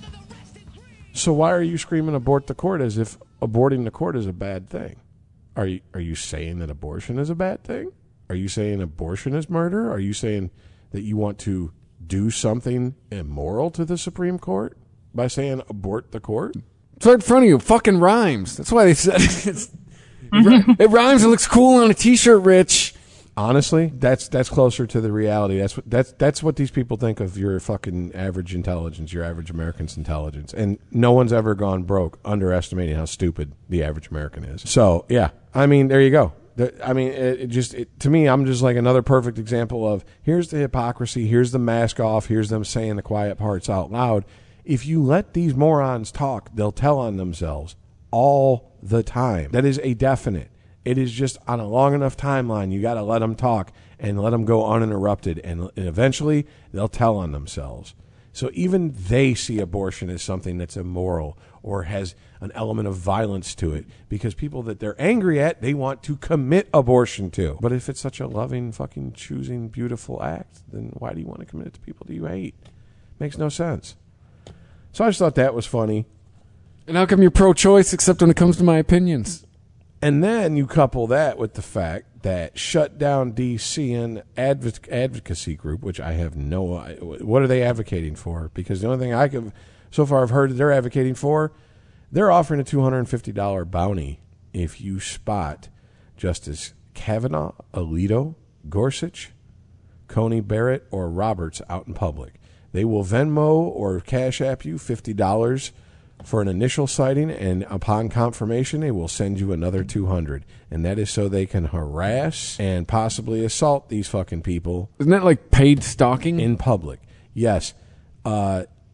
Speaker 3: So why are you screaming abort the court as if aborting the court is a bad thing? Are you are you saying that abortion is a bad thing? Are you saying abortion is murder? Are you saying that you want to do something immoral to the Supreme Court by saying abort the court?
Speaker 2: It's right in front of you. Fucking rhymes. That's why they said it. It's, it rhymes. It looks cool on a T-shirt, Rich.
Speaker 3: Honestly, that's that's closer to the reality. That's what that's that's what these people think of your fucking average intelligence, your average American's intelligence. And no one's ever gone broke underestimating how stupid the average American is. So yeah, I mean, there you go. The, I mean, it, it just it, to me, I'm just like another perfect example of here's the hypocrisy, here's the mask off, here's them saying the quiet parts out loud. If you let these morons talk, they'll tell on themselves all the time. That is a definite. It is just on a long enough timeline, you got to let them talk and let them go uninterrupted, and, and eventually they'll tell on themselves. So even they see abortion as something that's immoral or has an element of violence to it, because people that they're angry at, they want to commit abortion to. But if it's such a loving, fucking choosing, beautiful act, then why do you want to commit it to people that you hate? Makes no sense. So I just thought that was funny.
Speaker 2: And how come you're pro-choice except when it comes to my opinions?
Speaker 3: And then you couple that with the fact that Shut Down D C N adv- advocacy group, which I have no idea, what are they advocating for? Because the only thing I could, so far I've heard that they're advocating for, they're offering a two hundred fifty dollars bounty if you spot Justice Kavanaugh, Alito, Gorsuch, Coney Barrett, or Roberts out in public. They will Venmo or Cash App you fifty dollars for an initial sighting, and upon confirmation, they will send you another two hundred dollars. And that is so they can harass and possibly assault these fucking people
Speaker 2: Isn't that like paid stalking?
Speaker 3: in public. Yes. Uh,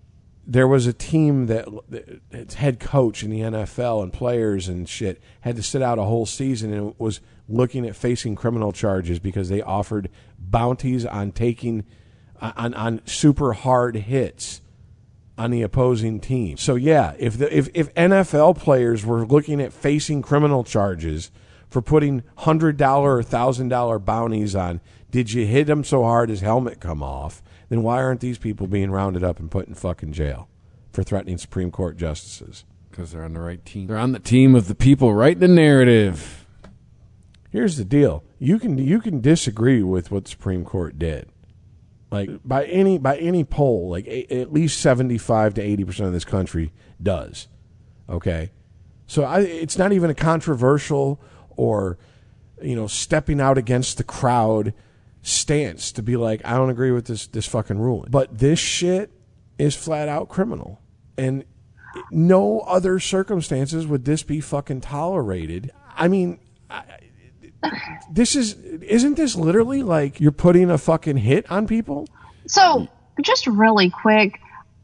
Speaker 3: there was a team that its head coach in the N F L and players and shit had to sit out a whole season and was looking at facing criminal charges because they offered bounties on taking on on super hard hits on the opposing team. So yeah, if the if, if N F L players were looking at facing criminal charges for putting one hundred dollars or one thousand dollars bounties on, did you hit him so hard his helmet come off, then why aren't these people being rounded up and put in fucking jail for threatening Supreme Court justices?
Speaker 2: Because they're on the right team. They're on the team of the people writing the narrative.
Speaker 3: Here's the deal. You can you can disagree with what the Supreme Court did. Like by any by any poll, like a, at least seventy-five to eighty percent of this country does. Okay? So I, it's not even a controversial or, you know, stepping out against the crowd stance to be like, I don't agree with this this fucking ruling. But this shit is flat out criminal. And no other circumstances would this be fucking tolerated. I mean, I, this is isn't this literally like you're putting a fucking hit on people?
Speaker 5: So just really quick,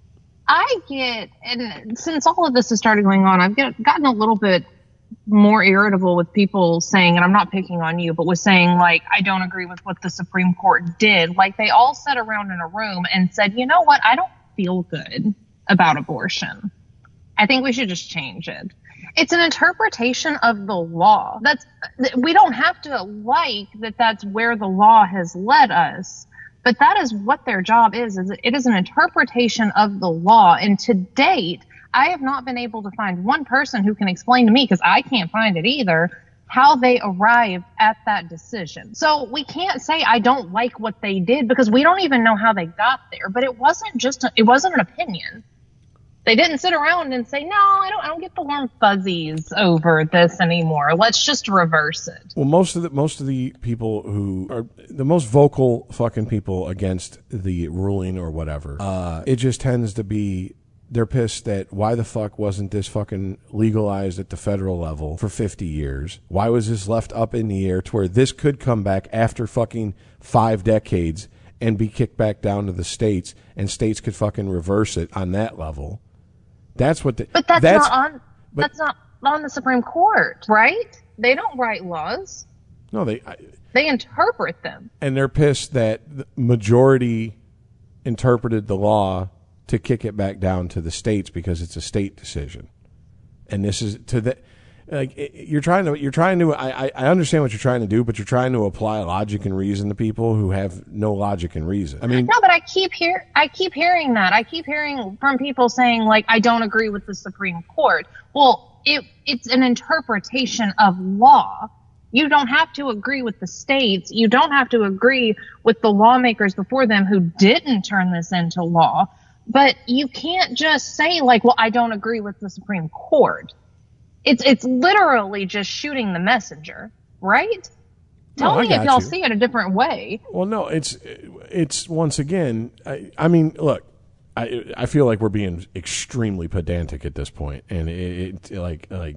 Speaker 5: I get, and since all of this has started going on, I've get, gotten a little bit more irritable with people saying, and I'm not picking on you, but with saying like, I don't agree with what the Supreme Court did. Like they all sat around in a room and said, you know what? I don't feel good about abortion. I think we should just change it. It's an interpretation of the law. That's, we don't have to like that that's where the law has led us, but that is what their job is, is it is an interpretation of the law. And to date, I have not been able to find one person who can explain to me, because I can't find it either, how they arrived at that decision. So we can't say I don't like what they did because we don't even know how they got there. But it wasn't just a, it wasn't an opinion. They didn't sit around and say, no, I don't I don't get the warm fuzzies over this anymore. Let's just reverse it.
Speaker 3: Well, most of the most of the people who are the most vocal fucking people against the ruling or whatever, uh, it just tends to be they're pissed that why the fuck wasn't this fucking legalized at the federal level for fifty years? Why was this left up in the air to where this could come back after fucking five decades and be kicked back down to the states and states could fucking reverse it on that level? That's what the,
Speaker 5: But that's,
Speaker 3: that's
Speaker 5: not on
Speaker 3: but,
Speaker 5: that's not on the Supreme Court, right? They don't write laws.
Speaker 3: No, they I,
Speaker 5: They interpret them.
Speaker 3: and they're pissed that the majority interpreted the law to kick it back down to the states because it's a state decision. And this is to the like you're trying to you're trying to I, I understand what you're trying to do, but you're trying to apply logic and reason to people who have no logic and reason. I mean,
Speaker 5: No, but I keep hear I keep hearing that. I keep hearing from people saying like I don't agree with the Supreme Court. Well, it it's an interpretation of law. You don't have to agree with the states. You don't have to agree with the lawmakers before them who didn't turn this into law. But you can't just say like, well, I don't agree with the Supreme Court. It's it's literally just shooting the messenger, right? Tell
Speaker 3: No, I
Speaker 5: me
Speaker 3: got
Speaker 5: if y'all
Speaker 3: you.
Speaker 5: see it a different way.
Speaker 3: well, no, it's it's once again. I, I mean, look, I I feel like we're being extremely pedantic at this point, and it, it like like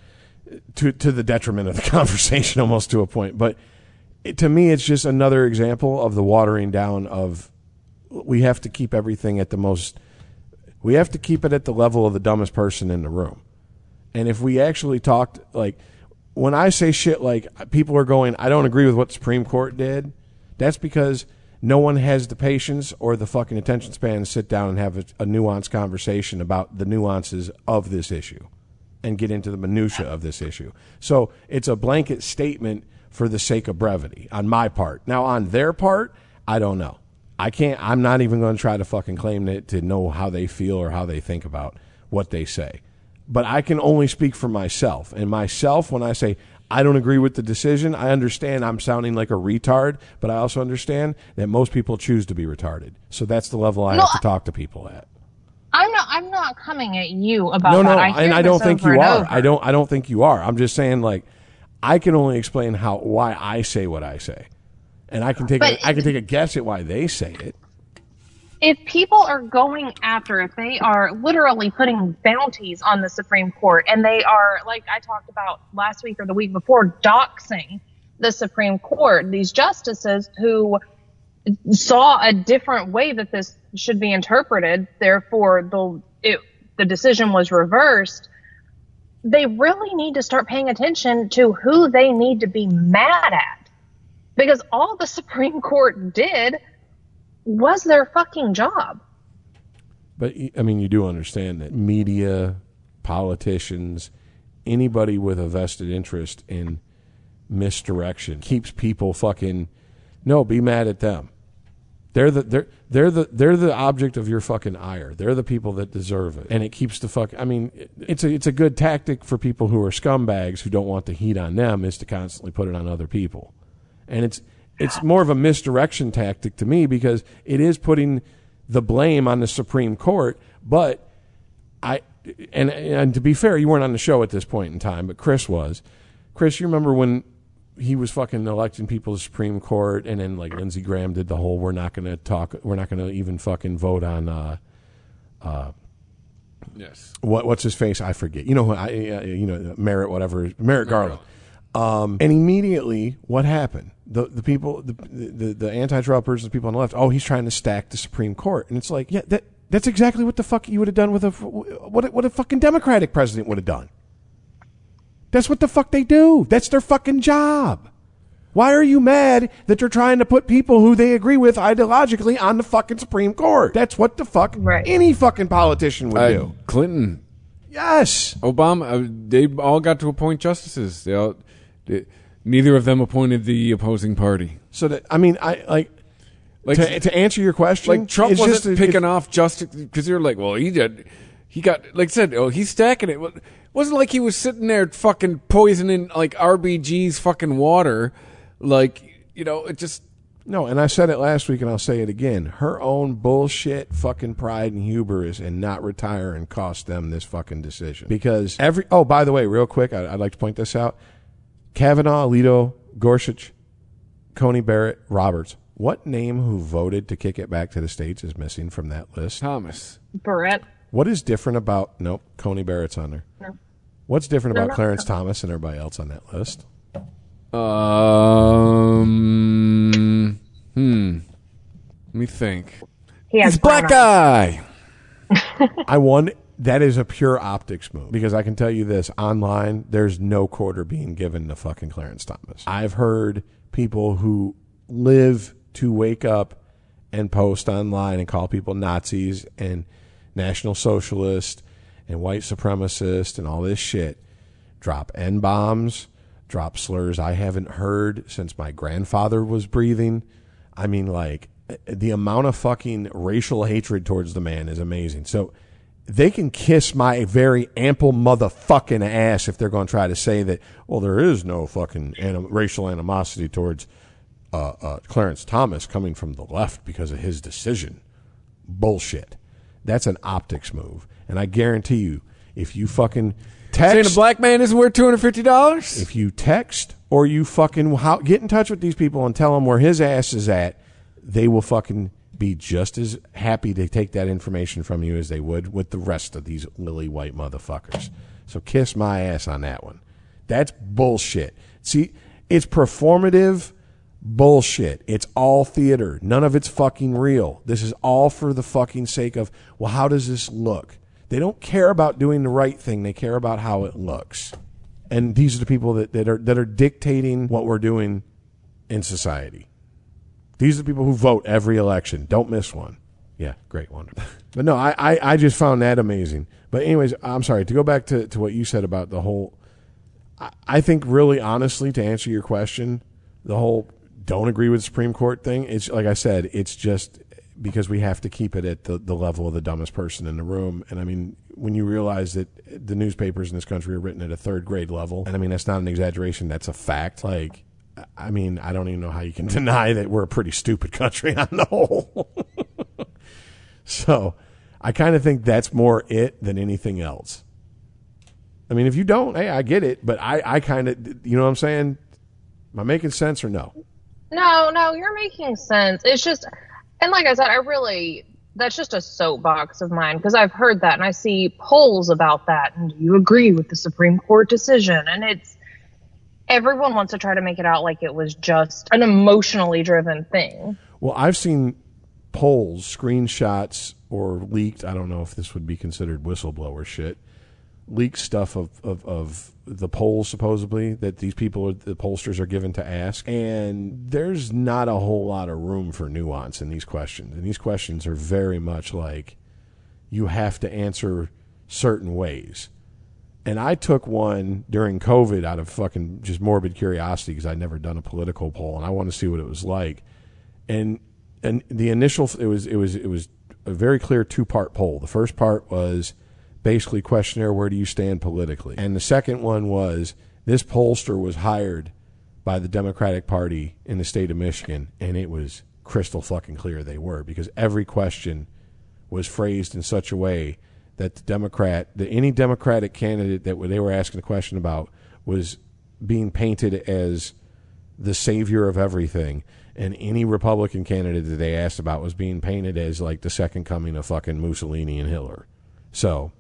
Speaker 3: to to the detriment of the conversation, almost to a point. But it, to me, it's just another example of the watering down of. We have to keep everything at the most. We have to keep it at the level of the dumbest person in the room. And if we actually talked, like, when I say shit like people are going, I don't agree with what the Supreme Court did, that's because no one has the patience or the fucking attention span to sit down and have a, a nuanced conversation about the nuances of this issue and get into the minutia of this issue. So it's a blanket statement for the sake of brevity on my part. Now, on their part, I don't know. I can't, I'm not even going to try to fucking claim it to know how they feel or how they think about what they say. But I can only speak for myself. And myself, when I say I don't agree with the decision, I understand I'm sounding like a retard, but I also understand that most people choose to be retarded. So that's the level I
Speaker 5: No,
Speaker 3: have to talk to people at.
Speaker 5: I'm not. I'm not coming at you about
Speaker 3: No,
Speaker 5: that.
Speaker 3: no,
Speaker 5: I hear
Speaker 3: and I
Speaker 5: this
Speaker 3: don't think
Speaker 5: over
Speaker 3: you
Speaker 5: and
Speaker 3: are.
Speaker 5: over.
Speaker 3: I don't. I don't think you are. I'm just saying, like, I can only explain how why I say what I say, and I can take
Speaker 5: But-
Speaker 3: a, I can take a guess at why they say it.
Speaker 5: If people are going after, if they are literally putting bounties on the Supreme Court, and they are, like I talked about last week or the week before, doxing the Supreme Court, these justices who saw a different way that this should be interpreted. Therefore, the it, the decision was reversed. They really need to start paying attention to who they need to be mad at, because all the Supreme Court did was their fucking job.
Speaker 3: But, I mean, you do understand that media, politicians, anybody with a vested interest in misdirection keeps people fucking, no, be mad at them. They're the they're they're the they're the object of your fucking ire. They're the people that deserve it, and it keeps the fuck. I mean, it's a it's a good tactic for people who are scumbags who don't want the heat on them, is to constantly put it on other people, and it's it's more of a misdirection tactic to me, because it is putting the blame on the Supreme Court. But I and and to be fair, you weren't on the show at this point in time, but Chris was. Chris, you remember when he was fucking electing people to the Supreme Court, and then like Lindsey Graham did the whole we're not going to talk, we're not going to even fucking vote on uh, uh,
Speaker 2: yes,
Speaker 3: what what's his face? I forget. You know who? I uh, you know Merrick whatever Merrick Garland. Um, and immediately, what happened? The the people, the the, the anti-Trumpers, the people on the left. Oh, he's trying to stack the Supreme Court, and it's like, yeah, that that's exactly what the fuck you would have done with a what what a fucking Democratic president would have done. That's what the fuck they do. That's their fucking job. Why are you mad that they're trying to put people who they agree with ideologically on the fucking Supreme Court? That's what the fuck
Speaker 5: right.
Speaker 3: any fucking politician would
Speaker 2: uh,
Speaker 3: do.
Speaker 2: Clinton,
Speaker 3: yes,
Speaker 2: Obama, uh, they all got to appoint justices. They all, they, neither of them appointed the opposing party.
Speaker 3: So that I mean, I like, like to, to answer your question.
Speaker 2: Like Trump
Speaker 3: it's
Speaker 2: wasn't
Speaker 3: just,
Speaker 2: picking off justice because you're like, well, he did. He got, like I said, oh, he's stacking it. It wasn't like he was sitting there fucking poisoning like R B G's fucking water. Like, you know, it just.
Speaker 3: No, and I said it last week and I'll say it again. Her own bullshit fucking pride and hubris and not retiring cost them this fucking decision. Because every, oh, by the way, real quick, I, I'd like to point this out. Kavanaugh, Alito, Gorsuch, Coney Barrett, Roberts. What name who voted to kick it back to the states is missing from that list?
Speaker 2: Thomas.
Speaker 5: Barrett.
Speaker 3: What is different about, nope, Coney Barrett's on there.
Speaker 5: No.
Speaker 3: What's different
Speaker 5: No,
Speaker 3: about
Speaker 5: no,
Speaker 3: Clarence
Speaker 5: no.
Speaker 3: Thomas and everybody else on that list?
Speaker 2: Um, hmm. Let me think.
Speaker 5: He has
Speaker 2: He's a black
Speaker 5: brown eyes.
Speaker 2: guy.
Speaker 3: I won. That is a pure optics move, because I can tell you this, online, there's no quarter being given to fucking Clarence Thomas. I've heard people who live to wake up and post online and call people Nazis and National Socialist and white supremacist and all this shit, drop N-bombs, drop slurs I haven't heard since my grandfather was breathing. I mean, like, the amount of fucking racial hatred towards the man is amazing. So they can kiss my very ample motherfucking ass if they're going to try to say that, well, there is no fucking anim- racial animosity towards uh, uh, Clarence Thomas coming from the left because of his decision. Bullshit. That's an optics move. And I guarantee you, if you fucking text...
Speaker 2: Saying a black man isn't worth two hundred fifty dollars?
Speaker 3: If you text or you fucking how, get in touch with these people and tell them where his ass is at, they will fucking be just as happy to take that information from you as they would with the rest of these lily white motherfuckers. So kiss my ass on that one. That's bullshit. See, it's performative bullshit. It's all theater. None of it's fucking real. This is all for the fucking sake of, well, how does this look? They don't care about doing the right thing. They care about how it looks. And these are the people that, that are that are dictating what we're doing in society. These are the people who vote every election. Don't miss one. Yeah, great, wonderful. But no, I, I, I just found that amazing. But anyways, I'm sorry. To go back to, to what you said about the whole, I, I think really honestly, to answer your question, the whole don't agree with the Supreme Court thing, it's like I said, it's just because we have to keep it at the, the level of the dumbest person in the room. And I mean, when you realize that the newspapers in this country are written at a third grade level, and I mean, that's not an exaggeration, that's a fact. Like, I mean, I don't even know how you can deny that we're a pretty stupid country on the whole. So I kind of think that's more it than anything else. I mean, if you don't, hey, I get it. But I, I kind of, you know what I'm saying? Am I making sense or no?
Speaker 5: No, no, you're making sense. It's just, and like I said, I really, that's just a soapbox of mine, because I've heard that and I see polls about that. And do you agree with the Supreme Court decision? And it's, everyone wants to try to make it out like it was just an emotionally driven thing.
Speaker 3: Well, I've seen polls, screenshots, or leaked. I don't know if this would be considered whistleblower shit. Leaked stuff of, of, of the polls, supposedly, that these people, are, the pollsters are given to ask. And there's not a whole lot of room for nuance in these questions. And these questions are very much like you have to answer certain ways. And I took one during COVID out of fucking just morbid curiosity because I'd never done a political poll, and I wanted to see what it was like. And and the initial, it was it was it was a very clear two-part poll. The first part was basically questionnaire, where do you stand politically? And the second one was, this pollster was hired by the Democratic Party in the state of Michigan, and it was crystal fucking clear they were, because every question was phrased in such a way that the Democrat, that any Democratic candidate that they were asking a question about was being painted as the savior of everything, and any Republican candidate that they asked about was being painted as like the second coming of fucking Mussolini and Hitler. So,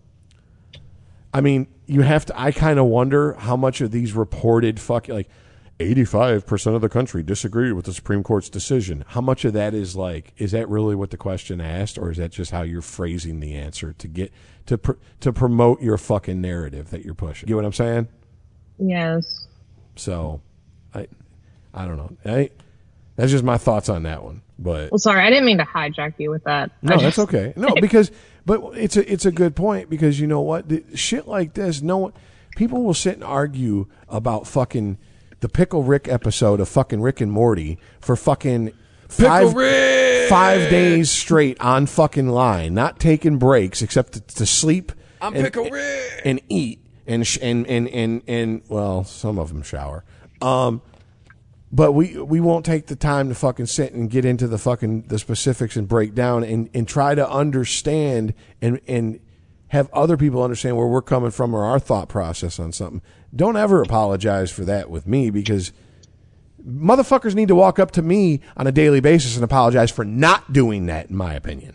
Speaker 3: I mean, you have to, I kind of wonder how much of these reported fucking, like, eighty-five percent of the country disagreed with the Supreme Court's decision. How much of that is like, is that really what the question asked, or is that just how you're phrasing the answer to get, to pr- to promote your fucking narrative that you're pushing? You know what I'm saying?
Speaker 5: Yes.
Speaker 3: So, I, I don't know. I, that's just my thoughts on that one. But
Speaker 5: Well, sorry, I didn't mean to hijack you with that.
Speaker 3: no,
Speaker 5: I just-
Speaker 3: that's okay. No, because, but it's a it's a good point, because you know what, the, shit like this, no one, people will sit and argue about fucking the Pickle Rick episode of fucking Rick and Morty for fucking five, five days straight on fucking line, not taking breaks except to, to sleep
Speaker 2: I'm
Speaker 3: and,
Speaker 2: Pickle Rick.
Speaker 3: and eat and, sh- and and and and well, some of them shower. Um, but we we won't take the time to fucking sit and get into the fucking the specifics and break down and, and try to understand and and have other people understand where we're coming from or our thought process on something. Don't ever apologize for that with me, because motherfuckers need to walk up to me on a daily basis and apologize for not doing that, in my opinion.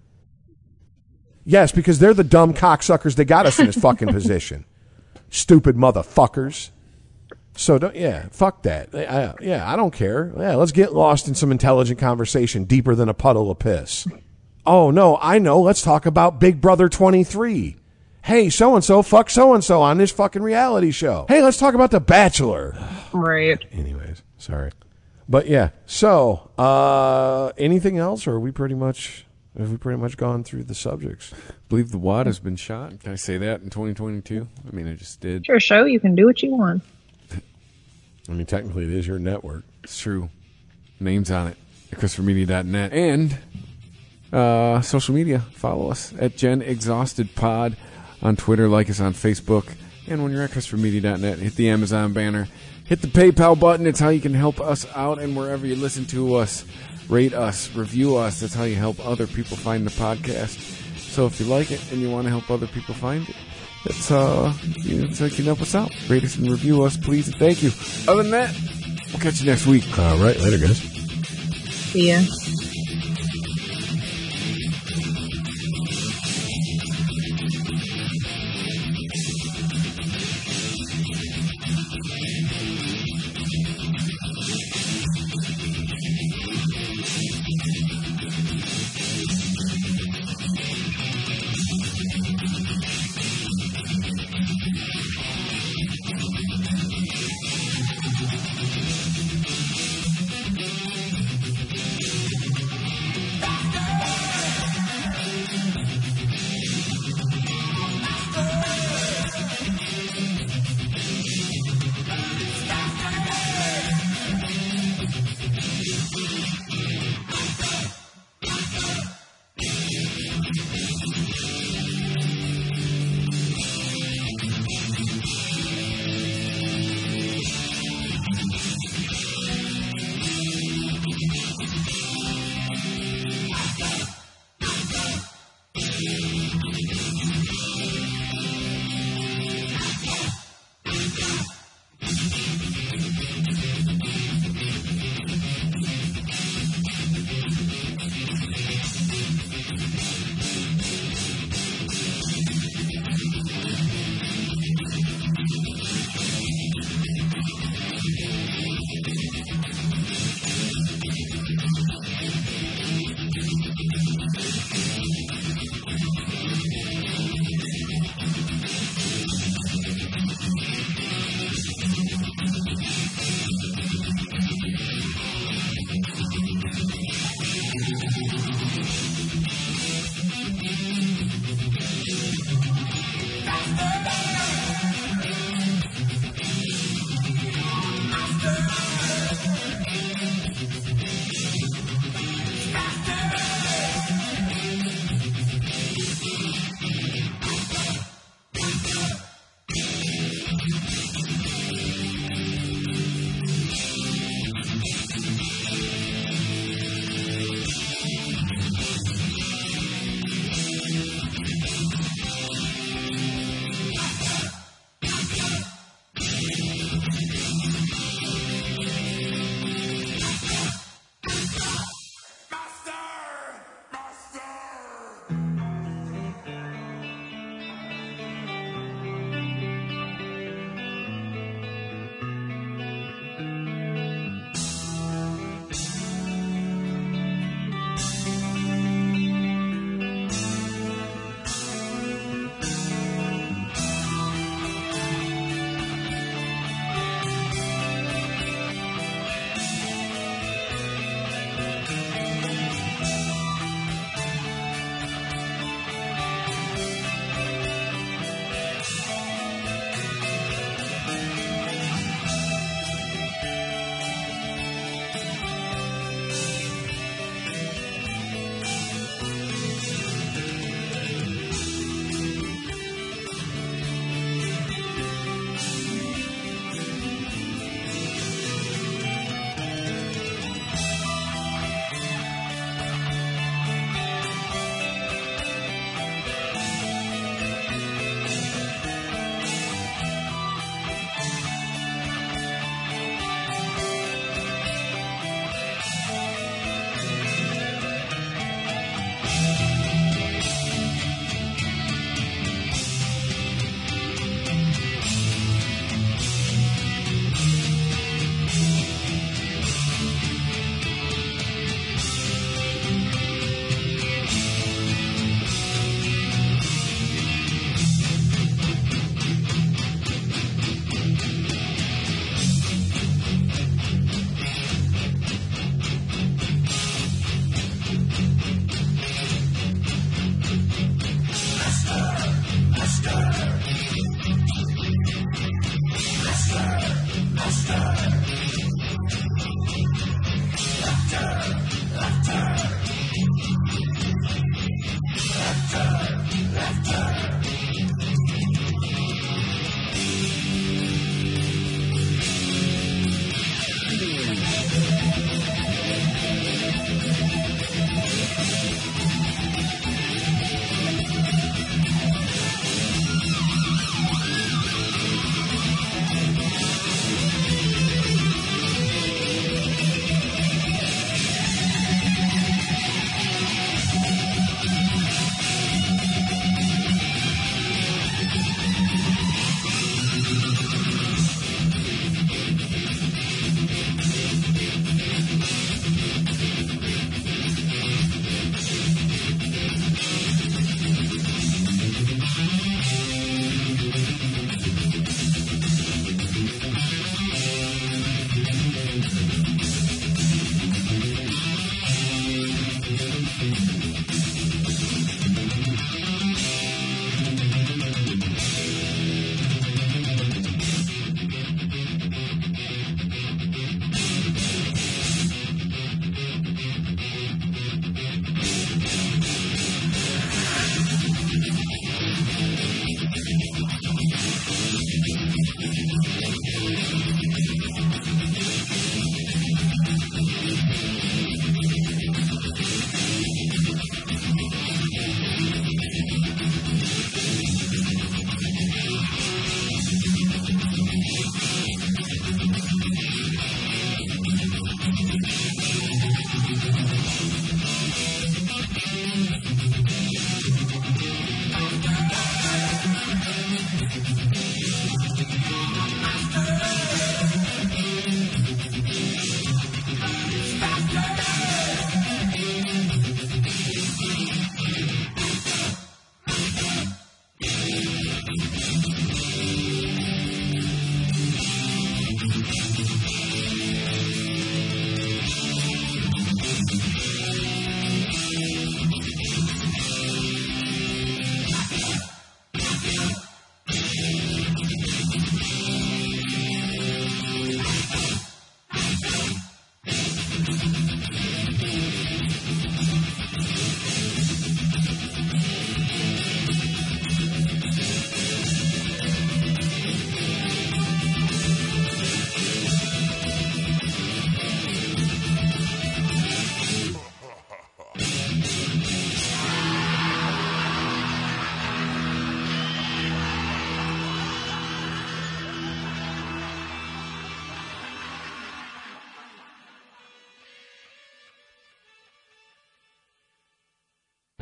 Speaker 3: Yes, because they're the dumb cocksuckers that got us in this fucking position. Stupid motherfuckers. So, don't, yeah, fuck that. I, yeah, I don't care. Yeah, let's get lost in some intelligent conversation deeper than a puddle of piss. Oh, no, I know. Let's talk about Big Brother twenty-three. Hey, so-and-so, fuck so-and-so on this fucking reality show. Hey, let's talk about The Bachelor.
Speaker 5: Right.
Speaker 3: Anyways, sorry. But yeah, so, uh, anything else, or are we pretty much, have we pretty much gone through the subjects?
Speaker 2: I believe the wad has been shot. Can I say that in twenty twenty-two? I mean, I just did.
Speaker 5: It's your show. You can do what you want.
Speaker 3: I mean, technically it is your network.
Speaker 2: It's true. Names on it at Christopher Media dot net. And uh, social media. Follow us at Gen Exhausted Pod on Twitter. Like us on Facebook. And when you're at Christopher Media dot net, hit the Amazon banner. Hit the PayPal button. It's how you can help us out. And wherever you listen to us, rate us, review us. That's how you help other people find the podcast. So if you like it and you want to help other people find it, that's uh, you know, so you can help us out. Rate us and review us, please, and thank you. Other than that, we'll catch you next week.
Speaker 3: All right, later, guys.
Speaker 5: See ya.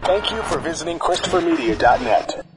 Speaker 1: Thank you for visiting Christopher Media dot net.